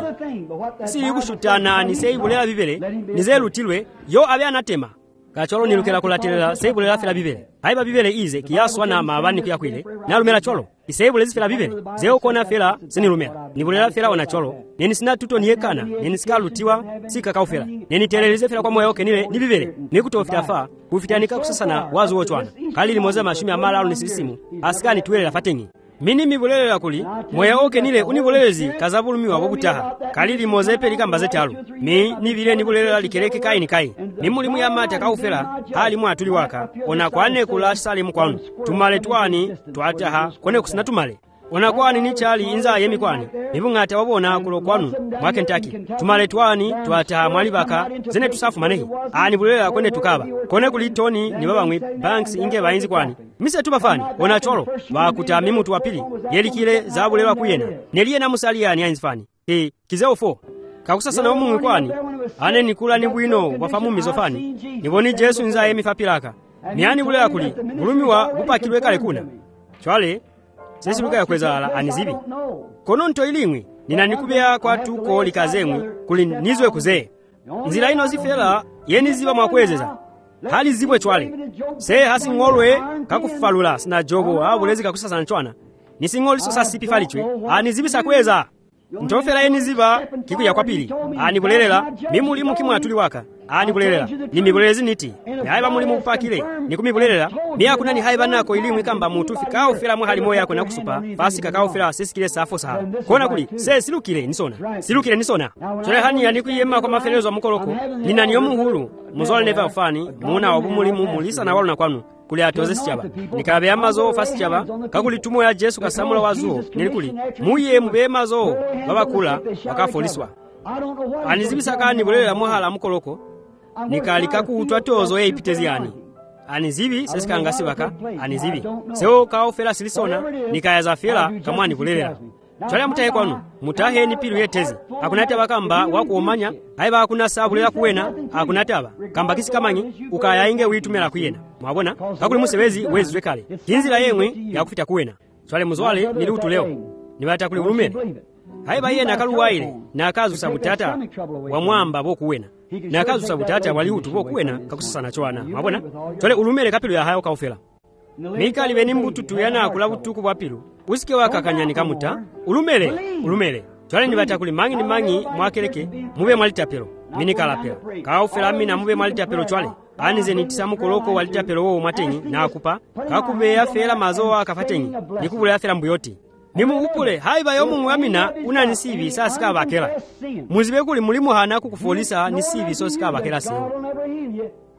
sili kushutana ni seibulela bibele nize lutilwe yo abe anatema kacholo nilukela kulatelela seibulela fela bibele haiba bibele ize kiyaswa na mabani kuyakwile nalumela cholo iseibulela fela bibele zeo kona fela sinilumela nibulela fela ona cholo neni sina tuto niyekana neni sikalutiwa sika kaufela neni teleleze fela kwa moyo kenile ni bibele nikutofita fa kufitanika kusasana wazu wochwana kali limoze mashumi amala alu nisisimu asikani tuwelela fatengi mini mibulelela kuli moyo oke nile unibulelezi kazabulumiwa bokutaha kali limoze pelika mbazetalu mi nibile nibulelela likeleke kai ni kai nimulimu ya mata kaufela hali mwa tuli waka ona kwane kula salimu kwanu tumale twani twataha kone kusina tumale ona kwani ni chali inza yemi kwani nibungata wabona kulo kwanu mwa Kentucky tumale twani twataha mwali baka zene tusafu manehi ani bulelela kwene tukaba kone kulitoni ni baba mwi banks inge bainzi kwani mise tubafani ona cholo bakuta mimu tuwapili yelikile zabulewa kuyena neliye na musalia ni ainzifani e kizeo fo kakusasa na umu kwani ane nikula ni bwino wafamu mizofani niboni Yesu nza yemi fapilaka miani bulewa kuli bulumiwa bupakilwe kale kuna chwale sisi buka ya kweza ala anizibi kono nto ilimwi ninanikubea kwa tuko likazemwi kuli nizwe kuzee nzila ino zifela yeni ziba mwakwezeza hali zibwe chwale se hasi ngolwe kakufalula sina jobo abulezi kakusasa nchwana nisingoli sosa sipi falichwe anizibisa kweza ntofela yeni ziba kiku ya kwa pili ani bulelela mimulimu kimwa atuli waka ani bulelela ni mibulezi niti haiba mulimu upakile nikumi bulelela miya kuna ni haiba nako ilimu ikamba mutu fikao fela mwa hali moya kuna kusupa fasi kakao fela sisikile safo saha kona kuli se silukile nisona silukile nisona chole hani ya niku yema kwa mafelezo wa mkoloko nina niyomu hulu muzole neva ufani muna wabumulimu mulisa na walu na kwanu kuli atoze sichaba nikabe amazo fasi chaba kakuli tumo ya Yesu kasamula wazuo nilikuli muye mube mazo baba kula wakafoliswa anizibisa kani bulelela muhala mkoloko nikalika kuutwa tozo yeipiteziani anizibi sesikanga sibaka anizibi seo kao fela silisona nikayaza fela kamwani bulelela chwala mutahe kwanu mutahe ni pilu yetezi akunate bakamba wakuomanya haiba akuna sabulela kuwena akunate aba kamba kisi kamanyi ukaya inge witumela kuyena mwabona kakuli musebezi wezi zwekale kinzila yemwe ya kufita kuwena chwale muzwale niliutu leo nibata kuli ulumene haiba yena kaluwaile na akazu sabutata wa mwamba bokuwena na akazu sabutata wali utu bokuwena kakusasa na chwana mwabona chwale ulumele kapilu ya hayo kaufela mikali beni mbututu yana akula butuku bwapilu usike wakakanyani kamuta ulumele ulumele chwale nibata kuli mangi ni mangi mwakeleke mube mwalitapelo minikalapela kaufela mina mube mwalitapelo chwale anize nitisamu koloko walitapelo wo matenyi na akupa kakube ya fela mazoa kafatenyi nikubule ya fela mbuyoti nimu upule haiba yomu mwamina una nisivi saa sika bakela muzibe kuli mulimu hana kukufolisa nisivi so sika bakela seo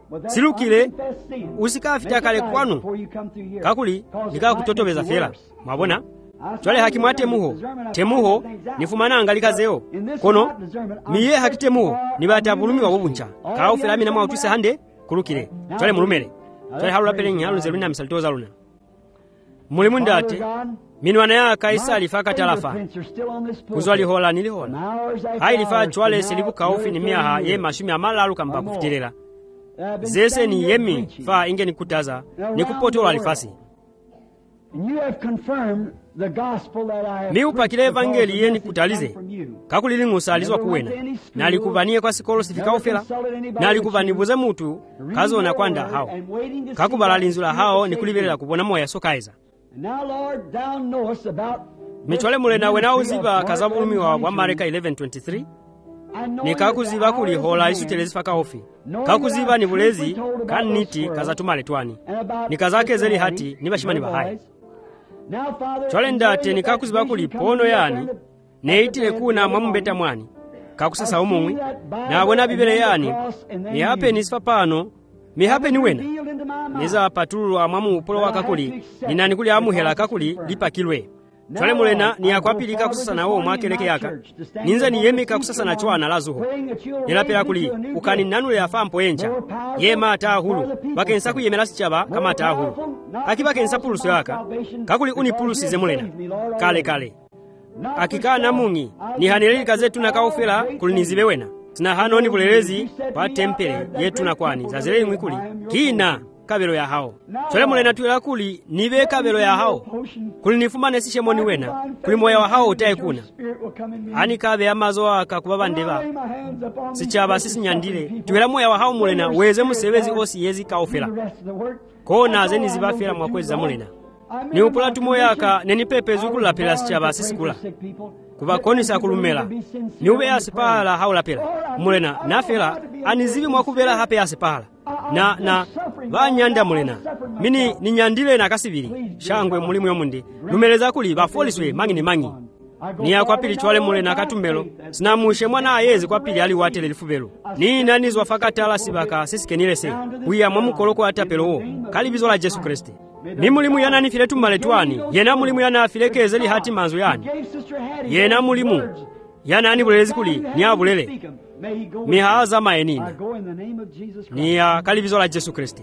silukile usikafita kale kwanu kakuli ndikakutotobeza fera mwabona chwale hakimwa temuho temuho nifumananga likazeo kono miye hakitemuho nibata bulumi wa bubuncha kawo fera mina mwa utuse hande kulukile chwale mulumele chwale halula pelengi halunze luna misalitoza luna mulimu ndate minwana ya kaisa alifaka talafa kuzwali hola nilihola hai lifa chwale silibu kaofi ni miaha ye mashumi amalalu kamba kufitirela zese ni yemi fa inge nikutaza nikupoto alifasi mi upakile evangeli ye nikutalize kakulili ngusalizwa kuwena na alikuvanie kwa sikolo sifika ofela na alikuvanibuze mutu kazona kwanda hao kakubalalinzula hao nikulibelela kubona moya sokaiza mitwale mulena wena uziba kazabulumi wa Mareka eleven twenty-three ni kakuziba kuli hola isu telezi faka ofi kakuziba ni bulezi kaniti kazatumale twani ni kazake zeli hati ni bashimani bahai chwale ndate ni kakuziba kuli pono yani neitile kuna mwamumbeta mwani kakusasa umumwi na wena bibele yani ni hape nisfa pano mi hape ni wena niza patulu wa mwamu upolo wakakuli ninani kuli amuhela kakuli lipakilwe chwale mulena ni akwapilika kusasa na wo mwakeleke yaka ninza ni yemika kusasa na chwana lazuho nilapela kuli ukani nanule ya fampo encha yema ata hulu bakensa kuyemela sichaba kama ata hulu akiba kensa pulusu yaka kakuli uni pulusi ze mulena kale kale akika namungi ni haneleli kazetu na kaofela kulinizibe wena sina hano ni bulelezi pa tempele yetu na kwani zazele mwikuli kina kabelo ya hao chole mulena tuela kuli nibe kabelo ya hao kulinifumane sishe moni wena kuli moya wa hao utaye kuna ani kabe amazo akakubaba ndeba sichaba sisi nyandile tuela moya wa hao mulena weze musebezi osi yezi kaofela kona zeni zibafela mwakwezi za mulena ni upula tumoya aka neni pepe zukulu la pela sichaba sisi kula kuba koni sa kulumela ni ube asipala haula pela mulena nafela anizibi mwakubela hape asipala na na banyanda mulena mini ninyandile na kasibiri shangwe mulimu yomundi lumeleza kuli bafoliswe mangi ni mangi ni akwapili chwale mulena katumbelo sinamushe mwana ayezi kwapili ali watele lifubelo ni nani zwafakatala sibaka sisikenilese uya mwamukoloko atapelo kali bizola Yesu Kristo ni mulimu yana nifile tumale twani yena mulimu yana afileke zeli hati manzo yani yena mulimu yana ani bulezi kuli ni abulele mihaza maenina ni ya kalibizo la Yesu Kristo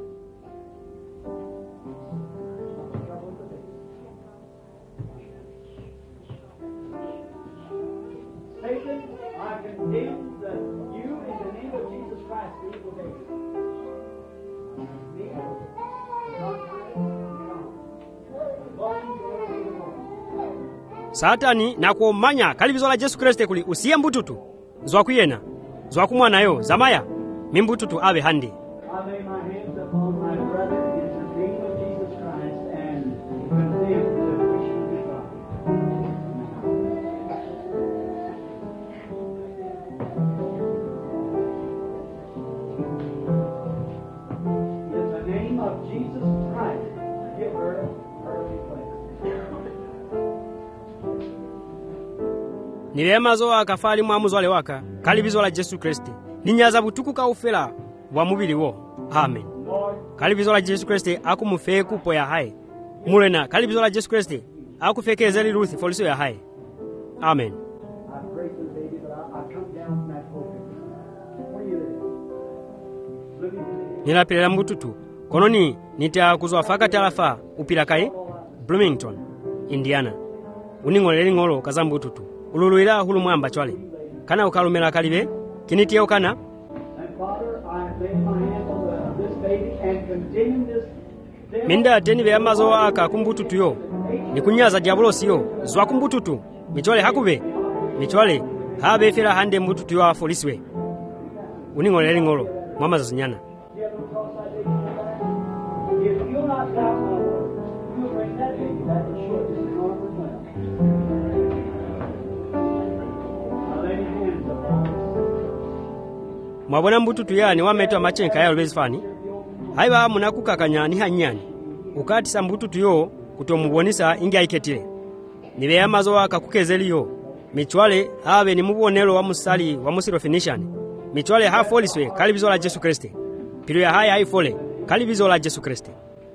Satan, I condemn that you in the name of Jesus Christ the evil day. Satani na kuomanya kalibizo la Yesu Kristo kuli usiye mbututu zwa kuyena zwa kumwanayo zamaya mimbututu abe handi. I lay my hands upon my brother in the name of Jesus Christ and condemn the wish of God. In the name of Jesus Christ, give her her place. Nilema zo akafali mwamuzo wale waka kalibizo la Yesu Kristo ninyaza butuku ka ufela wa mubili wo. Amen. Kalibizo la Yesu Kristo akumufe kupo ya hai mulena kalibizo la Yesu Kristo akufekeze li Ruth foliso ya hai. Amen. I pray for the baby, but I, I come down from that pulpit. Where you live? Living in the Nilapela mbututu kononi nitakuzwa faka talafa upila kai Bloomington, Indiana. Uningoleli ngolo kazambututu ululuila hulu mwamba chwale kana ukalumela kalibe kinitie ukana. And Father, I lay my hands on the, this baby and condemn this devil. Minda ateni be amazo aka kumbututu yo nikunyaza diabolosi yo zwa kumbututu michwale hakube michwale habe fira hande mbututu yo afoliswe uningoleli ngolo mama zazinyana. If you'll not doubt my word, you'll bring that baby back and show it to the Lord with love. I lay my hands upon this. Mwabona mbututu yani wametwa machenka ya lwezifani haiba munakukakanya ni hanyani ukati sa mbututu yo kutomubonisa ingi aiketile nibe amazo akakukezeli yo michwale habe ni mubonelo wa musali wa musiro finishani michwale hafoliswe kalibizo la Yesu Kristo pilu ya haya haifole kalibizo la Yesu Kristo.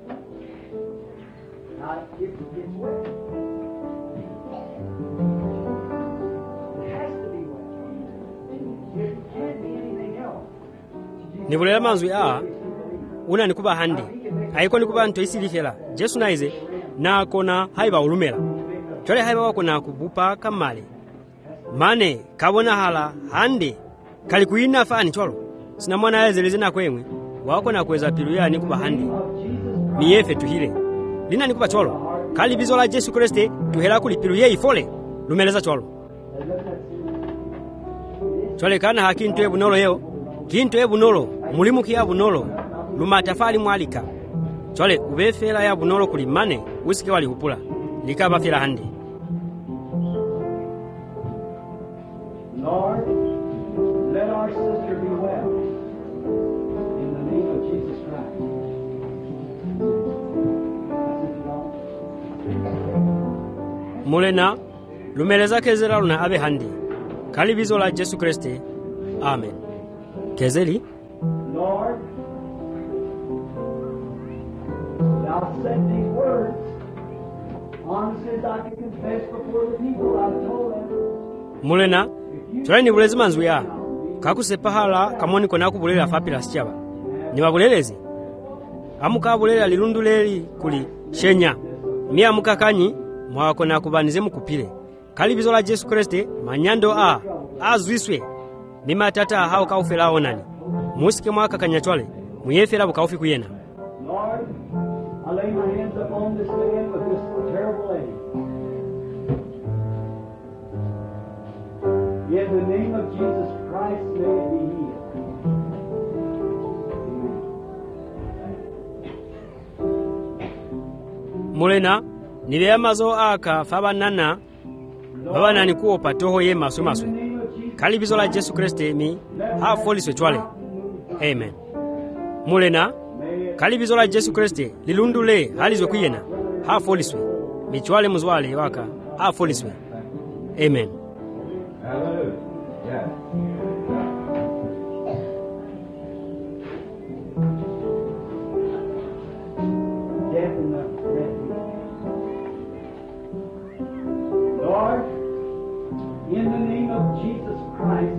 Now, if it gets wet, it has to be wet. It can't be anything else. Nibulela manzwi a una nikuba handi haiko nikuba nto isilifela Yesu naize na kona haiba ulumela chole haiba wako na kubupa kamale mane kabona hala hande kali kuina fani cholo sina mwana azeleze na kwemwe wako na kuweza pilu ya nikuba handi miyefe tuhile lina nikuba cholo kali bizo la Yesu Kristo tuhela kuli pilu ye ifole lumeleza cholo chole kana hakintu ebunolo yeo kintu ebunolo mulimu kia bunolo lumatafali mwalika chole ubefela ya bunolo kuli mane usike wali hupula likaba fela handi. Lord, let our sister be well. In the name of Jesus Christ. Mulena lumeleza kezela luna abe handi kalibizo la Yesu Kristo. Amen. Kezeli Lord, thou said these words, honest as I can confess before the people, I've told them. mulena chole ni bulezi manzwi ya kakusepahala kamoni kona kubulela fapila sichaba ni wabulelezi amuka bulela lilunduleli kuli shenya mi amuka kanyi mwako na kubanize mukupile kalibizo la Yesu Kristo manyando a azwiswe mima tata hao kaufela onani musike mwaka kanyachwale muyefela bukaufi kuyena. Lord, I lay my hands upon this man with this terrible lady. In the name of Jesus Christ, may it be healed. Mulena nibe amazo aka fabanana baba ni kuopa toho ye maso maso kalibizo la Yesu Kristo mi ha foliswe chwale. Amen. Mulena kalibizo la Yesu Kristo lilundule halizwe kuyena ha foliswe michwale muzwale waka ha foliswe. Amen. Hallelujah. Yeah. Death in the refuge. Lord, in the name of Jesus Christ,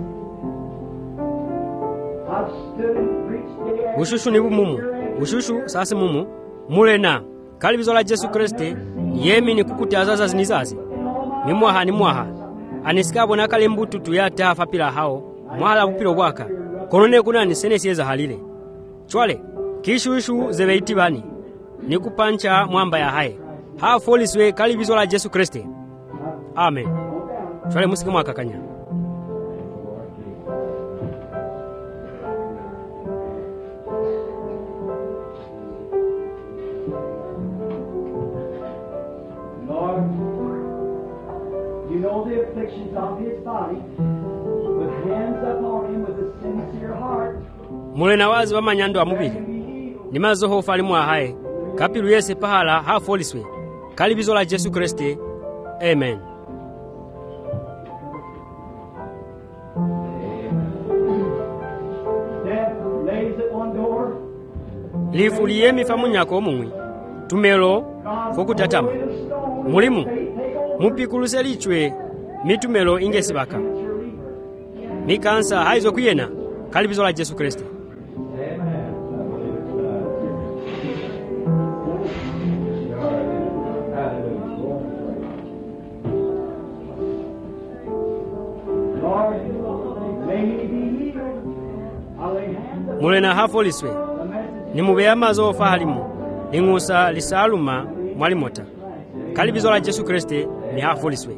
I've stood and preached day after Ushushu ni bumumu ushushu sasa mumu mulena kalibizo la Yesu Kristo yemi ni kukutazaza zinizazi mimwaha ni mwaha anisikabo nakale mbutu tuyata fapila hao mwala bupilo bwaka konone kuna ni senesieza halile chwale kishuishu zebeiti bani nikupancha mwamba ya hae ha foliswe kalibizo la Yesu Kristo. Amen. Chwale musiki mwaka kanya. Lord, you know the afflictions of his body. With hands upon him with a sincere heart. Mulena wazi wa manyando wa mubili ni mazoho fali mwa hae kapilu yese pahala ha foliswe kalibizo la Yesu Kristo. Amen. Death lays at one door. Lifuliye mifamunyako mumwi tumelo fokutatama mulimu mupikuluse lichwe mitumelo ingesibaka mikansa haizo kuyena kalibizo la Yesu Kristo. Lord, may he be healed. I lay hands upon Mulena hafoliswe the message. ni mubeya mazo fahalimu ingusa lisaluma mwalimota kalibizo la Yesu Kristo ni hafoliswe.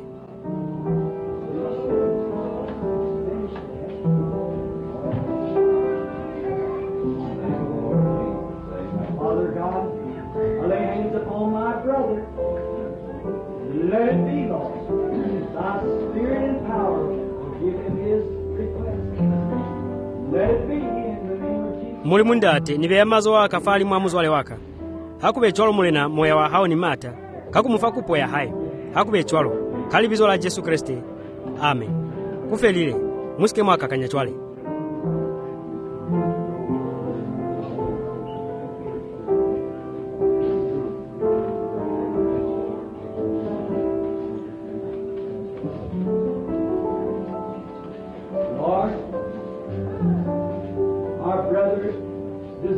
Father God, I lay hands upon my brother. Let it be, Lord. Thy spirit and power will give him his request. Let it be in the name of Jesus. Muli mundate nibeya mazo waka fali mwa muzwale waka hakube chwalo mulena moya wa hao ni mata kakumufa kupoya hai hakube chwalo kalibizo la Yesu Kristo. Amen. Kufelile musike mwaka kanya chwale.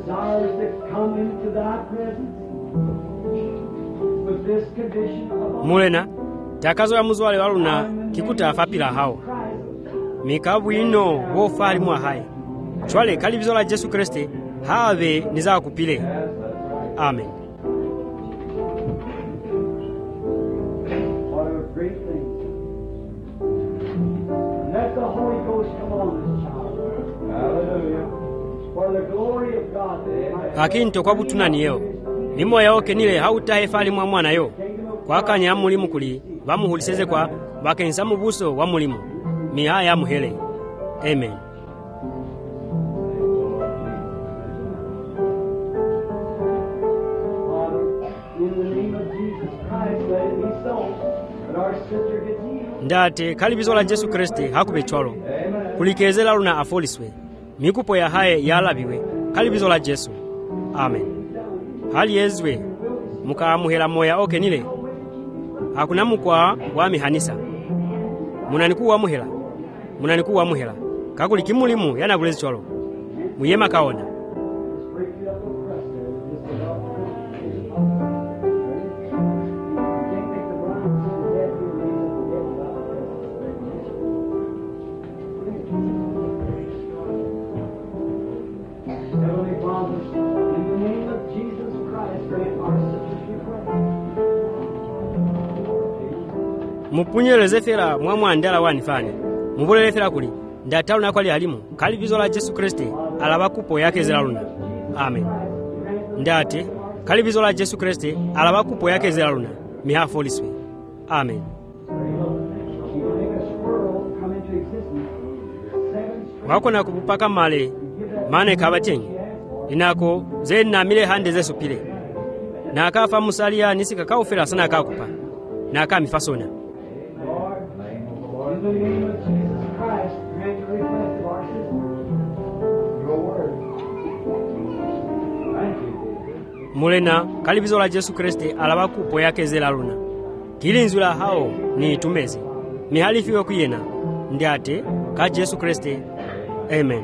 desires to come into thy presence with this condition of mulena takazoya muzwale waluna kikuta afapila hao mikabu ino wofa ali mwa hai chwale kalibizo la Yesu Kristo have niza kupile. Amen. What a great thing. Let the Holy Ghost come on this child. Hallelujah. For the glory of God. Akinto kwa butunani yeo mimo yaoke nile hautahe fali mwa mwana yo kwa kanya mulimu kuli bamuhuliseze kwa bakensa mu buso wa mulimu mihaya muhele. Amen. Ndate kalibizo la Yesu Kristo hakube chwalo kulikezela luna afoliswe mikupo ya haye yalabiwe kalibizo la Yesu. Amen. Hali yezwe mukamuhela moya oke nile hakuna mukwa wa mihanisa munaniku wa muhela munaniku wa muhela kakuli kimulimu yana bulezi chwalo muyema kaona. Mupunyeleze fera mwa mwandala wanifani mubulele fera kuli ndatalu na kwali alimu kalibizo la Yesu Kristo alaba kupo yake ziraluna. Amen. Ndate kalibizo la Yesu Kristo alaba kupo yake ziraluna mihafoliswe. Amen. Wako na kupaka male mane kabatengi inako zena mile hande zesu pile na akafa musalia nisika kaufera sana akakupa na akamifasona. In the name of Jesus Christ, grant the request of our sister. Your word. Thank you. Mulena kalibizo la Yesu Kristo alaba kupo yake zelaluna kilinzula hao ni tumezi mihalifiwe kuyena ndiate ka Yesu Kristo. Amen.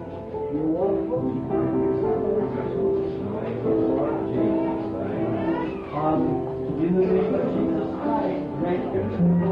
In the name of Jesus Christ, grant the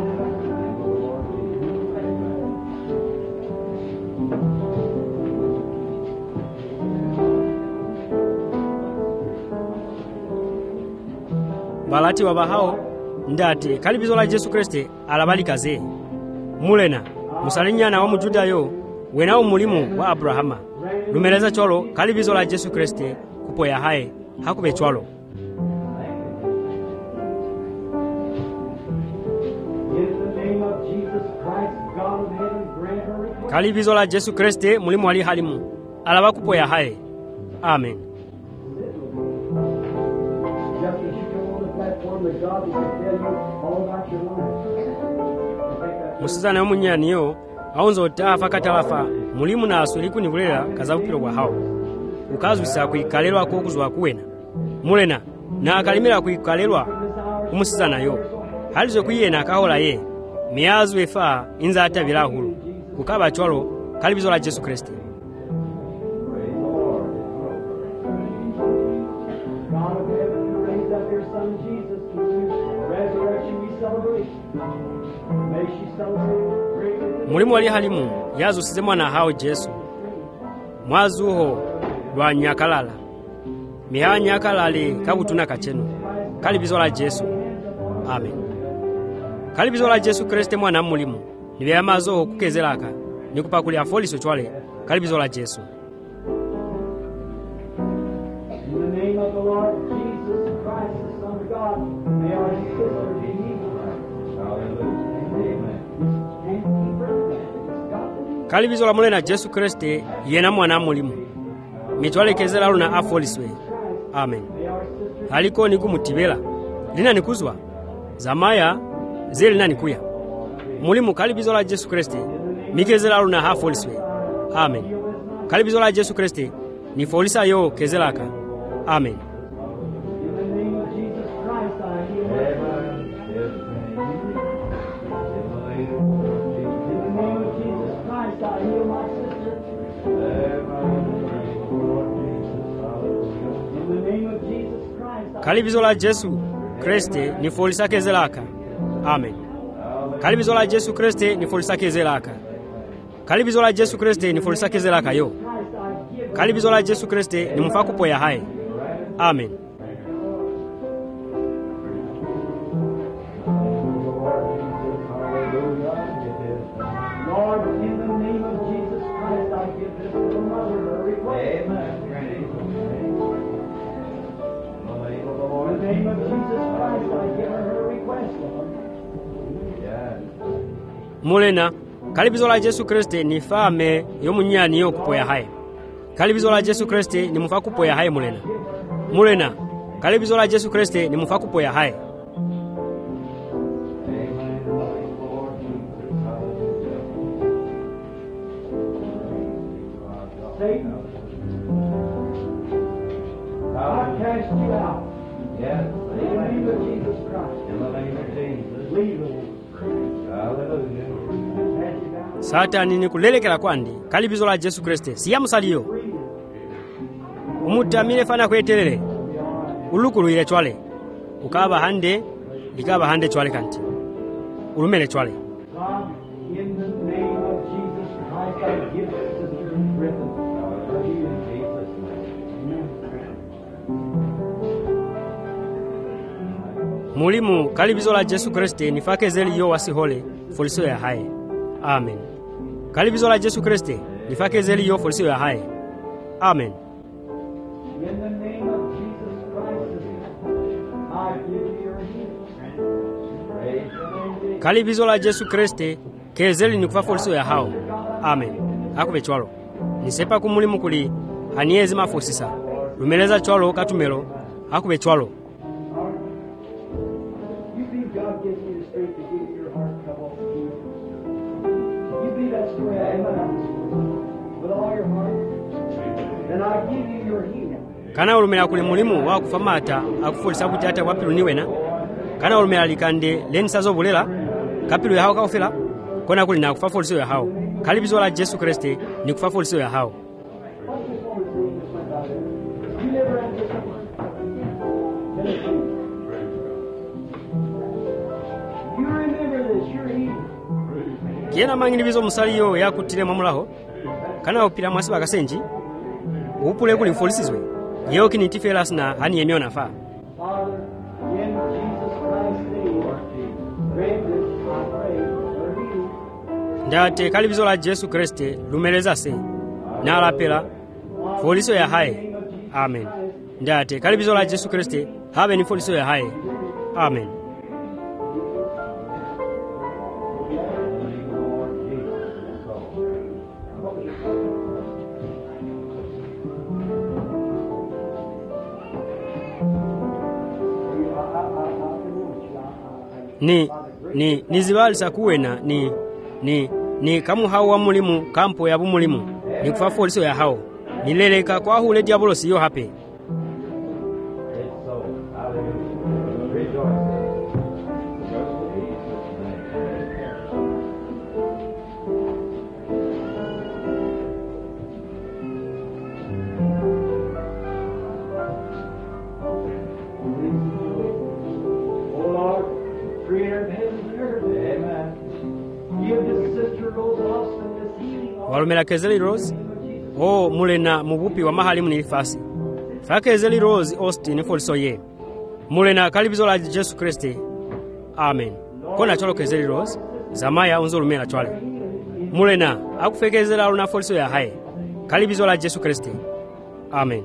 balati wa bahao ndate kalibizo la Yesu Kristo alabalikaze mulena musalinyana wa mujuda yo wenao mulimu wa Abrahama lumeleza cholo kalibizo la Yesu Kristo kupo ya hae hakube cholo. Kalibizo la Yesu Kristo mulimu wali halimu alaba kupo ya hae. Amen. Musizana umunyani yo aunzo otafa katalafa mulimu na asuliku ni bulela kazabupilo kwa hao ukazwisa kuikalelwa kokuzwa kuwena mulena na akalimira kuikalelwa umusizana yo halizo kuyena akahola ye miyazu efa inza ata bilahulu kukaba chwalo kalibizo la Yesu Kristo. Mulimu wali halimu yazu size mwana hao Yesu mwazuho lwa nyakalala miha nyakalale kabutuna kachenu kalibizo la Yesu. Amen. Kalibizo la Yesu Kristo mwana mulimu nibe amazo kukezelaka nikupakuli afoliso chwale kalibizo la Yesu. In the name of the Lord Jesus Christ, the Son of God, may our sister be healed. Kalibizo la mulena Yesu Kristo yena mwana mulimu mitwale kezela luna afoliswe. Amen. Haliko nikumutibela lina nikuzwa zamaya zeli nani kuya mulimu kalibizo la Yesu Kristo mikezela luna afoliswe. Amen. Kalibizo la Yesu Kristo ni folisa yo kezelaka. Amen. In the name of Jesus Christ, I heal her. In the name of Jesus Christ, I heal my sister. Kalibizo la Jesu Kriste ni folisake zelaka. Amen. Kalibizo la Jesu Kriste ni folisake zelaka. Kalibizo la Jesu Kriste ni folisake zelaka yo. Kalibizo la Jesu Kriste ni mufa kupoya hai. Amen. Lord, in the name of Jesus Christ, I give this little mother her request. In the name of Jesus Christ, I give her her request, Lord. Mulena, kalibizo la Jesu Kriste ni fame yo munyani yo kupoya hai. Kalibizo la Jesu Kriste ni mufa kupoya hai mulena. Mulena, kalibizo la Jesu Kriste ni mufa kupoya hai. Satan, I cast you out. Yes. In the name of Jesus Christ. In the name of Jesus. Leave it. Hallelujah. Cast you out. Satani ni kulelekela kwandi kalibizo la Jesu Kriste siya musaliyo. Umutamile fana kwetelele. Ulukulu ile chwale. Ukaba hande, likaba hande chwale kanti. Ulumele chwale. God, in the name of Jesus Christ, I give Sister Griffin her healing. Mulimu kalibizo la Jesu Kriste nifake zeli yo wasihole foliso ya hai. Amen. Kalibizo la Jesu Kriste nifake zeli yo foliso ya hai. Amen. In the name of Jesus Christ, I give you your healing. Kalibizo la Jesu Kriste kezeli nikufa foliso ya hao. Amen. Akube chwalo. Nisepa kumulimu kuli haniezi mafosisa. Lumeleza chwalo katumelo. Akube chwalo. You believe God gives you the strength to give your heart trouble to you? You believe that's the way I am with all your heart? Then I give you your healing. Kana ulumela kuli mulimu wa kufamata akufolisa kuti ata wapilu niwena. Kana ulumela likande lenisa zobulela kapilu ya hao kaufela. Kona kuli na kufa foliso ya hao. Kalibizo la Jesu Kriste ni kufa foliso ya hao. You never had this before. You remember this, you're healed. Kiena mangilibizo musaliyo ya kutile mamulaho. Kana upira mwasi bakasenji. Upule kuli folisizwe. Yeo kinitifela sina hani yenyo nafa. Father, in Jesus Christ's name, grant this, I pray, for healing. Ndate kalibizo la Jesu Kriste lumeleza se. Na alapela foliso ya hai. Amen. Ndate kalibizo la Jesu Kriste habe ni foliso ya hai. Amen. Ni ni nizibalisa kuwena ni ni ni kamu hawa mulimu kampo ya bumulimu ni kufa foliso ya hao nileleka kwa hule diabolosi yo hape. It's so. Hallelujah. Rejoice. Oh Lord, creator of heaven and earth, amen. Give this sister Rose Austin this healing. Walumela kezeli Rose o mulena mubupi wa mahali munifasi. Fakezeli Rose Austin foliso ye. Mulena kalibizo la Jesu Kriste. Amen. Kona cholo kezeli Rose zamaya unzolumela chwale. Mulena akufekezela aluna foliso ya hai. Kalibizo la Jesu Kriste. Amen.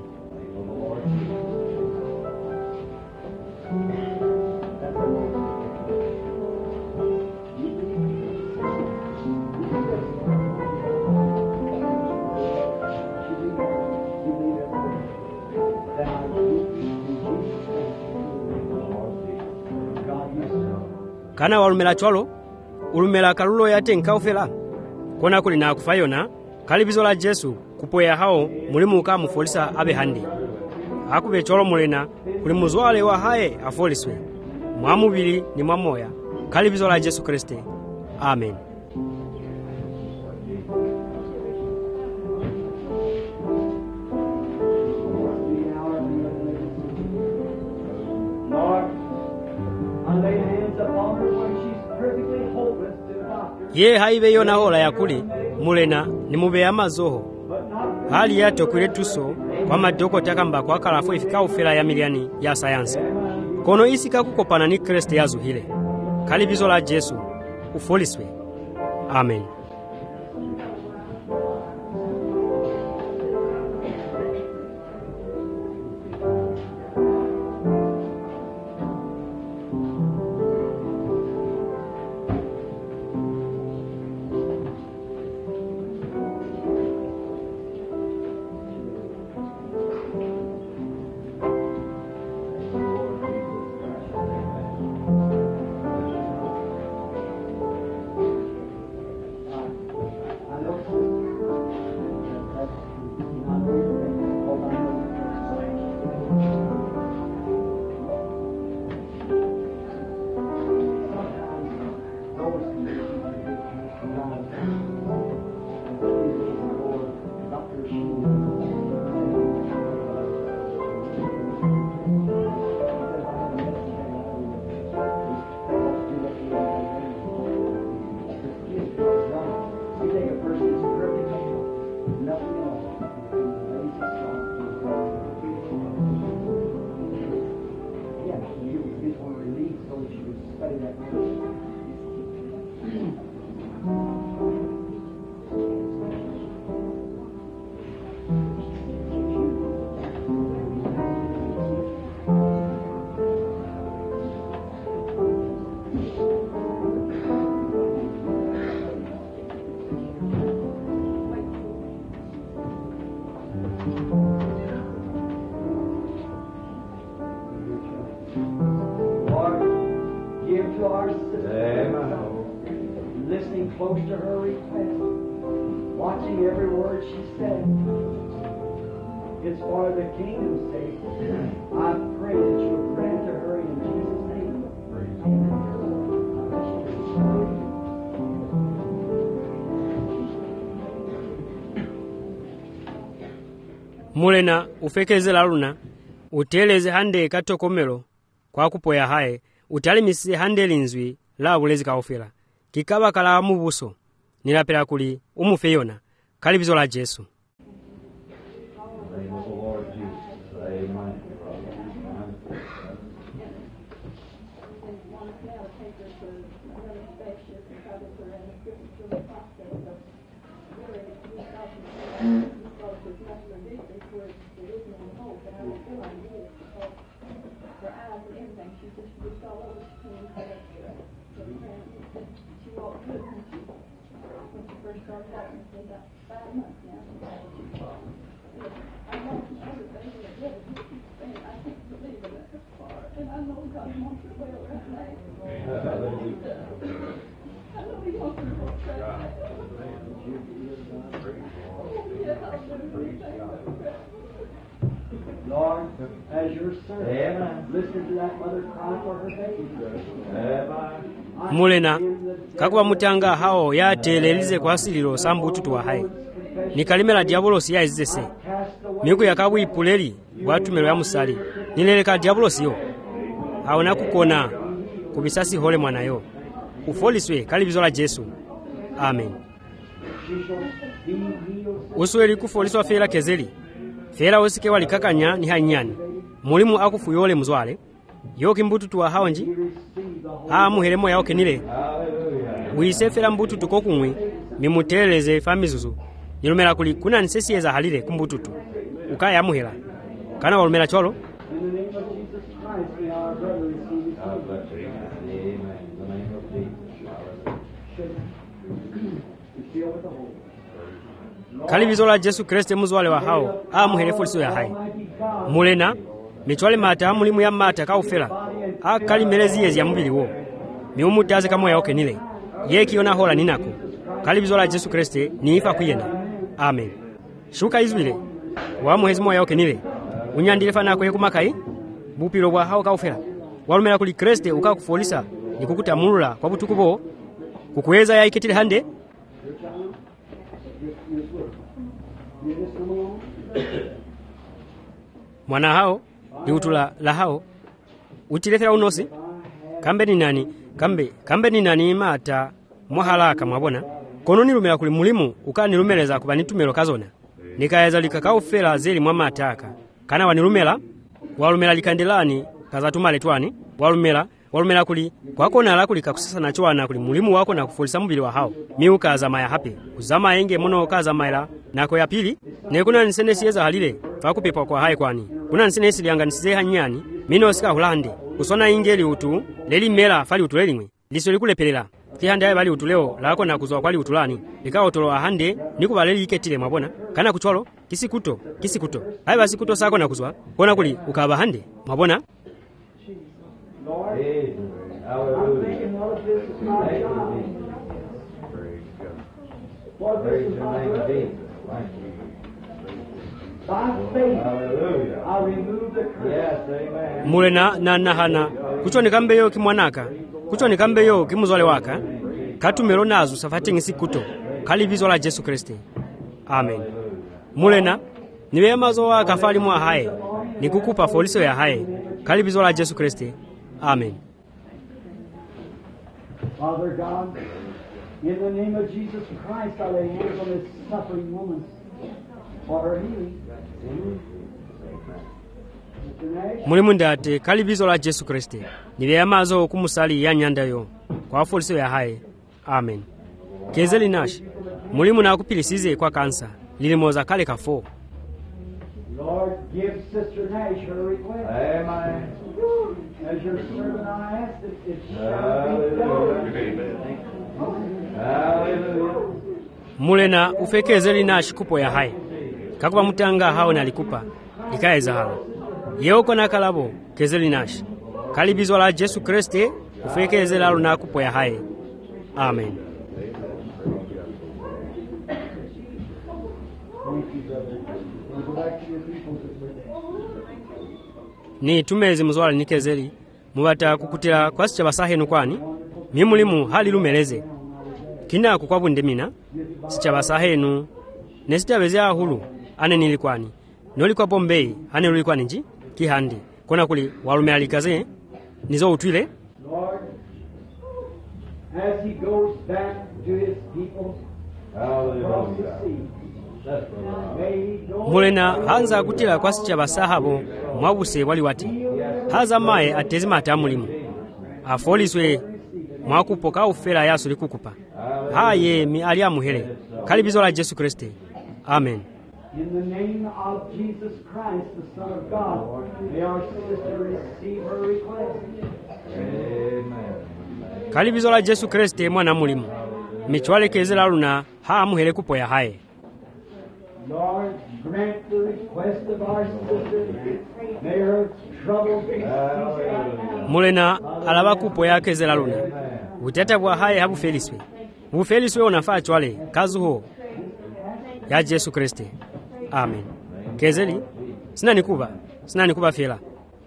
Kana walumela chwalo ulumela kalulo yate nkaufela. Kona kuli na kufayona kalibizo la Jesu kupoya hao mulimu ukamu folisa abe handi. Akube cholo mulena kuli muzwale wa hae afoliswe. Mwamubili ni mwamoya. Kalibizo la Jesu Kriste. Amen. ye haibe yona hola yakuli mulena nimubeya mazoho hali yatokwile tuso kwa madokota kamba kwa kalafo ifika ufela ya miliani ya sayansi kono isika kukopana ni Kristo yazuhile kalibizo la Jesu ufoliswe. Amen. Close to her request, watching every word she said. It's for the kingdom's sake. I pray that you'll grant to her in Jesus' name. mulena ufekeze laluna uteleze hande katokomelo kwa kupoya haye utalimise hande linzwi la bulezi kaofela kikaba kala mubuso nilapela kuli umufeyona kalibizo la Jesu. Lord, as your servant, listen to that mother cry for her baby. mulena kakuba mutanga hao yatelelize kwa sililo sambututu wa hai nikalimela diabolosi ya izese miku yakabu ipuleli bwatumelo ya musali nileleka diabolosi yo haona kukona kubisasi hole mwanayo ufoliswe kalibizo la Jesu. Amen. Usweli kufoliswa fela kezeli fela osike walikakanya ni hanyani mulimu akufuyole muzwale yoki mbututu wa haonji a muhelemo yao kenile wise fela mbututu kokumwe mimuteleze famizuzu nilumela kuli kuna nsesiyeza halile kumbututu ukaya muhela kana walumela cholo. Kalibizo la Jesu Kristo muzwale wa hao a muhelefuliso ya hai mulena michwale mata mulimu ya mata kaufela a kalimelezi yezi ya mubili wo miumutaze kamo ya okenile yeki yona hola ninako kalibizo la Jesu Kristo ni ifa kuyenda. Amen. Shuka izwile wa muhezi moya okenile unyandile fanako yekumakai bupilo bwa hao kaufela walumela kuli Kristo ukakufolisa nikukutamulula kwa butukubo kukuweza ya ikitile hande. Mwana hao diutula la hao utilefera unosi kambe ni nani kambe kambe ni nani mata mwahalaka mwabona kono nilumela kuli mulimu ukanilumeleza kuba nitumelo kazona nikayeza likakaufela zeli mwa mataka kana wanilumela walumela likandelani kazatumale twani walumela walumela kuli kwakona la kulika kusasa na chwana kuli mulimu wako na kufulisa mubili wa hao miuka za maya hape kuzama enge mono kaza maila nako ya pili ne kuna nisene siyeza halile fakupepa kwa hai kwani kuna nisene silianga nisize hanyani mino sika hulande kusona ingeli utu leli mela fali utu lelimwe liso likulepelela kihande aye bali utuleo lako na kuzwa kwali utulani likawa utolo ahande niku baleli iketile mwabona kana kuchwalo kisikuto kisikuto aye basi kuto sako na kuzwa kona kuli ukaba hande mwabona. Lord, I'm thinking all of this is my job. For this is my brother. By faith, I remove the curse. Yes, amen. Mulena na nahana kuchoni kambeyo kimwanaka kuchoni kambeyo kimuzwale waka katumelo nazo safati ngisikuto kalibizo la Yesu Kristo. Amen. Mulena niwe mazo waka fali mwa hae nikukupa foliso ya hae kalibizo la Yesu Kristo. Amen. Father God, in the name of Jesus Christ, I lay hands on this suffering woman for her healing. Mulimu ndate kalibizo la Yesu Kristo niwe amazo kumusali ya nyandayo kwa foliso ya hae. Amen. Kezeli nash mulimu na kupilisize kwa kansa lilimoza kale kafo. Lord, give Sister Nash her request. Amen. As your servant I ask that it shall be done. Hallelujah. Mulena ufekezeli nash kupo ya hae kakuba mutanga hao nalikupa ikaeza halo yeuko na kalabo kezeli nash kalibizo la Yesu Kristo ufekezela luna kupo ya hae. Amen. Ni tumezi muzwala nikezeli mubata kukutila kwasi cha basahenu kwani mimulimu hali lumeleze kina kukwabu ndemina sicha basahenu nesitabezea hulu ane nilikwani noli kwa Bombay ane nilikwani nji kihandi kona kuli walume alikaze nizo utwile. Lord, as he goes back to his people across the sea, mulena hanza kutila kwasi cha basahabo mwabuse wali wati haza mae atezi mata mulimu afoliswe mwakupoka ufela yasu likukupa haye mi alia muhere kalibizo la Yesu Kristo. Amen. In the name of Jesus Christ, the Son of God, may our sister receive her request. Amen. Kalibizo la Yesu Kristo mwana mulimu michwale kezela luna haa muhere kupo ya hae. Lord, grant the request of our sister. May her trouble be ceased. Mulena alaba kupo ya kezela luna utata bwa hae habu feliswe bu feliswe unafaa chwale kazuho ya Yesu Kristo. Amen. Kezeli sina nikuba sina nikuba fela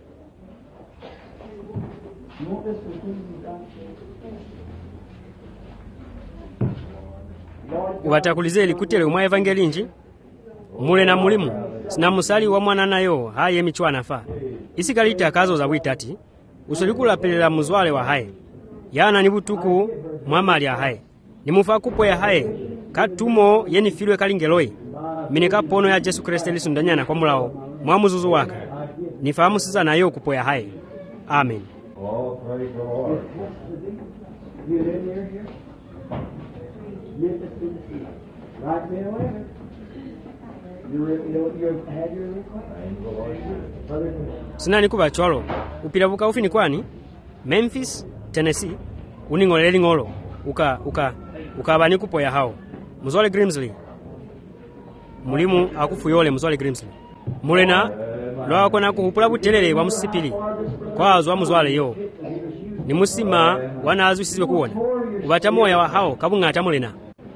ubatakulizeli kutele umwa evangeli nji mule na mulimu sina musali wa mwana nayo haye michwana fa isikalita kazo za witati usolikula pelela muzwale wa haye yana ni butuku mwamali ya haye ni mufa kupo ya haye katumo yeni filwe kalingeloi minika pono ya Yesu Kristo lisundanyana kwa mulao mwamuzuzu waka nifahamu sisa nayo kupo ya haye. Amen. Oh, praise the Lord. You in there here? Right there, you you had your request. Sina nikuba chwalo upilabuka ufini kwani Memphis, Tennessee uningoleli ngolo uka uka ukabani kupo ya hao muzole Grimsley mulimu akufuyole muzole Grimsley mulena lwako na kuhupula butelele wa musipili kwazo muzwale yo ni musima wanazu sizwe kuona ubata moya wa hao kabungata mulena.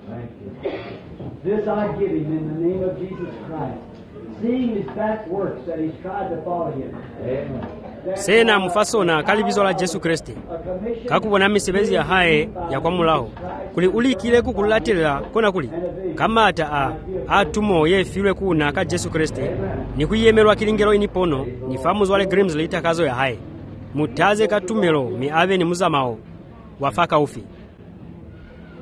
This I give him in the name of Jesus Christ, seeing his back works that he's tried to follow him. Amen. Sena mufasona kalibizo la Yesu Kristo kakubona misebezi ya hae ya kwa mulao kuli ulikile kukulatila kona kuli kamata a atumo ye filwe kuna ka Yesu Kristo ni kuyemerwa kilingero inipono ni famu zwale Grimsley itakazo ya hae mutaze katumelo mi ave ni muzamao wafaka ufi.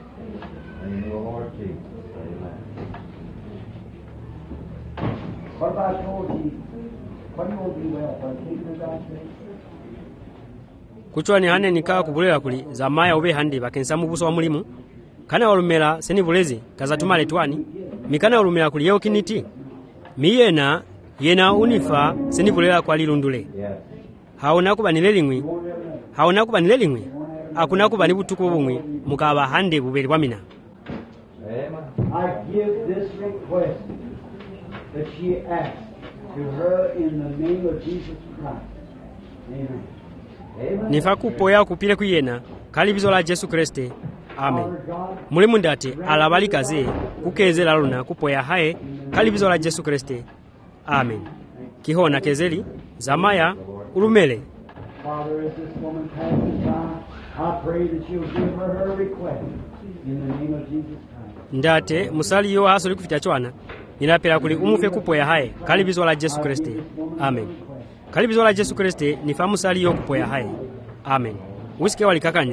What about told you? What do you want to be well? For the kingdom of God today? kuchwani hane nikaa kubulera kuli zamaya ube handi bakensa mubuso wa mulimu kana olumela seni bulezi kazatumale twani mikana olumela kuli yeo kiniti miyena yena unifa seni bulera kwa lilundule haona kuba nilelingwi haona kuba nilelingwi akuna kuba nibutuko bumwe mukaba hande bubeli bwamina. I give this request that she asked to her in the name of Jesus Christ. Amen. Nifa kupoya kupile kuyena kalibizo la Yesu Kristo. Amen. Mulimu ndate alabalikaze kukezela luna kupoya hae kalibizo la Yesu Kristo. Amen. Kihona kezeli zamaya ulumele. Father, as this woman passes by, I pray that you'll give her her request in the name of Jesus Christ. Ndate musali yo haso likufita chwana ninapela kuli umufe kupoya hae kalibizo la Yesu Kristo. Amen. Kalibizo la Yesu Kristo ni famu sali yo kupoya hai. Amen. Usike walikakanya.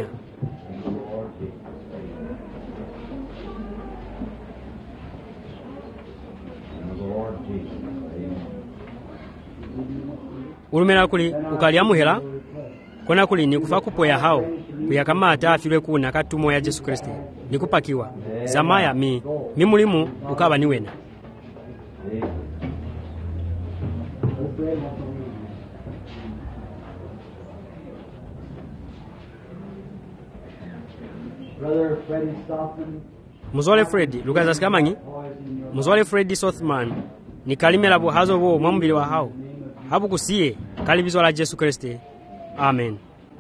Ulumela kuli ukali amuhela kona kuli ni kufa kupoya hao kuyakamata afilwe kuna katumo ya Yesu Kristo nikupakiwa zamaya mi mimulimu ukaba niwena. Brother Freddie Sothman, Muzole Freddy lukaza sikamanyi Muzole Freddy Sothman ni kalimela buhazo bo mwambili wa hao habu kusiye kalibizo la Yesu Kristo. Amen.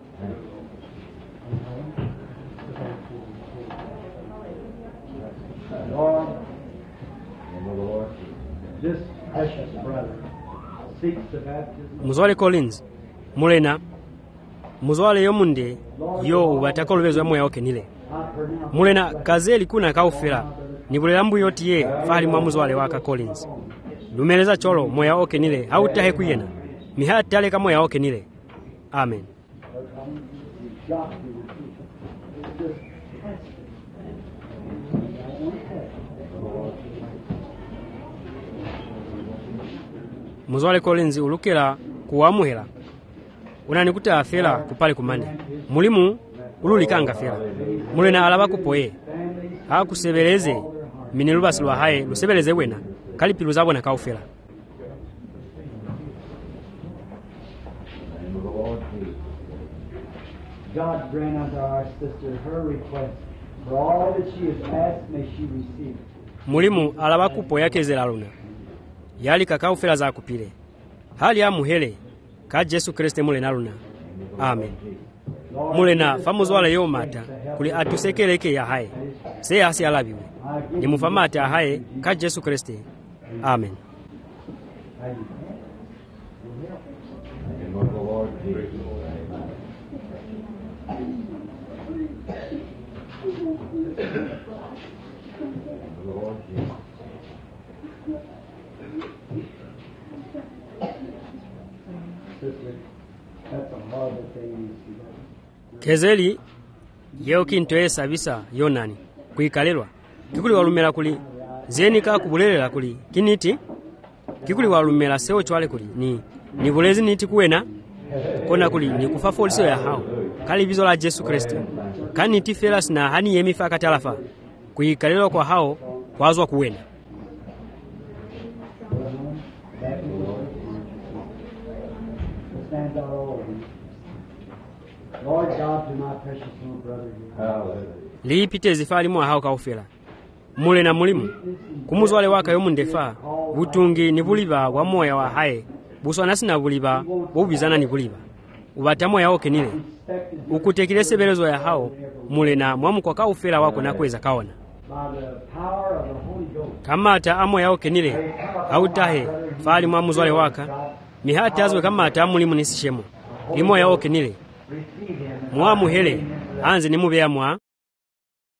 Lord, this precious brother seeks the baptism. Muzole Collins mulena muzole yo munde yo ubatako lubezo moyo wake nile mulena kazeli kuna kaufera nibulela mbu yotiye fali mwa muzole waka Collins lumeleza cholo moyo wake nile hautahe kuyena mihatale kama moyo wake nile. Amen. Muzole Collins ulukela kuwamuhela unanikuta afela kupale kumande mulimu ululikanga fela mulena alaba kupoye hakusebeleze minilubasi lwa hae lusebeleze wena kalipilu zabona kaufela. God grant unto our sister her request for all that she has asked, may she receive. Mulimu alaba kupoya kezela luna yali kakaufela za kupile hali ya muhele ka Yesu Kristo mulena luna. Amen. Mulena famuzwala yo mata kuli atusekeleke ya hae se hasi alabiwe ni mufamata hae ka Yesu Kristo. Amen. Kezeli yeo kintoe sabisa yonani kuikalelwa kikuli walumela kuli zeni ka kubulelela kuli kiniti kikuli walumela seo chwale kuli ni ni bulezi niti kuwena kona kuli ni kufa folisi ya hao kalibizo la Yesu Kristo kaniti felas na hani yemifa katalafa kuikalelwa kwa hao kwazwa kuwena. Lord God, to my precious little brother here. Liipite zifali mwa hao kaufela mule na mulimu kumuzwale waka yo mundefa butungi ni buliba wa moya wa hae buswa nasi na buliba ubizana ni buliba ubatamu ya oke nile ukutekilese belezo ya hao mule na mwamu kwa kaufela wako na kweza kaona kamata amo ya oke nile hautahe fali mwa muzwale waka mihati azwe kamata mulimu nisishemo imo ya oke nile mwa muhele anze ni mubea mwa